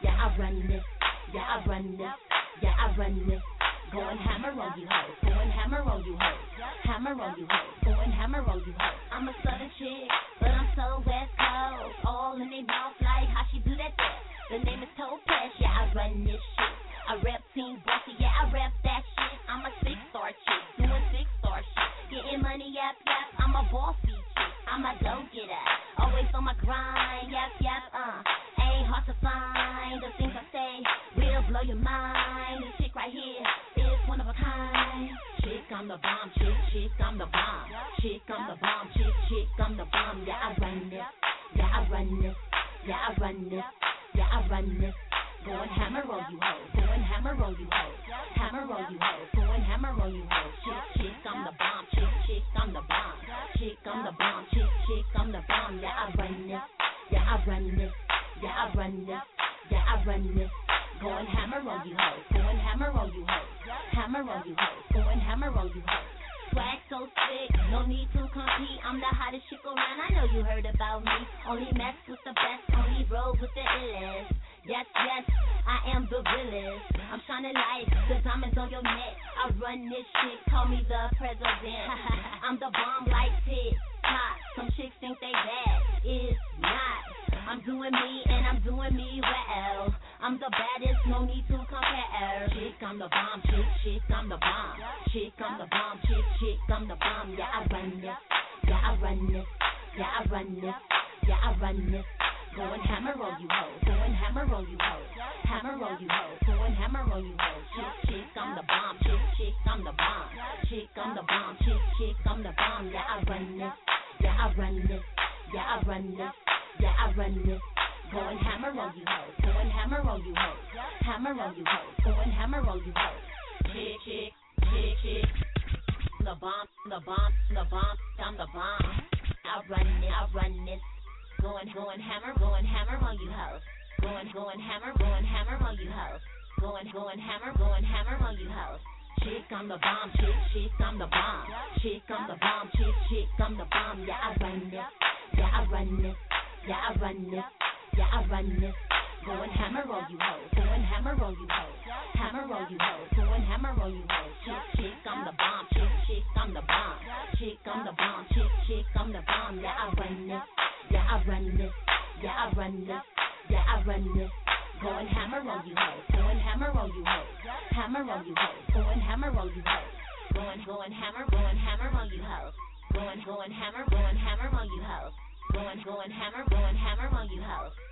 Go and hammer on you hoes. Hammer on you hoes. Go and hammer on you hoes. I'm a southern chick, but I'm so West Coast. All in their mouth like how she do that there. The name is Topaz, yeah, I run this shit. I rep Team Bossy, yeah, I rep that shit. I'm a 6-star chick, doing 6-star shit. Getting money, yep, I'm a bossy chick. I'm a go-getter, always on my grind, yep, ain't hard to find. The things I say will blow your mind. This chick right here is one of a kind. Chick, I'm the bomb, chick, I'm the bomb. Chick, I'm the bomb, chick, I'm the bomb. Yeah, I run this. Go and hammer on you hoes. Go and hammer on you hoes. Go and hammer on you hoes. Chick, I'm the bomb, chick, I'm the bomb. Chick, I'm the bomb, chick, I'm the bomb. Yeah, I run this. Go and hammer on you hoes. Go and hammer on you hoes. Go and hammer on you hoes. Swag so sick, no need to compete. I'm the hottest chick around, I know you heard about me. Only mess with the best, only roll with the illest. Yes, I am the realest. I'm shining like the diamonds on your neck. I run this shit, call me the president. I'm the bomb like TikTok. Some chicks think they bad, it's not. I'm doing me and I'm doing me well. I'm the baddest, no need to compare. Chick, I'm the bomb, chick, I'm the bomb. Chick, I'm the bomb, chick, I'm the bomb. Yeah, I run this. Go and hammer on you hoes. Go and hammer on you hoes. Go and hammer on you hoes. Chick, I'm the bomb, chick, I'm the bomb. Chick, I'm the bomb, chick, I'm the bomb. Yeah, I run this. Go and hammer on you hoes. Go and hammer on you hoes. Go and hammer on you hoes. Chick. The bomb. I'm the bomb. I run this. Go and hammer on you hoes. Go and hammer on you hoes. Go and hammer on you hoes. Chick, I'm the bomb, chick, I'm the bomb. Chick, I'm the bomb, chick, I'm the bomb. Yeah, I run this. Go and hammer on you hoes. Go and hammer on you hoes. Go and hammer on you hoes. Chick, I'm the bomb, chick, I'm the bomb. Chick, I'm the bomb, chick, I'm the bomb. Yeah, I run this. Go and hammer on you hoes. Go and hammer on you hoes. Go and hammer on you hoes. Go and hammer on you hoes. Go and hammer on you hoes. Going hammer on you hoes.